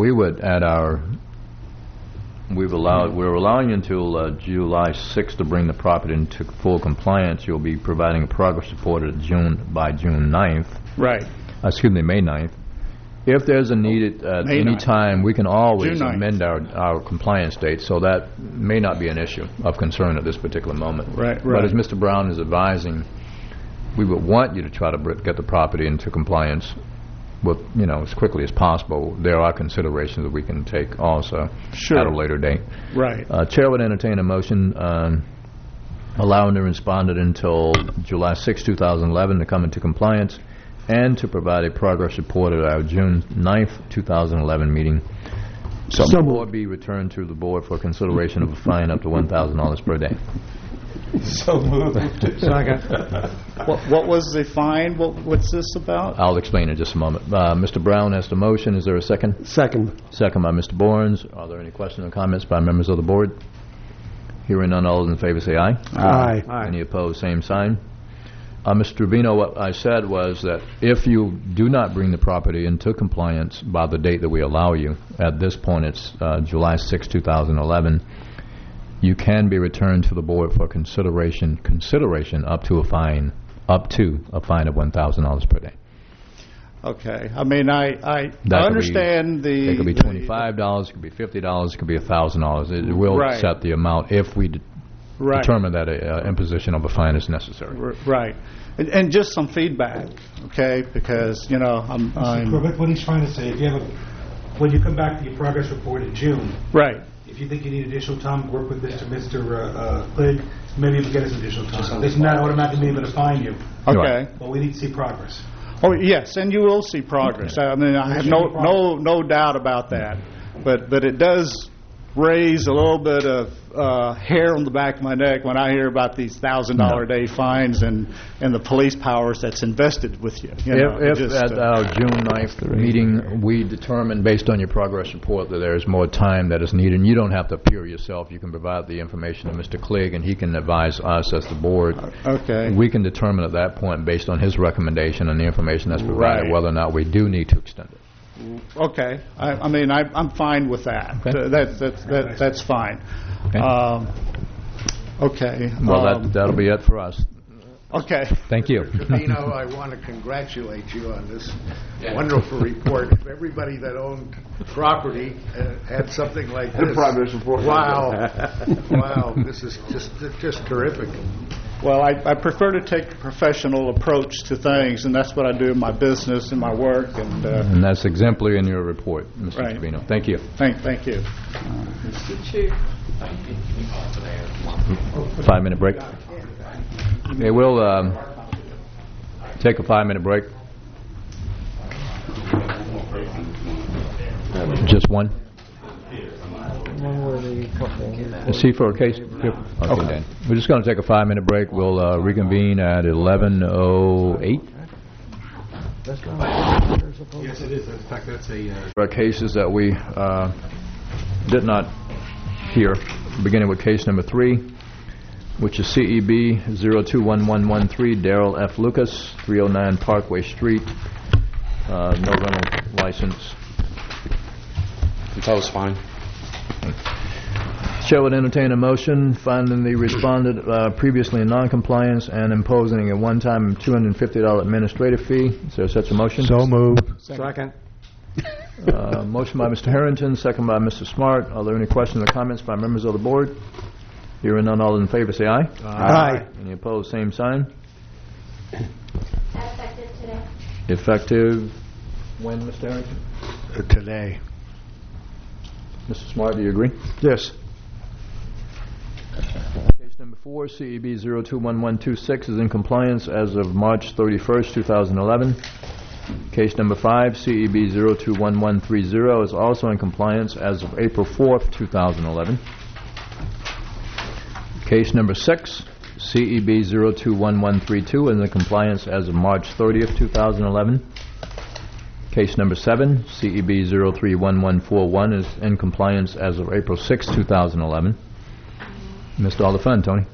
we're allowing you until July 6th to bring the property into full compliance. You'll be providing a progress report by June 9th. Right. May 9th. If there's a need at any time, we can always amend our compliance date, so that may not be an issue of concern at this particular moment. Right. But as Mr. Brown is advising, we would want you to try to get the property into compliance with, as quickly as possible. There are considerations that we can take also at a later date. Right. Chair would entertain a motion allowing the respondent until July 6, 2011 to come into compliance and to provide a progress report at our June 9th, 2011 meeting. So will be returned to the board for consideration of a fine up to $1,000 per day. So moved. Second. What was the fine? What's this about? I'll explain in just a moment. Mr. Brown has the motion. Is there a second? Second. Second by Mr. Borns. Are there any questions or comments by members of the board? Hearing none, all those in favor say aye. Aye. Any opposed, same sign. Mr. Trevino, what I said was that if you do not bring the property into compliance by the date that we allow you, at this point it's July 6, 2011, you can be returned to the board for consideration up to a fine of $1,000 per day. Okay. I understand it could be $25, it could be $50, it could be $1,000. It will set the amount if we Right. determine that an imposition of a fine is necessary. Right. And just some feedback, okay? Because, What he's trying to say, if you have when you come back to your progress report in June, right. If you think you need additional time, work with Mr. Clegg, maybe you can get us additional time. This is not automatically going to fine you. Okay. But we need to see progress. Oh, yes, and you will see progress. I mean, I have no doubt about that. But it does raise a little bit of hair on the back of my neck when I hear about these $1,000 a day fines and the police powers that's invested with you. If at our June 9th meeting we determine, based on your progress report, that there is more time that is needed, and you don't have to appear yourself, you can provide the information to Mr. Clegg, and he can advise us as the board. Okay. We can determine at that point, based on his recommendation and the information that's provided, whether or not we do need to extend it. Okay. I'm fine with that. Okay. That's fine. Okay. Okay. Well, that'll be it for us. Okay. Thank you. Trevino, I want to congratulate you on this wonderful report. If everybody that owned property had something like this. Progress report. Wow. Wow. This is just terrific. Well, I prefer to take a professional approach to things, and that's what I do in my business and my work. And that's exemplary in your report, Mr. Right. Trevino. Thank you. Thank you. Mr. Chair. 5-minute break. Okay, we'll take a 5-minute break. Just one? Is he for a case? Okay, then. We're just going to take a 5-minute break. We'll reconvene at 11:08. Yes, it is. In fact, that's There are cases that we did not hear, beginning with case number 3, which is CEB 021113, Darrell F. Lucas, 309 Parkway Street, no rental license. That was fine. Chair would entertain a motion finding the respondent previously in noncompliance and imposing a one-time $250 administrative fee. Is there such a motion? So moved. Second. Motion by Mr. Harrington, second by Mr. Smart. Are there any questions or comments by members of the board? Hearing none, all in favor say aye. Aye. Any opposed, same sign. Effective today. Effective when, Mr. Harrington? Today. Mr. Smart, do you agree? Yes. Case number 4, CEB 021126 is in compliance as of March 31st, 2011. Case number 5, CEB 021130 is also in compliance as of April 4th, 2011. Case number 6, CEB 021132 is in compliance as of March 30th, 2011. Case number 7, CEB 031141 is in compliance as of April 6, 2011. Missed all the fun, Tony.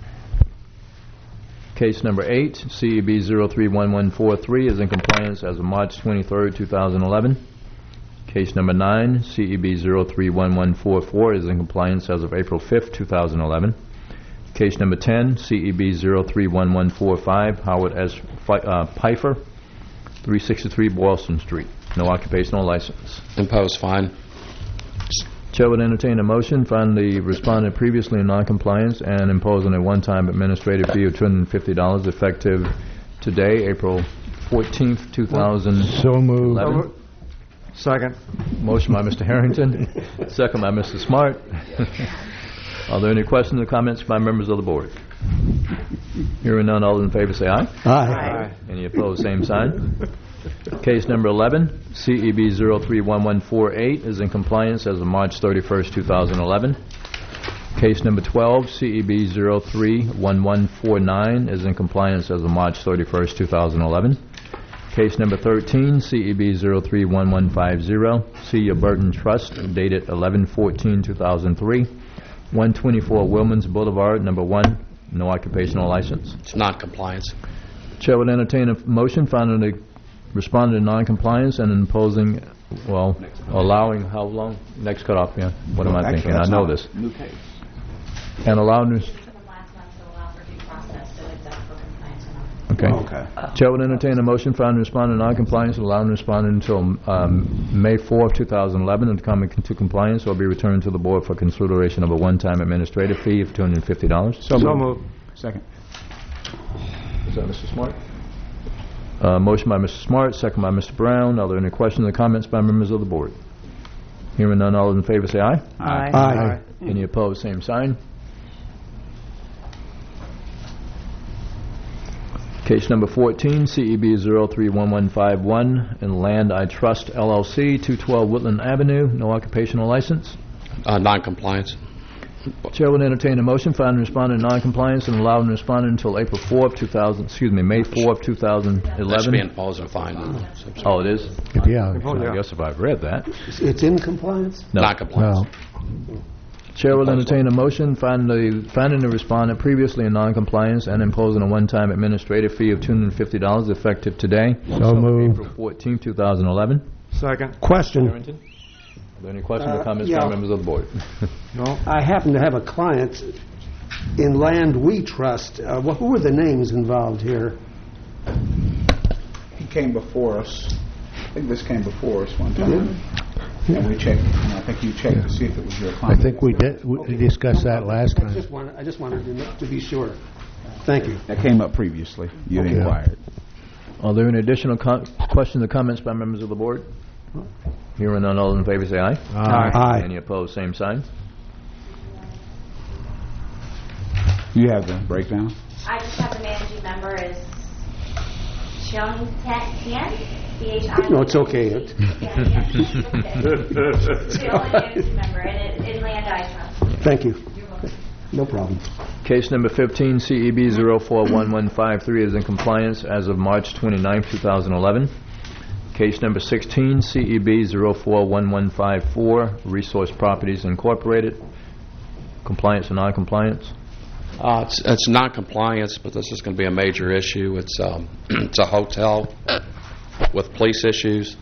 Case number 8, CEB 031143 is in compliance as of March 23, 2011. Case number 9, CEB 031144 is in compliance as of April 5, 2011. Case number 10, CEB 031145, Howard S. Pfeiffer, 363 Boylston Street. No occupational license. Impose fine. Chair would entertain a motion finding the respondent previously in noncompliance and imposing a one-time administrative fee of $250 effective today, April 14th, 2011. So moved. Second. Motion by Mr. Harrington, second by Mr. Smart. Are there any questions or comments by members of the board? Hearing none, all in favor say aye. Aye. Any opposed, same sign. Case number 11, CEB 031148 is in compliance as of March 31st, 2011. Case number 12, CEB 031149 is in compliance as of March 31st, 2011. Case number 13, CEB 031150, Celia Burton Trust, dated 11/14/2003, 124 Wilmans Boulevard, number 1, no occupational license. It's non-compliance. Chair would entertain a motion finding the respondent in non-compliance and imposing, well, allowing how long? Next cutoff, yeah. What am I thinking? I know this. New case. And allowing this. For the last month to allow for due process, so it's up for compliance or not. Okay. Okay. Chair will entertain a motion finding respondent in noncompliance and allowing respondent until May 4, 2011 and to come into compliance or be returned to the board for consideration of a one-time administrative fee of $250. So moved. Second. Is that Mr. Smart? Motion by Mr. Smart, second by Mr. Brown. Are there any questions or comments by members of the board? Hearing none, all those in favor say aye. Aye. Aye. Any opposed, same sign. Case number 14, CEB 031151 and Land I Trust LLC, 212 Woodland Avenue, no occupational license. Non-compliance. Chair will entertain a motion finding respondent in non-compliance and allowing respondent until May 4 of 2011. That should be imposed and fined. Oh, it is? Yeah. I guess if I've read that. It's in compliance? No. Non-compliance. Chair will entertain a motion finding the respondent previously in non-compliance and imposing a one-time administrative fee of $250 effective today. So moved. April 14, 2011. Second. Question. Are there any questions or comments from members of the board? No. I happen to have a client in Land We Trust. Who are the names involved here? He came before us. I think this came before us one time. And we checked, and I think you checked to see if it was your client. I think we discussed that last time. I just wanted to be sure. Thank you. That came up previously. You inquired. Are there any additional questions or comments by members of the board? Hearing none, all in favor say aye. Aye. Any opposed, same sign. You have the breakdown? I just have the managing member is Cheong Tian, C-H-I. No, it's okay. The only managing member in Land I Trust. Thank you. No problem. Case number 15, CEB 041153 is in compliance as of March 29, 2011. Case number 16, CEB 041154, Resource Properties Incorporated. Compliance or non-compliance? It's non-compliance, but this is going to be a major issue. It's it's a hotel with police issues.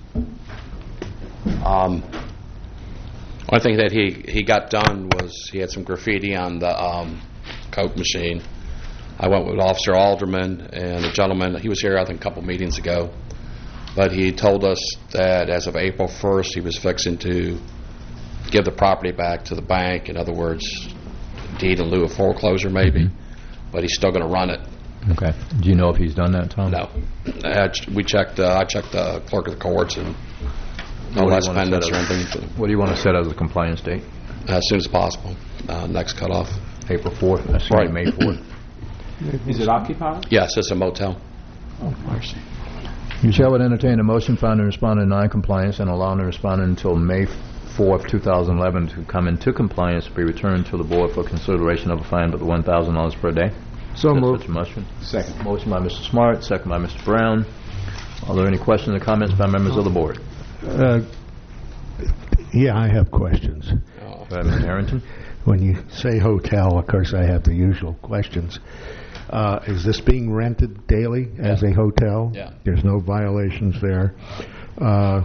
One thing that he got done was he had some graffiti on the Coke machine. I went with Officer Alderman and a gentleman. He was here, I think, a couple meetings ago. But he told us that as of April 1st, he was fixing to give the property back to the bank. In other words, deed in lieu of foreclosure, maybe. But he's still going to run it. Okay. Do you know if he's done that, Tom? No. We checked. I checked the clerk of the courts, and no less pendants or anything. What do you want to set as a compliance date? As soon as possible. Next cutoff. April 4th. That's right. May 4th. Is it occupied? Yes, it's a motel. Oh, mercy. Chair would entertain a motion finding respondent in non-compliance and allowing the respondent until May 4th, 2011 to come into compliance to be returned to the board for consideration of a fine of $1,000 per day. So moved. Motion. Second. Motion by Mr. Smart, second by Mr. Brown. Are there any questions or comments by members of the board? Yeah, I have questions. Go ahead, Mr. Harrington. When you say hotel, of course, I have the usual questions. Is this being rented daily as a hotel? Yeah. There's no violations there. Are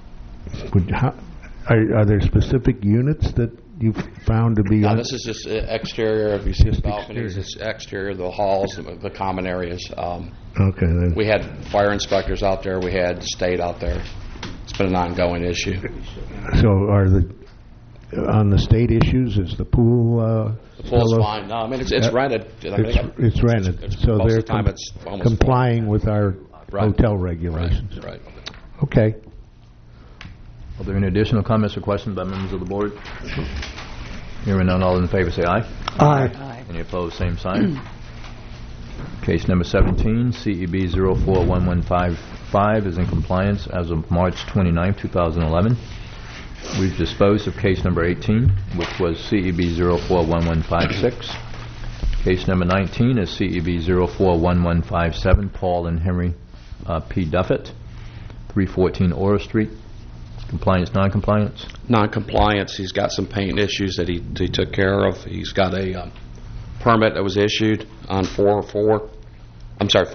there specific units that you've found to be... No, this is just exterior. If you see the balconies, it's exterior, the halls, the common areas. Okay. Then. We had fire inspectors out there. We had state out there. It's been an ongoing issue. So are on the state issues, is the pool... The pool's fine. No, I mean, it's rented. It's rented. So most they're of the time it's almost complying with our hotel regulations. Right. Okay. Are there any additional comments or questions by members of the board? Hearing none, all in favor say aye. Aye. Any opposed, same sign. Case number 17, CEB 041155 is in compliance as of March 29, 2011. We've disposed of case number 18, which was CEB 041156. Case number 19 is CEB 041157, Paul and Henry P. Duffett, 314 Ora Street. Compliance, non-compliance? Non-compliance. He's got some paint issues that he took care of. He's got a permit that was issued on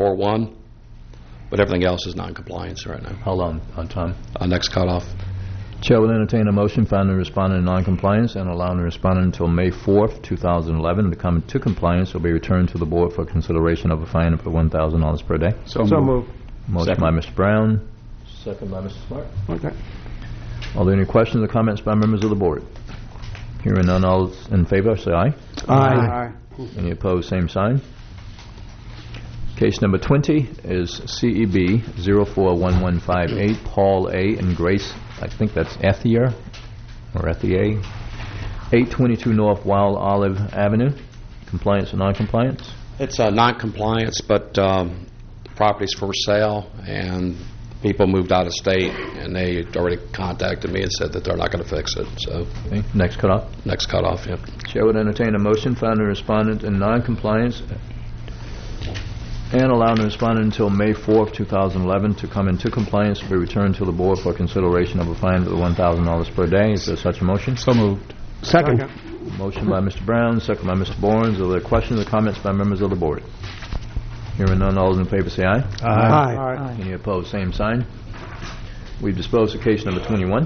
4/1, but everything else is non-compliance right now. How long on time? Next cutoff. Chair will entertain a motion finding the respondent in noncompliance and allowing the respondent until May 4th, 2011 to come into compliance or be returned to the board for consideration of a fine of $1,000 per day. So moved. Motion by Mr. Brown, second by Mr. Smart. Okay. Are there any questions or comments by members of the board? Hearing none, all in favor, say aye. Aye. Any opposed, same sign. Case number 20 is CEB 041158, Paul A. and Grace, I think that's Ethier, or Ethier, 822 North Wild Olive Avenue. Compliance or non-compliance? It's non-compliance, but the property's for sale, and people moved out of state, and they already contacted me and said that they're not going to fix it. So, okay. Next cutoff? Next cutoff, yep. Chair would entertain a motion finding the respondent in non-compliance and allowing the respondent until May 4th, 2011 to come into compliance and be returned to the board for consideration of a fine of $1,000 per day. Is there such a motion? So moved. Second. Motion by Mr. Brown, second by Mr. Barnes. Are there questions or comments by members of the board? Hearing none, all those in favor say aye. Aye. Any opposed, same sign. We've disposed of case number 21.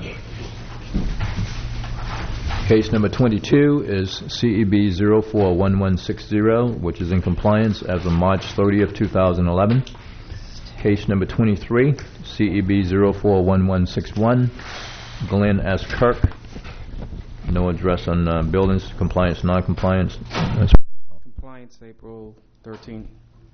Case number 22 is CEB 041160, which is in compliance as of March 30th, 2011. Case number 23, CEB 041161, Glenn S. Kirk. No address on buildings, compliance, non-compliance. Compliance, April 13th.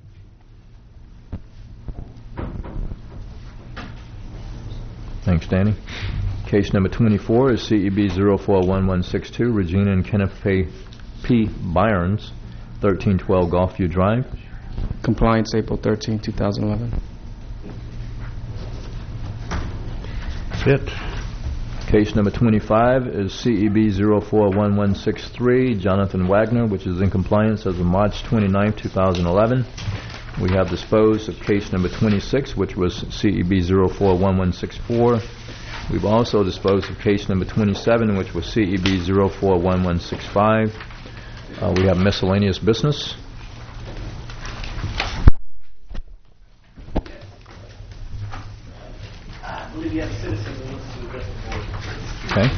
Thanks, Danny. Case number 24 is CEB 041162, Regina and Kenneth P. Byrnes, 1312 Gulfview Drive. Compliance, April 13th, 2011. That's it. Case number 25 is CEB 041163, Jonathan Wagner, which is in compliance as of March 29th, 2011. We have disposed of case number 26, which was CEB 041164. We've also disposed of case number 27, which was CEB 041165. We have miscellaneous business. I believe you have a citizen who wants to address the board. Okay.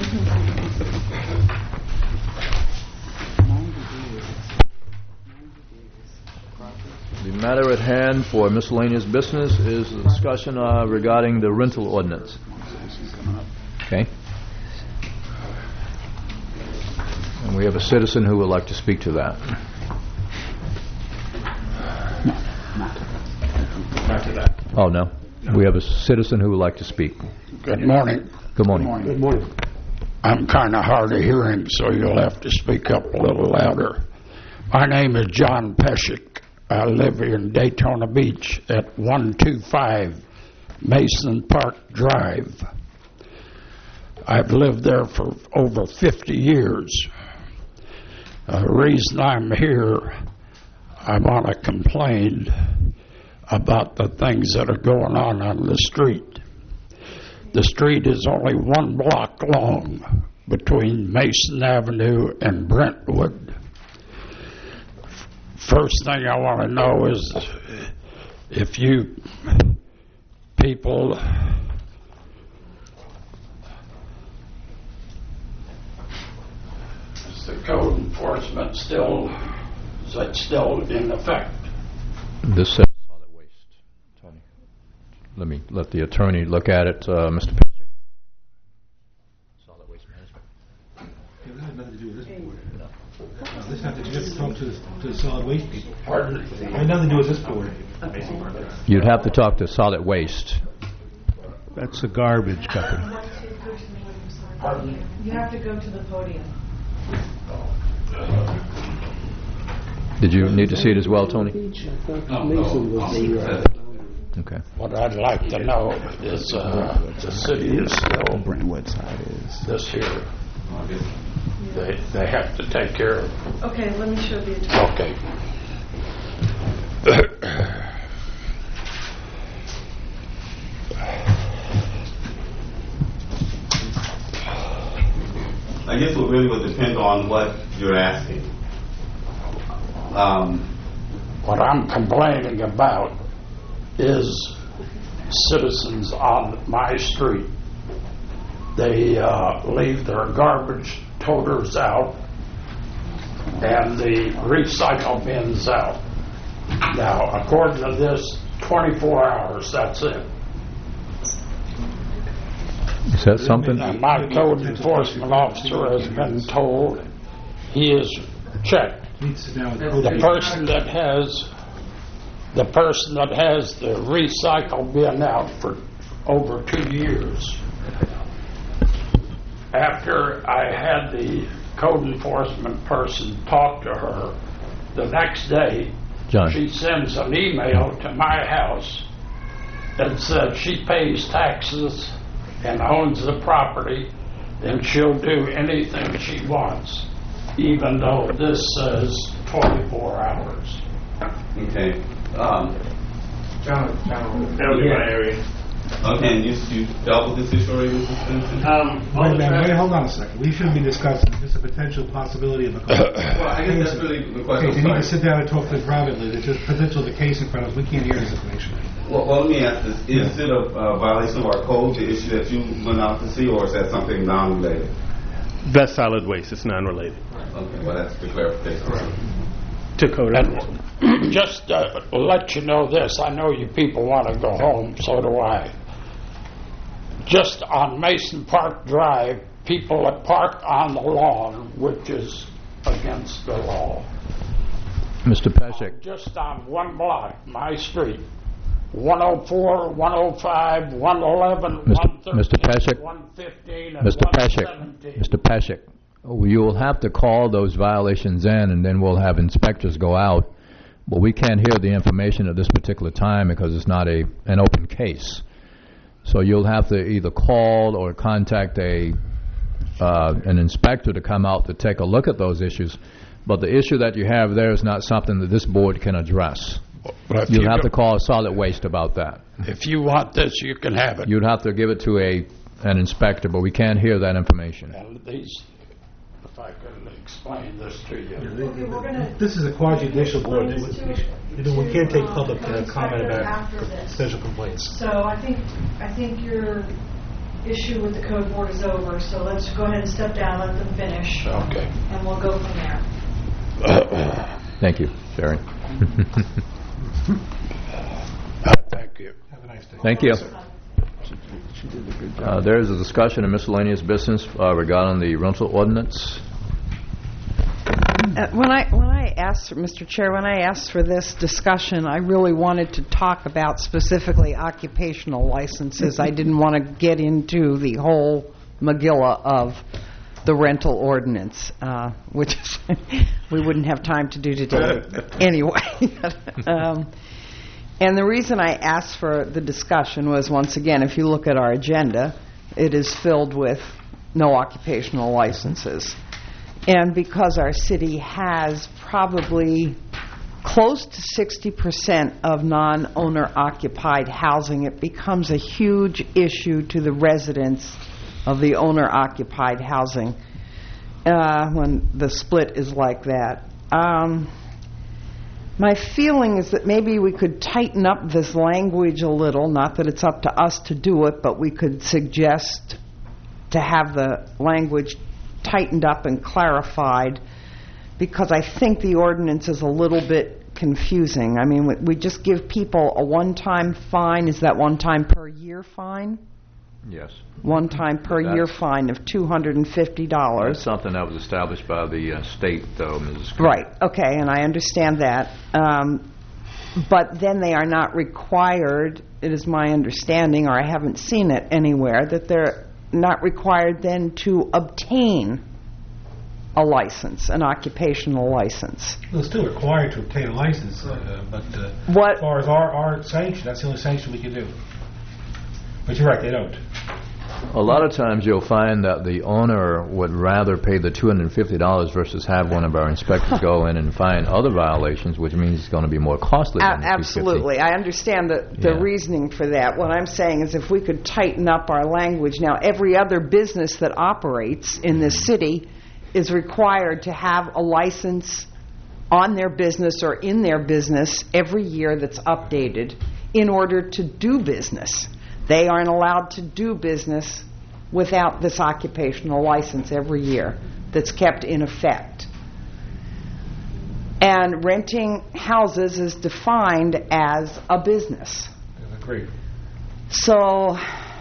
The matter at hand for miscellaneous business is a discussion regarding the rental ordinance. Okay. And we have a citizen who would like to speak to that. Not to that. Oh, no. We have a citizen who would like to speak. Good morning. Good morning. Good morning. I'm kind of hard of hearing, so you'll have to speak up a little louder. My name is John Pescick. I live in Daytona Beach at 125 Mason Park Drive. I've lived there for over 50 years. The reason I'm here, I want to complain about the things that are going on the street. The street is only 1 block long between Mason Avenue and Brentwood. First thing I want to know is if you people is the code enforcement still in effect? This says solid waste, Tony. Let the attorney look at it, Mr. Pescick. Solid waste management. It has nothing to do with this board. This has to just talk to the solid waste people. Pardon? It has nothing to do with this board. You'd have to talk to solid waste. That's a garbage company. Pardon? You have to go to the podium. Did you need to see it as well, Tony? Okay. What I'd like to know is the city is still Brentwood side is this here. They have to take care of. Okay, let me show the attorney. Okay. I guess it really would depend on what you're asking. What I'm complaining about is citizens on my street. they leave their garbage toters out and the recycle bins out. Now, according to this, 24 hours, that's it. Is that something? And my code enforcement officer has been told he is checked. The person that has the recycle bin out for over 2 years. After I had the code enforcement person talk to her, the next day John. she sends an email to my house that says she pays taxes and owns the property, and she'll do anything she wants, even though this says 24 hours. Okay. John, that would be my area. Okay, and you dealt with this issue already, Mr. Simpson? Wait, hold on a second. We shouldn't be discussing just a potential possibility of a case. Well, I guess that's really the question. Okay, you need to sit down and talk to them privately. There's just potential of the case in front of us. We can't hear this information. Well, let me ask this. Is it a violation of our code, the issue that you went out to see, or is that something non-related? That's solid waste. It's non-related. Okay, well, that's the clarification. To code. Just let you know this. I know you people want to go home, so do I. Just on Mason Park Drive, people that park on the lawn, which is against the law. Mr. Peshek. Just on one block, my street, 104, 105, 111, 113, Mr. Peshek. 115, and Mr. Peshek. 117. Mr. Peshek. You will have to call those violations in, and then we'll have inspectors go out. But we can't hear the information at this particular time because it's not an open case. So you'll have to either call or contact an inspector to come out to take a look at those issues. But the issue that you have there is not something that this board can address. You'll have to call solid waste about that. If you want this, you can have it. You'd have to give it to an inspector, but we can't hear that information. And these, if I could explain this to you. This is a quasi-judicial board. We can't take public comment about after this. special complaints. So I think your issue with the code board is over, so let's go ahead and step down, let them finish. Okay. And we'll go from there. Thank you, Sherry. Thank you. Have a nice day. Thank you. There is a discussion of miscellaneous business regarding the rental ordinance. When I asked, Mr. Chair, when I asked for this discussion, I really wanted to talk about specifically occupational licenses. I didn't want to get into the whole Megillah of the rental ordinance, which we wouldn't have time to do today anyway. And the reason I asked for the discussion was, once again, if you look at our agenda, it is filled with no occupational licenses. And because our city has probably close to 60% of non-owner occupied housing, it becomes a huge issue to the residents of the owner occupied housing when the split is like that. My feeling is that maybe we could tighten up this language a little, not that it's up to us to do it, but we could suggest to have the language tightened up and clarified, because I think the ordinance is a little bit confusing. I mean, we just give people a one-time fine. Is that one-time per year fine? Yes. One-time per year fine of $250. That's something that was established by the state, though, Mrs. King. Right. Okay, and I understand that. But then they are not required, it is my understanding, or I haven't seen it anywhere, that they're not required then to obtain a license, an occupational license. Well, they're still required to obtain a license, but as far as our sanction, that's the only sanction we can do. But you're right, they don't. A lot of times you'll find that the owner would rather pay the $250 versus have one of our inspectors go in and find other violations, which means it's going to be more costly than the $250. Absolutely. I understand the reasoning for that. What I'm saying is if we could tighten up our language. Now, every other business that operates in this city is required to have a license on their business or in their business every year that's updated in order to do business. They aren't allowed to do business without this occupational license every year that's kept in effect. And renting houses is defined as a business. Agreed. So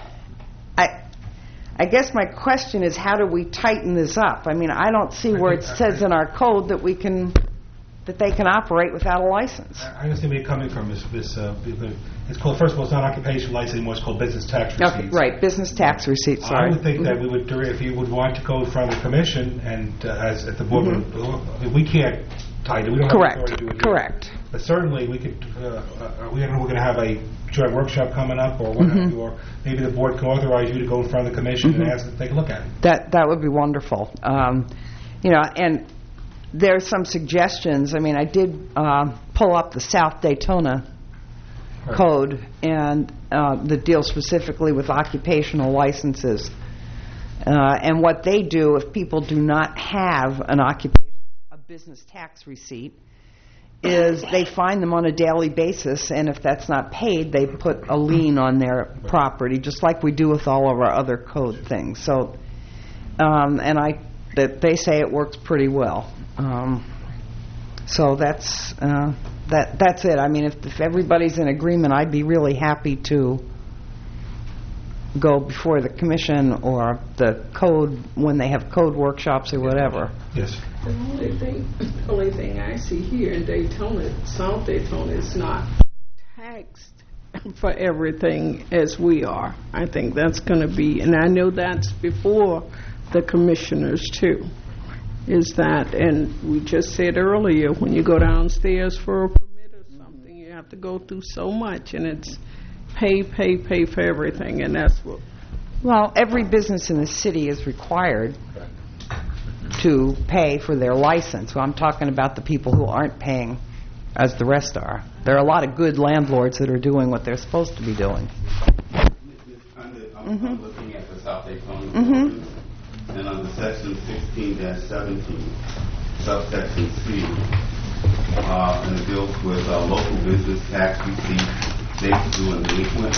I guess my question is, how do we tighten this up? I mean, I don't see where it says in our code that they can operate without a license. I understand where you're coming from. It's called, first of all, it's not occupation license anymore. It's called business tax receipts. Okay, right, business tax receipts. Sorry. I would think that we would, if you would want to go in front of the commission and as at the board, I mean, we can't tighten it. We don't have the authority to do it. Correct. But certainly we could. We're going to have a joint workshop coming up, or what have you, or maybe the board can authorize you to go in front of the commission and ask them to take a look at it. That would be wonderful. And there's some suggestions. I mean, I did pull up the South Daytona code and that deals specifically with occupational licenses. And what they do if people do not have a business tax receipt is they find them on a daily basis, and if that's not paid, they put a lien on their property, just like we do with all of our other code things. So, they say it works pretty well. So that's it. I mean, if everybody's in agreement, I'd be really happy to go before the commission or the code when they have code workshops or whatever. Yes. The only thing I see here in Daytona, South Daytona, is not taxed for everything as we are. I think that's going to be, and I know that's before the commissioners too. Is that, and we just said earlier, when you go downstairs for a permit or something, you have to go through so much, and it's pay for everything, and that's what. Well, every business in the city is required to pay for their license. Well, I'm talking about the people who aren't paying as the rest are. There are a lot of good landlords that are doing what they're supposed to be doing. I'm looking at the South Daytona ordinance, and under section 16-17, subsection C, and it deals with local business tax receipts, dates due and delinquent,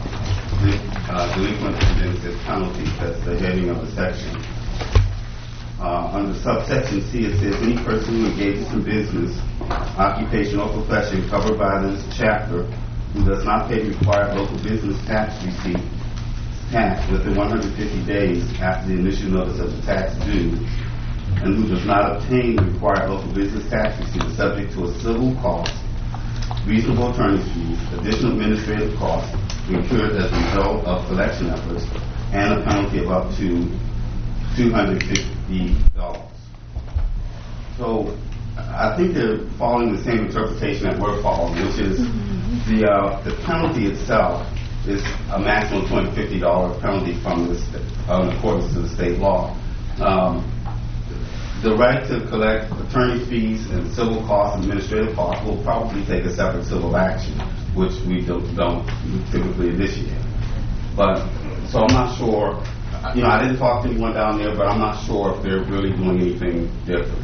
and then it says penalties. That's the heading of the section. Under subsection C, it says any person who engages in business, occupation, or profession covered by this chapter who does not pay required local business tax receipt tax within 150 days after the initial notice of the tax due, and who does not obtain the required local business tax receipt is subject to a civil cost, reasonable attorney's fees, additional administrative costs incurred as a result of collection efforts, and a penalty of up to $250. So I think they're following the same interpretation that we're following, which is the penalty itself is a maximum $250 penalty from in accordance to the state law. The right to collect attorney fees and civil costs and administrative costs will probably take a separate civil action, which we don't typically initiate. But so I'm not sure. I didn't talk to anyone down there, but I'm not sure if they're really doing anything different.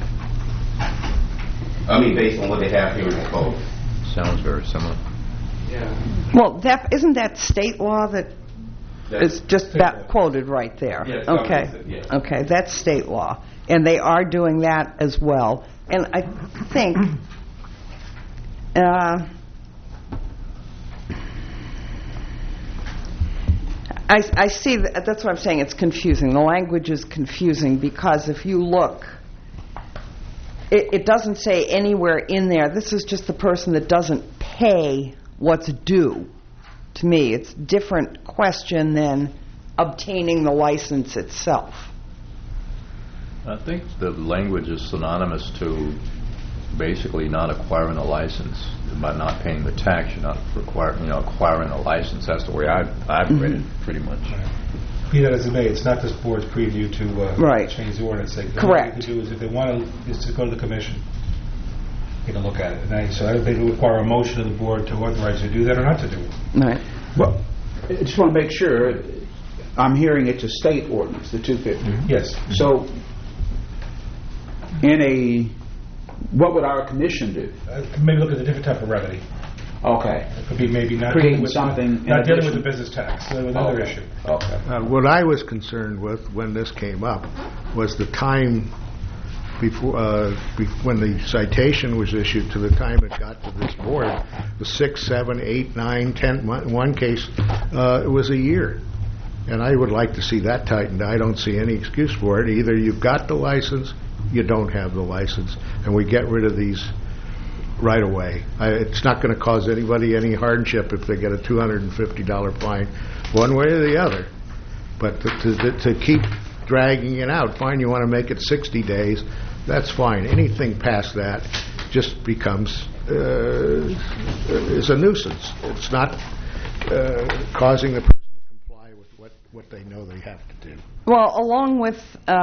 I mean, based on what they have here in the code. Sounds very similar. Yeah. Well, isn't that state law that is just that quoted right there? Yes, okay. Yes. Okay, that's state law. And they are doing that as well. And I think I see that's what I'm saying. It's confusing. The language is confusing because if you look, it doesn't say anywhere in there, this is just the person that doesn't pay what's due. To me, it's a different question than obtaining the license itself. I think the language is synonymous to basically not acquiring a license. By not paying the tax, you're not acquiring a license. That's the way I've read it, pretty much. Be that as it may, it's not this board's preview to change the ordinance. Correct. What they do is if they want to, is to go to the commission, take a look at it. And so they require a motion of the board to authorize you to do that or not to do it. Right. Well, I just want to make sure. I'm hearing it's a state ordinance, the 250. Yes. So, what would our commission do? Maybe look at a different type of remedy. Okay. It could be maybe not Creating dealing with something in not dealing with addition. the business tax. So another Okay. issue. Okay. What I was concerned with when this came up was the time before, when the citation was issued to the time it got to this board, the 6, 7, 8, 9, 10, in one case, it was a year. And I would like to see that tightened. I don't see any excuse for it. Either you've got the license, you don't have the license, and we get rid of these right away. It's not going to cause anybody any hardship if they get a $250 fine, one way or the other. But to keep dragging it out, fine, you want to make it 60 days, that's fine. Anything past that just becomes is a nuisance. It's not causing the person to comply with what they know they have to do. Well, along with,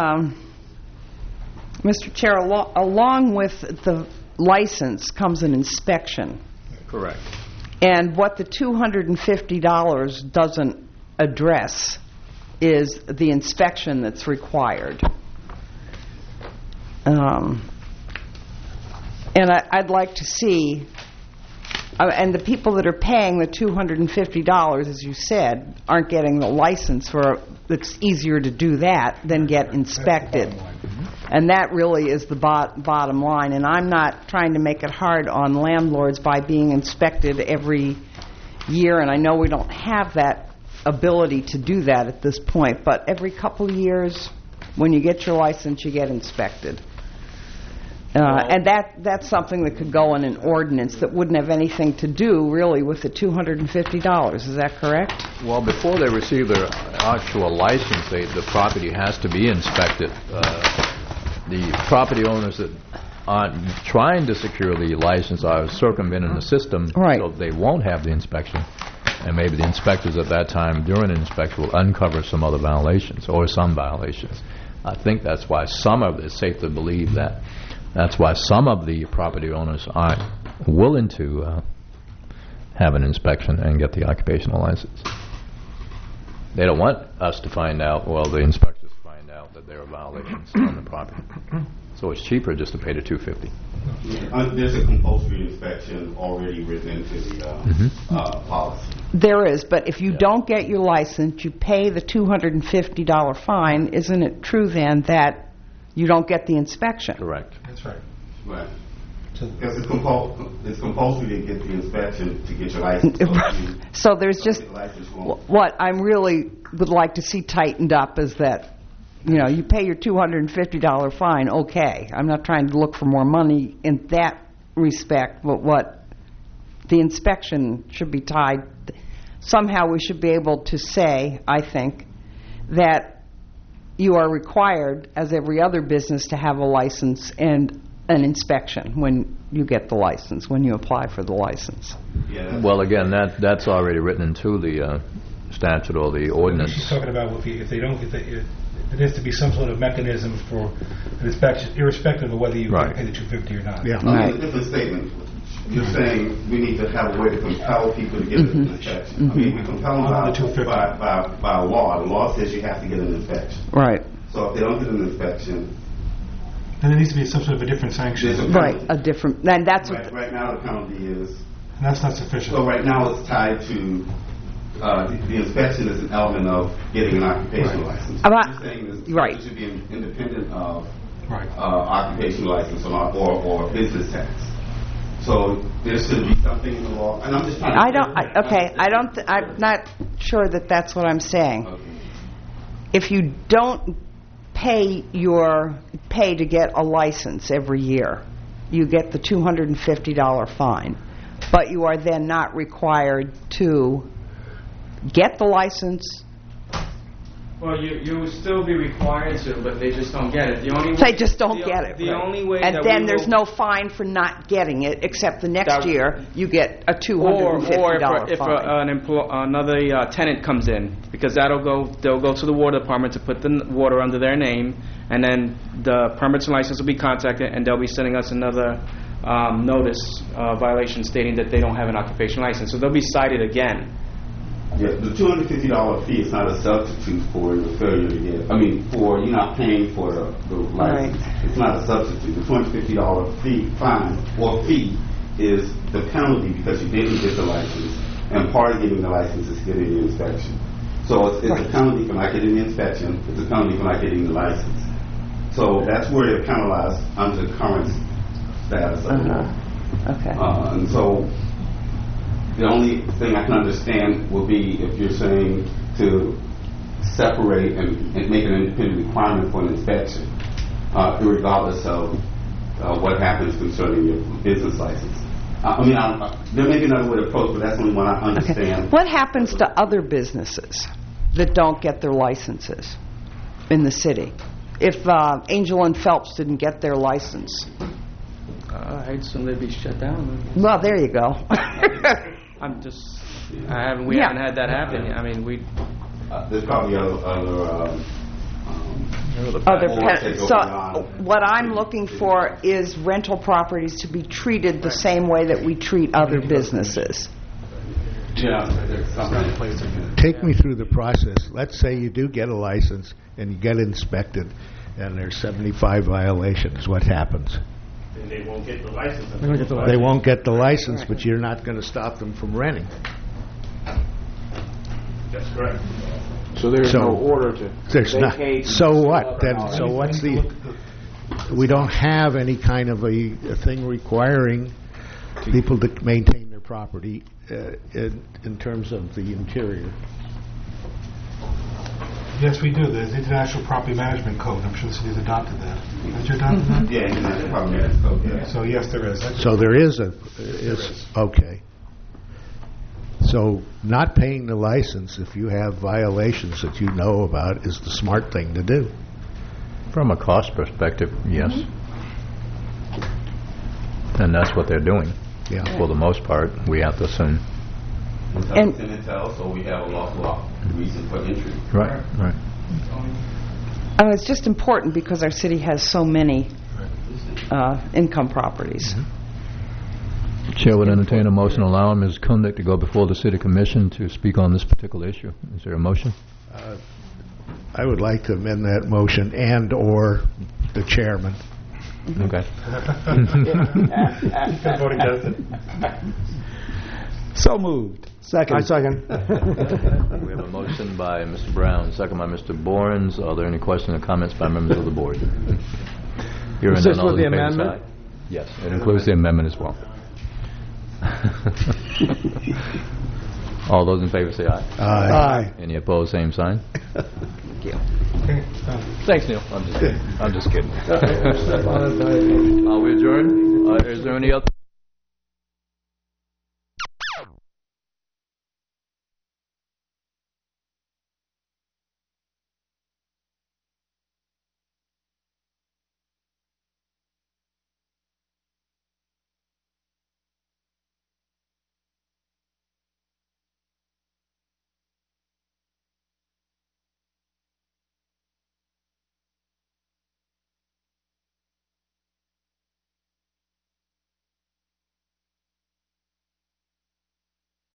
Mr. Chair, along with the license comes an inspection. Correct. And what the $250 doesn't address is the inspection that's required. And I'd like to see, and the people that are paying the $250, as you said, aren't getting the license for, it's easier to do that than get inspected. And that really is the bottom line. And I'm not trying to make it hard on landlords by being inspected every year, and I know we don't have that ability to do that at this point, but every couple of years, when you get your license, you get inspected. And that's something that could go in an ordinance that wouldn't have anything to do, really, with the $250. Is that correct? Well, before they receive their actual license, the property has to be inspected. The property owners that aren't trying to secure the license are circumventing the system, right, so they won't have the inspection. And maybe the inspectors at that time, during an inspection, will uncover some other violations or some violations. I think that's why it's safe to believe that's why some of the property owners aren't willing to have an inspection and get the occupational license. They don't want us to find out, the inspectors find out that there are violations on the property. So it's cheaper just to pay the $250. There's a compulsory inspection already written into the policy. There is, but if you don't get your license, you pay the $250 fine. Isn't it true then that you don't get the inspection? Correct. That's right. Right. Because it's compulsory to get the inspection to get your license. So there's just, what I really would like to see tightened up is that, you pay your $250 fine, okay. I'm not trying to look for more money in that respect, but what the inspection should be tied. Somehow we should be able to say, I think, that you are required, as every other business, to have a license and an inspection when you get the license, when you apply for the license. Yeah, well, again, that's already written into the statute or the ordinance. She's talking about there needs to be some sort of mechanism for an inspection, irrespective of whether you pay the $250 or not. Yeah. Right. A different statement. You're saying we need to have a way to compel people to get an inspection. I mean, we compel them by law. The law says you have to get an inspection. Right. So if they don't get an inspection, then there needs to be some sort of a different sanction. Right, a different. And that's right now the penalty is. And that's not sufficient. So right now it's tied to the inspection is an element of getting an occupational license. You're saying this should be independent of occupational license or business tax. So there should be something in the law. And I'm just trying to I'm not sure that that's what I'm saying. Okay. If you don't pay to get a license every year, you get the $250 fine. But you are then not required to get the license. Well, you would still be required to, but they just don't get it. They just don't get it. The only way and then there's no fine for not getting it, except the next year you get a $250 or if fine. Another tenant comes in, because they'll go to the water department to put the water under their name, and then the permits and license will be contacted, and they'll be sending us another notice violation stating that they don't have an occupational license. So they'll be cited again. Yeah, the $250 fee is not a substitute for the failure to get. For you're not paying for the license. Right. It's not a substitute. The $250 fine is the penalty because you didn't get the license, and part of getting the license is getting the inspection. So it's a penalty for not getting the inspection, it's a penalty for not getting the license. So that's where they're penalized under the current status of the law. Okay. And so the only thing I can understand would be if you're saying to separate and make an independent requirement for an inspection, regardless of what happens concerning your business license. I mean, there may be another way to approach, but that's the only one I understand. What happens to other businesses that don't get their licenses in the city? If Angel and Phelps didn't get their license? I'd assume they'd be shut down. Well, there you go. We haven't had that happen yet. I mean, there's probably other so what I'm looking for is rental properties to be treated the same way that we treat other businesses. Take me through the process. Let's say you do get a license and you get inspected and there's 75 violations. What happens? And they won't get the license. They won't get the license, but you're not going to stop them from renting. That's correct. So there's no order to vacate. So what? So what's the... We don't have any kind of a thing requiring people to maintain their property in terms of the interior. Yes, we do. There's International Property Management Code. I'm sure the city's adopted that. Have you adopted that? Yeah, International Property Management Code. Yeah. So yes, there is. So there is okay. So not paying the license if you have violations that you know about is the smart thing to do. From a cost perspective, yes. And that's what they're doing. Yeah. For the most part, we have to assume. And so we have a lawful reason for entry. Right. It's just important because our city has so many income properties. Chair would entertain a motion to allow Ms. Kundick to go before the City Commission to speak on this particular issue. Is there a motion? I would like to amend that motion and/or the chairman. Okay. Voting against it. So moved. Second. I second. We have a motion by Mr. Brown, second by Mr. Borens. Are there any questions or comments by members of the board? Is this with the amendment? Yes, it includes the amendment as well. All those in favor say aye. Aye. Any opposed, same sign. Thank you. Thanks, Neil. I'm just kidding. Are we adjourned? Is there any other?